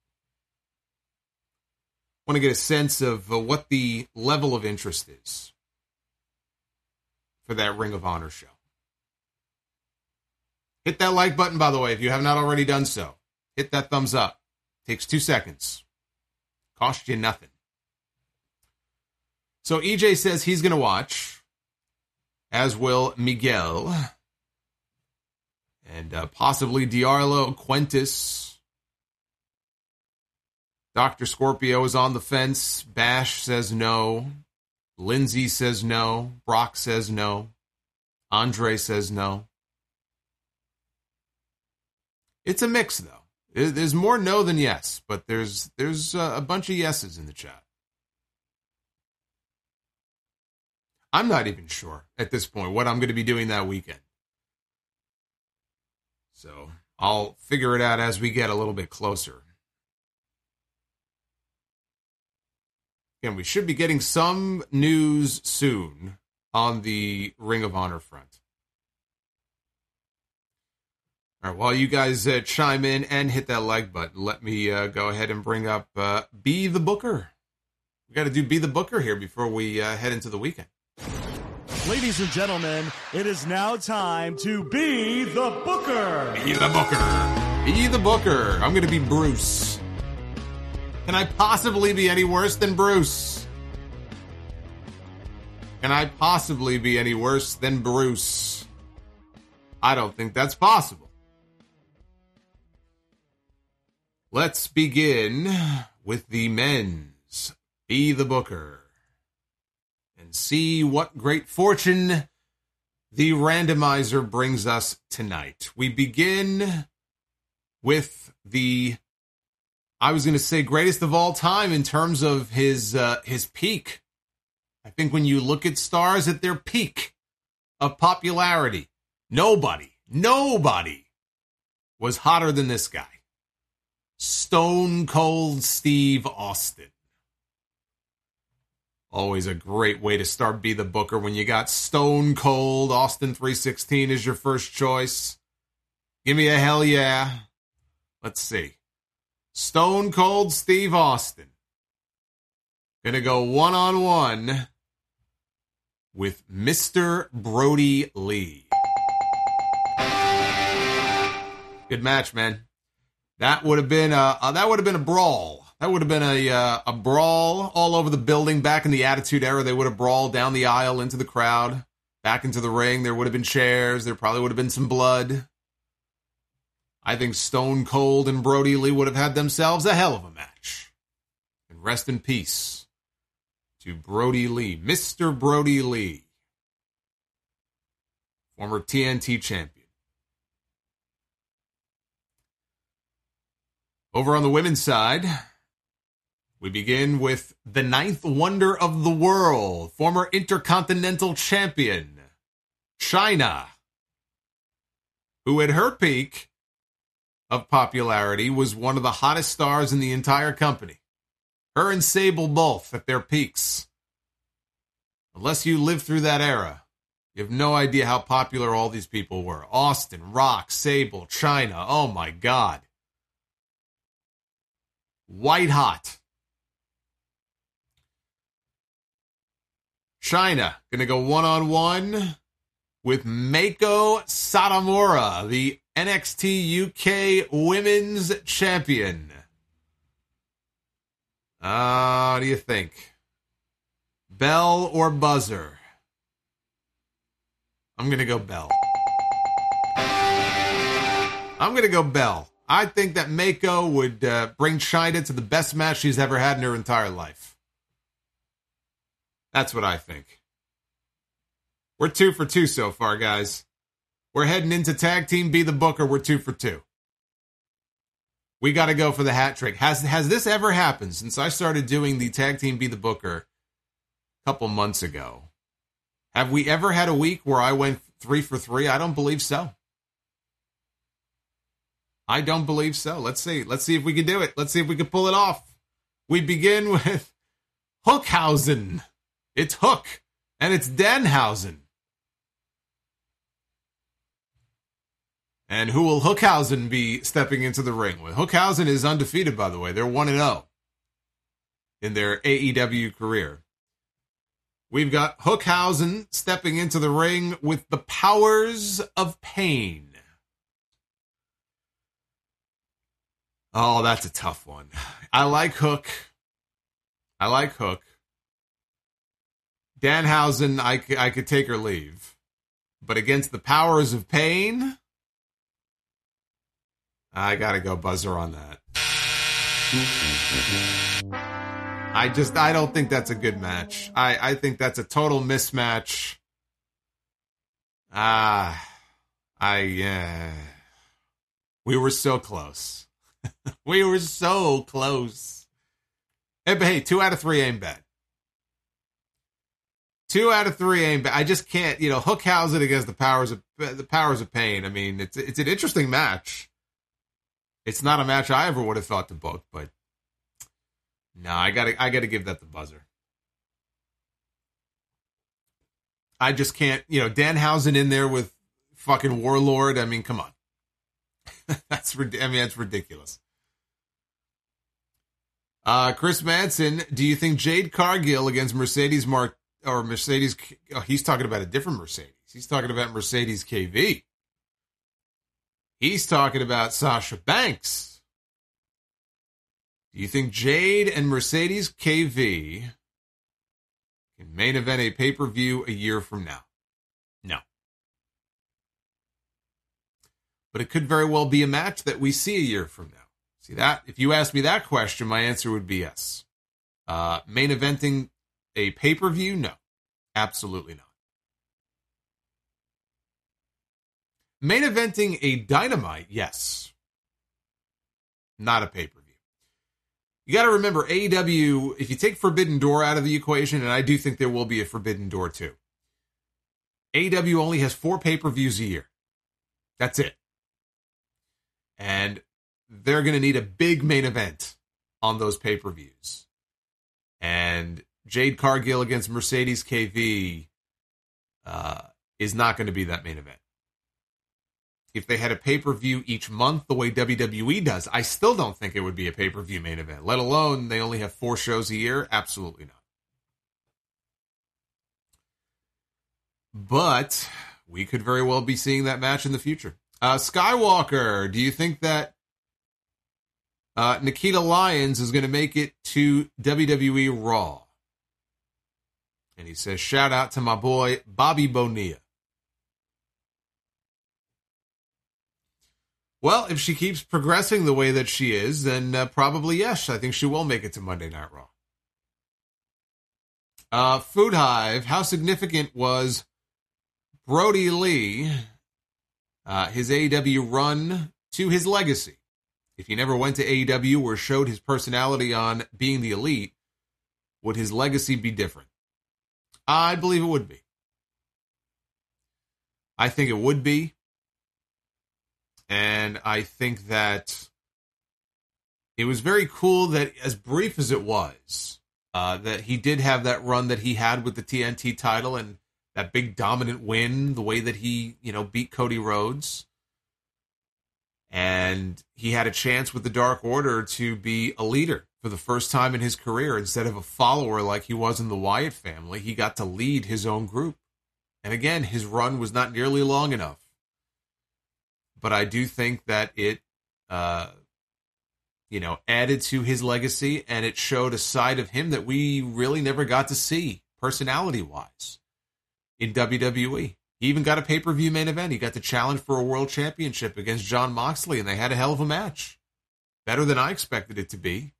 I want to get a sense of uh, what the level of interest is for that Ring of Honor show. Hit that like button, by the way, if you have not already done so. Hit that thumbs up. Takes two seconds. Cost you nothing. So E J says he's going to watch. As will Miguel. And uh, possibly Diarlo, Quentis. Doctor Scorpio is on the fence. Bash says no. Lindsay says no. Brock says no. Andre says no. It's a mix, though. There's more no than yes, but there's there's uh, a bunch of yeses in the chat. I'm not even sure at this point what I'm going to be doing that weekend. So I'll figure it out as we get a little bit closer. Again, we should be getting some news soon on the Ring of Honor front. All right, while you guys uh, chime in and hit that like button, let me uh, go ahead and bring up uh, Be the Booker. We got to do Be the Booker here before we uh, head into the weekend. Ladies and gentlemen, it is now time to Be the Booker. Be the Booker. Be the Booker. I'm going to be Bruce. Can I possibly be any worse than Bruce? Can I possibly be any worse than Bruce? I don't think that's possible. Let's begin with the men's Be the Booker and see what great fortune the randomizer brings us tonight. We begin with the, I was going to say, greatest of all time in terms of his uh, his peak. I think when you look at stars at their peak of popularity, nobody, nobody was hotter than this guy. Stone Cold Steve Austin. Always a great way to start Be the Booker when you got Stone Cold Austin three sixteen as your first choice. Give me a hell yeah. Let's see. Stone Cold Steve Austin. Gonna go one-on-one with Mister Brody Lee. Good match, man. That would have been a, uh, that would have been a brawl. That would have been a uh, a brawl all over the building. Back in the Attitude Era, they would have brawled down the aisle into the crowd, back into the ring. There would have been chairs. There probably would have been some blood. I think Stone Cold and Brody Lee would have had themselves a hell of a match. And rest in peace to Brody Lee, Mister Brody Lee, former T N T champion. Over on the women's side, we begin with the ninth wonder of the world, former Intercontinental Champion, Chyna, who at her peak of popularity was one of the hottest stars in the entire company. Her and Sable both at their peaks. Unless you lived through that era, you have no idea how popular all these people were. Austin, Rock, Sable, Chyna, oh my God. White hot. Chyna gonna go one-on-one with Meiko Satomura, the N X T U K Women's Champion. Uh, what do you think? Bell or buzzer? I'm gonna go Bell. I'm gonna go Bell. I think that Meiko would uh, bring Chyna to the best match she's ever had in her entire life. That's what I think. We're two for two so far, guys. We're heading into Tag Team Be the Booker. We're two for two. We got to go for the hat trick. Has has this ever happened since I started doing the Tag Team Be the Booker a couple months ago? Have we ever had a week where I went three for three? I don't believe so. I don't believe so. Let's see. Let's see if we can do it. Let's see if we can pull it off. We begin with Hookhausen. It's Hook, and it's Danhausen. And who will Hookhausen be stepping into the ring with? Hookhausen is undefeated, by the way. They're one and oh in their A E W career. We've got Hookhausen stepping into the ring with the Powers of Pain. Oh, that's a tough one. I like Hook. I like Hook. Danhausen, I, c- I could take or leave. But against the Powers of Pain, I gotta go buzzer on that. I just, I don't think that's a good match. I, I think that's a total mismatch. Ah, I, yeah. We were so close. We were so close. Hey, but hey, two out of three ain't bad. Two out of three ain't bad. I just can't, you know, Hookhausen against the powers of the powers of pain. I mean, it's it's an interesting match. It's not a match I ever would have thought to book, but no, I gotta I gotta give that the buzzer. I just can't, you know, Danhausen in there with fucking Warlord. I mean, come on. that's I mean, that's ridiculous. Uh, Chris Manson, do you think Jade Cargill against Mercedes Mark or Mercedes? Oh, he's talking about a different Mercedes. He's talking about Mercedes K V. He's talking about Sasha Banks. Do you think Jade and Mercedes K V can main event a pay-per-view a year from now? No. But it could very well be a match that we see a year from now. See that? If you asked me that question, my answer would be yes. Uh, main eventing a pay-per-view? No. Absolutely not. Main eventing a Dynamite? Yes. Not a pay-per-view. You got to remember, A E W, if you take Forbidden Door out of the equation, and I do think there will be a Forbidden Door too, A E W only has four pay-per-views a year. That's it. And they're going to need a big main event on those pay-per-views. And Jade Cargill against Mercedes K V uh, is not going to be that main event. If they had a pay-per-view each month the way W W E does, I still don't think it would be a pay-per-view main event, let alone they only have four shows a year. Absolutely not. But we could very well be seeing that match in the future. Uh, Skywalker, do you think that uh, Nikita Lyons is going to make it to W W E Raw? And he says, shout out to my boy, Bobby Bonilla. Well, if she keeps progressing the way that she is, then uh, probably yes. I think she will make it to Monday Night Raw. Uh, Food Hive, how significant was Brody Lee, uh, his A E W run to his legacy? If he never went to A E W or showed his personality on Being the Elite, would his legacy be different? I believe it would be. I think it would be. And I think that it was very cool that, as brief as it was, uh, that he did have that run that he had with the T N T title and that big dominant win, the way that he, you know, beat Cody Rhodes. And he had a chance with the Dark Order to be a leader for the first time in his career. Instead of a follower like he was in the Wyatt family, he got to lead his own group. And again, his run was not nearly long enough. But I do think that it, uh, you know, added to his legacy, and it showed a side of him that we really never got to see, personality-wise, in W W E. He even got a pay-per-view main event. He got to challenge for a world championship against Jon Moxley, and they had a hell of a match. Better than I expected it to be.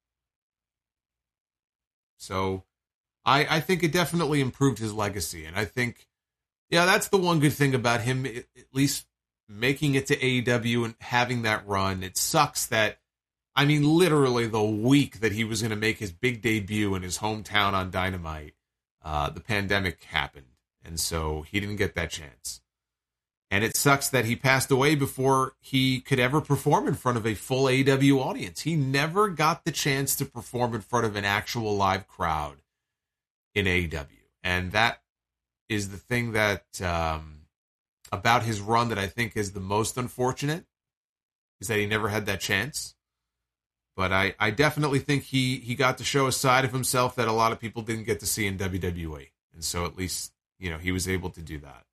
So I, I think it definitely improved his legacy, and I think, yeah, that's the one good thing about him, at least making it to A E W and having that run. It sucks that, I mean, literally the week that he was going to make his big debut in his hometown on Dynamite, uh, the pandemic happened. And so he didn't get that chance. And it sucks that he passed away before he could ever perform in front of a full A E W audience. He never got the chance to perform in front of an actual live crowd in A E W. And that is the thing that, um, about his run that I think is the most unfortunate, is that he never had that chance. But I, I definitely think he, he got to show a side of himself that a lot of people didn't get to see in W W E. And so at least, you know, he was able to do that.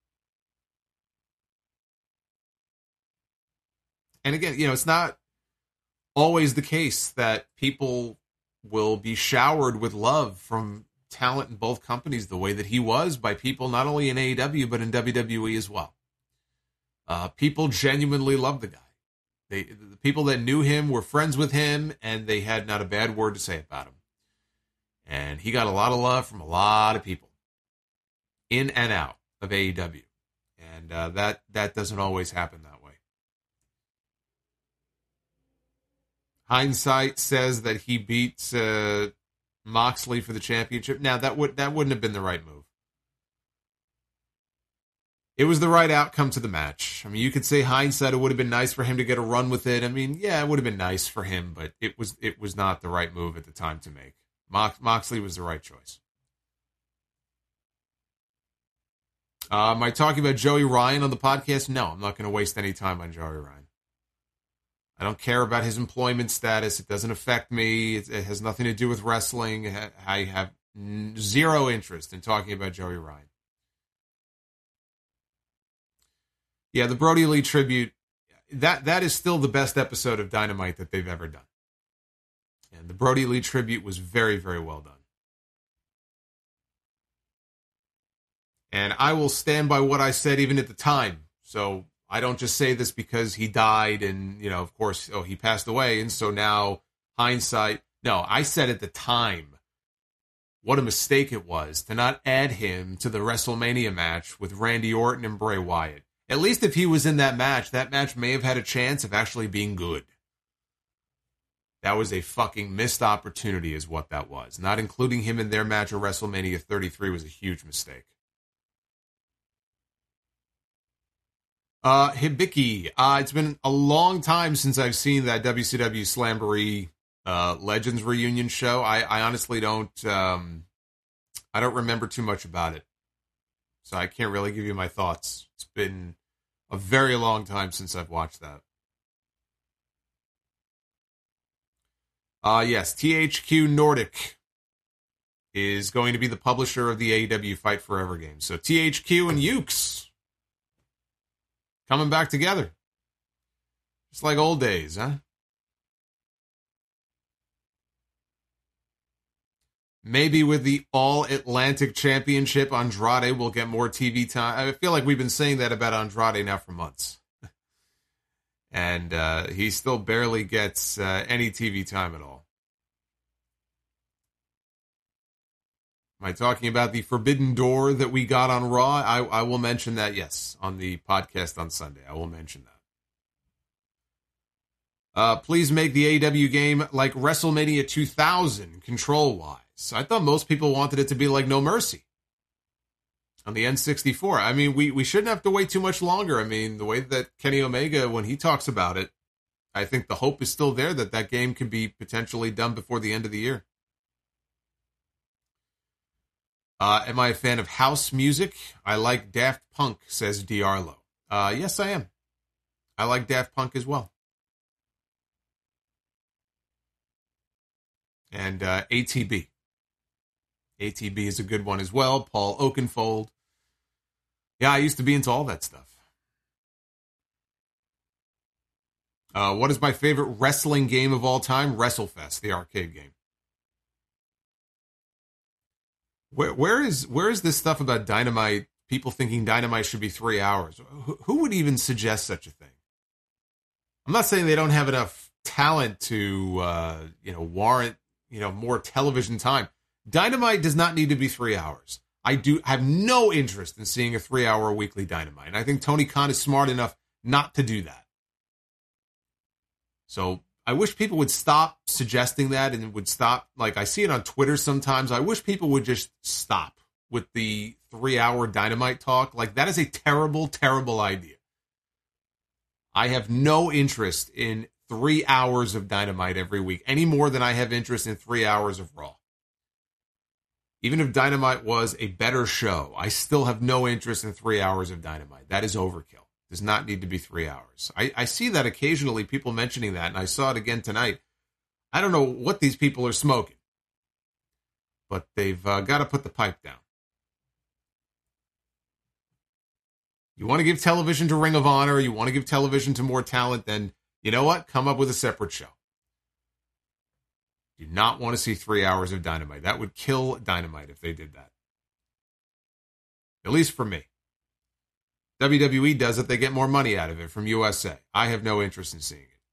And again, you know, it's not always the case that people will be showered with love from talent in both companies the way that he was by people not only in A E W but in W W E as well. Uh, people genuinely loved the guy. They, the people that knew him were friends with him, and they had not a bad word to say about him. And he got a lot of love from a lot of people in and out of A E W. And uh, that, that doesn't always happen that way. Hindsight says that he beat uh, Moxley for the championship. Now, that would that wouldn't have been the right move. It was the right outcome to the match. I mean, you could say hindsight, it would have been nice for him to get a run with it. I mean, yeah, it would have been nice for him, but it was it was not the right move at the time to make. Mox, Moxley was the right choice. Uh, am I talking about Joey Ryan on the podcast? No, I'm not going to waste any time on Joey Ryan. I don't care about his employment status. It doesn't affect me. It, it has nothing to do with wrestling. I have zero interest in talking about Joey Ryan. Yeah, the Brody Lee tribute, that that is still the best episode of Dynamite that they've ever done. And the Brody Lee tribute was very, very well done. And I will stand by what I said even at the time. So I don't just say this because he died and, you know, of course, oh, he passed away. And so now hindsight. No, I said at the time what a mistake it was to not add him to the WrestleMania match with Randy Orton and Bray Wyatt. At least if he was in that match, that match may have had a chance of actually being good. That was a fucking missed opportunity is what that was. Not including him in their match at WrestleMania thirty-three was a huge mistake. Uh, Hibiki, uh, it's been a long time since I've seen that W C W Slamboree uh, Legends reunion show. I, I honestly don't, um, I don't remember too much about it. So I can't really give you my thoughts. It's been a very long time since I've watched that. Uh, yes, T H Q Nordic is going to be the publisher of the A E W Fight Forever game. So T H Q and Ukes coming back together. Just like old days, huh? Maybe with the All-Atlantic Championship, Andrade will get more T V time. I feel like we've been saying that about Andrade now for months. and uh, he still barely gets uh, any T V time at all. Am I talking about the Forbidden Door that we got on Raw? I, I will mention that, yes, on the podcast on Sunday. I will mention that. Uh, please make the A E W game like WrestleMania two thousand, control-wise. I thought most people wanted it to be like No Mercy on the N sixty-four. I mean, we, we shouldn't have to wait too much longer. I mean, the way that Kenny Omega, when he talks about it, I think the hope is still there that that game can be potentially done before the end of the year. Uh, am I a fan of house music? I like Daft Punk, says Diarlo. Uh, yes, I am. I like Daft Punk as well. And uh, A T B. A T B is a good one as well. Paul Oakenfold. Yeah, I used to be into all that stuff. Uh, what is my favorite wrestling game of all time? WrestleFest, the arcade game. Where where is where is this stuff about Dynamite? People thinking Dynamite should be three hours. Who, who would even suggest such a thing? I'm not saying they don't have enough talent to uh, you know warrant you know more television time. Dynamite does not need to be three hours. I do have no interest in seeing a three-hour weekly Dynamite, and I think Tony Khan is smart enough not to do that. So I wish people would stop suggesting that and would stop. Like, I see it on Twitter sometimes. I wish people would just stop with the three-hour Dynamite talk. Like, that is a terrible, terrible idea. I have no interest in three hours of Dynamite every week, any more than I have interest in three hours of Raw. Even if Dynamite was a better show, I still have no interest in three hours of Dynamite. That is overkill. Does not need to be three hours. I, I see that occasionally, people mentioning that, and I saw it again tonight. I don't know what these people are smoking, but they've uh, got to put the pipe down. You want to give television to Ring of Honor, you want to give television to more talent, then, you know what? Come up with a separate show. Do not want to see three hours of Dynamite. That would kill Dynamite if they did that. At least for me. W W E does it, they get more money out of it from U S A. I have no interest in seeing it.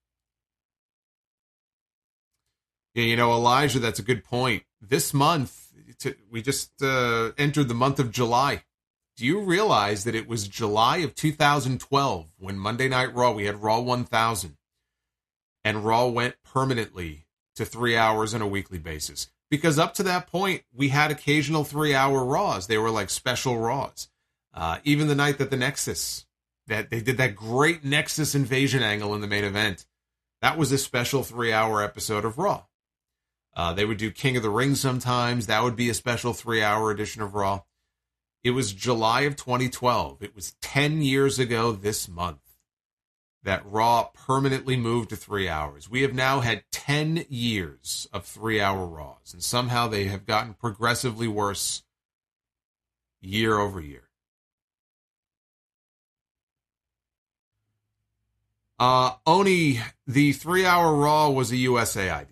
Yeah, you know, Elijah, that's a good point. This month, we just uh, entered the month of July. Do you realize that it was July of two thousand twelve when Monday Night Raw, we had Raw one thousand, and Raw went permanently to three hours on a weekly basis? because up to that point, we had occasional three-hour Raws. They were like special Raws. Uh, even the night that the Nexus, that they did that great Nexus invasion angle in the main event, that was a special three-hour episode of Raw. Uh, they would do King of the Ring sometimes. That would be a special three-hour edition of Raw. It was July of twenty twelve. It was ten years ago this month that Raw permanently moved to three hours. We have now had ten years of three-hour Raws, and somehow they have gotten progressively worse year over year. Uh, Oni, the three-hour Raw was a U S A idea.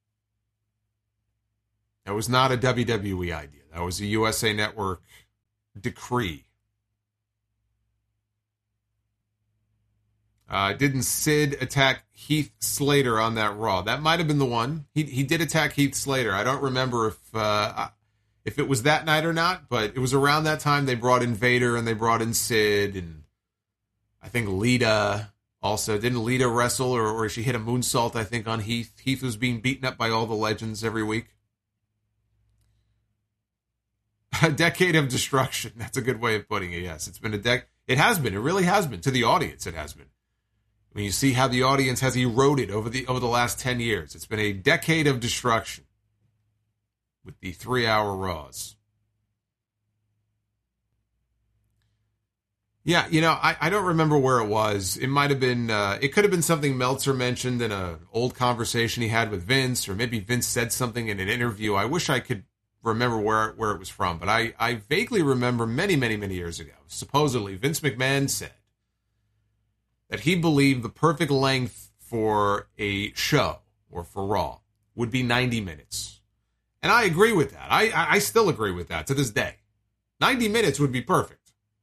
That was not a W W E idea. That was a U S A Network decree. Uh, didn't Sid attack Heath Slater on that Raw? That might have been the one. He he did attack Heath Slater. I don't remember if uh, if it was that night or not, but it was around that time they brought in Vader and they brought in Sid, and I think Lita also. Didn't Lita wrestle, or, or she hit a moonsault, I think, on Heath? Heath was being beaten up by all the legends every week. A decade of destruction. That's a good way of putting it, yes. It's been a dec. It has been. It really has been. To the audience, it has been. When you see how the audience has eroded over the over the last ten years, it's been a decade of destruction with the three-hour Raws. Yeah, you know, I, I don't remember where it was. It might have been, uh, it could have been something Meltzer mentioned in an old conversation he had with Vince, or maybe Vince said something in an interview. I wish I could remember where, where it was from, but I, I vaguely remember many, many, many years ago, supposedly Vince McMahon said that he believed the perfect length for a show, or for Raw, would be ninety minutes. And I agree with that. I, I, I still agree with that to this day. ninety minutes would be perfect.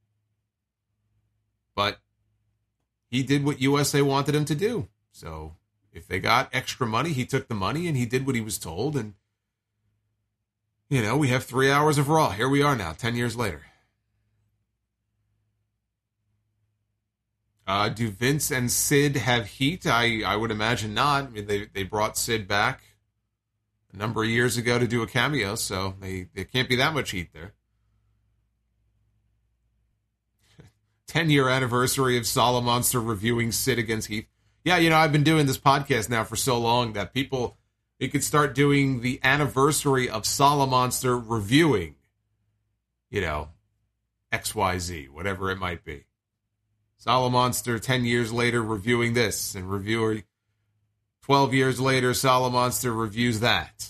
But he did what U S A wanted him to do. So if they got extra money, he took the money and he did what he was told. And, you know, we have three hours of Raw. Here we are now, ten years later. Uh, do Vince and Sid have heat? I, I would imagine not. I mean, they, they brought Sid back a number of years ago to do a cameo, so they, there can't be that much heat there. ten-year anniversary of Solomonster reviewing Sid against Heath. Yeah, you know, I've been doing this podcast now for so long that people, you could start doing the anniversary of Solomonster reviewing, you know, X Y Z, whatever it might be. Solomonster ten years later reviewing this, and reviewer twelve years later, Solomonster reviews that.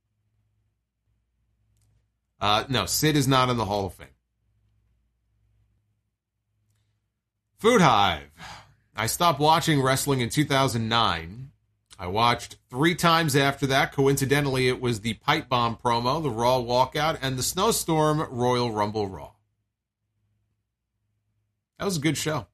Uh, no, Sid is not in the Hall of Fame. Food Hive. I stopped watching wrestling in two thousand nine. I watched three times after that. Coincidentally, it was the Pipe Bomb promo, the Raw Walkout, and the Snowstorm Royal Rumble Raw. That was a good show.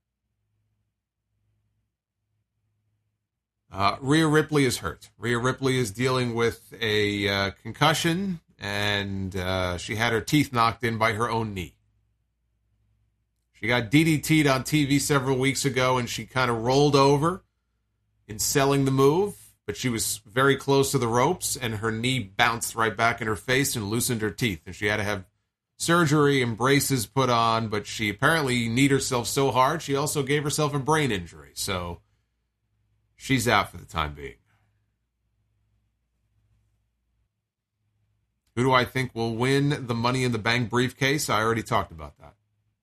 Uh, Rhea Ripley is hurt. Rhea Ripley is dealing with a uh, concussion, and uh, she had her teeth knocked in by her own knee. She got D D T'd on T V several weeks ago, and she kind of rolled over in selling the move, but she was very close to the ropes, and her knee bounced right back in her face and loosened her teeth, and she had to have surgery and braces put on, but she apparently kneed herself so hard, she also gave herself a brain injury, so she's out for the time being. Who do I think will win the Money in the Bank briefcase? I already talked about that.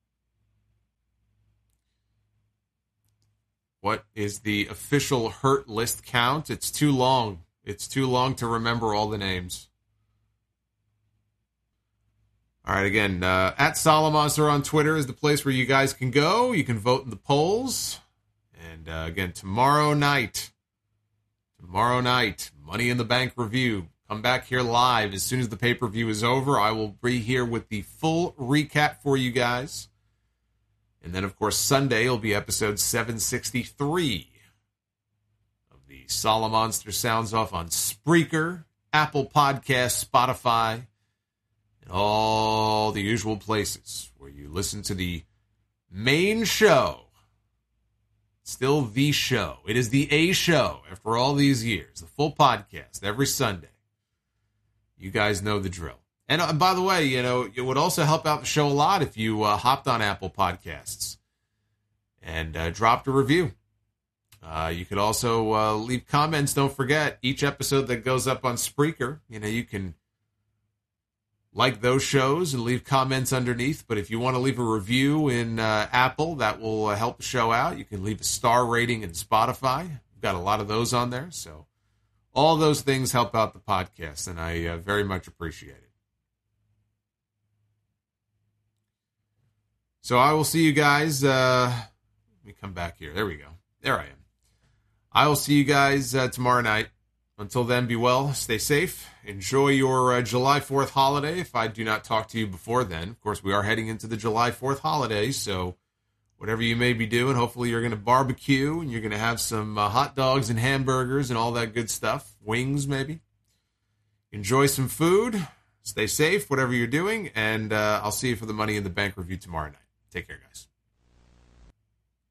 What is the official Hurt list count? It's too long. It's too long to remember all the names. All right, again, uh, at Solomonster on Twitter is the place where you guys can go. You can vote in the polls. And uh, again, tomorrow night, tomorrow night, Money in the Bank review. Come back here live as soon as the pay-per-view is over. I will be here with the full recap for you guys. And then, of course, Sunday will be episode seven sixty-three of the Solomonster Sounds Off on Spreaker, Apple Podcasts, Spotify, and all the usual places where you listen to the main show. Still the show. It is the A show after all these years. The full podcast every Sunday. You guys know the drill. And uh, by the way, you know, it would also help out the show a lot if you uh, hopped on Apple Podcasts and uh, dropped a review. Uh, you could also uh, leave comments. Don't forget, each episode that goes up on Spreaker, you know, you can like those shows and leave comments underneath. But if you want to leave a review in uh, Apple, that will uh, help the show out. You can leave a star rating in Spotify. We've got a lot of those on there. So all those things help out the podcast, and I uh, very much appreciate it. So I will see you guys. Uh, let me come back here. There we go. There I am. I will see you guys uh, tomorrow night. Until then, be well, stay safe, enjoy your uh, July fourth holiday if I do not talk to you before then. Of course, we are heading into the July fourth holiday, so whatever you may be doing, hopefully you're going to barbecue and you're going to have some uh, hot dogs and hamburgers and all that good stuff, wings maybe. Enjoy some food, stay safe, whatever you're doing, and uh, I'll see you for the Money in the Bank review tomorrow night. Take care, guys.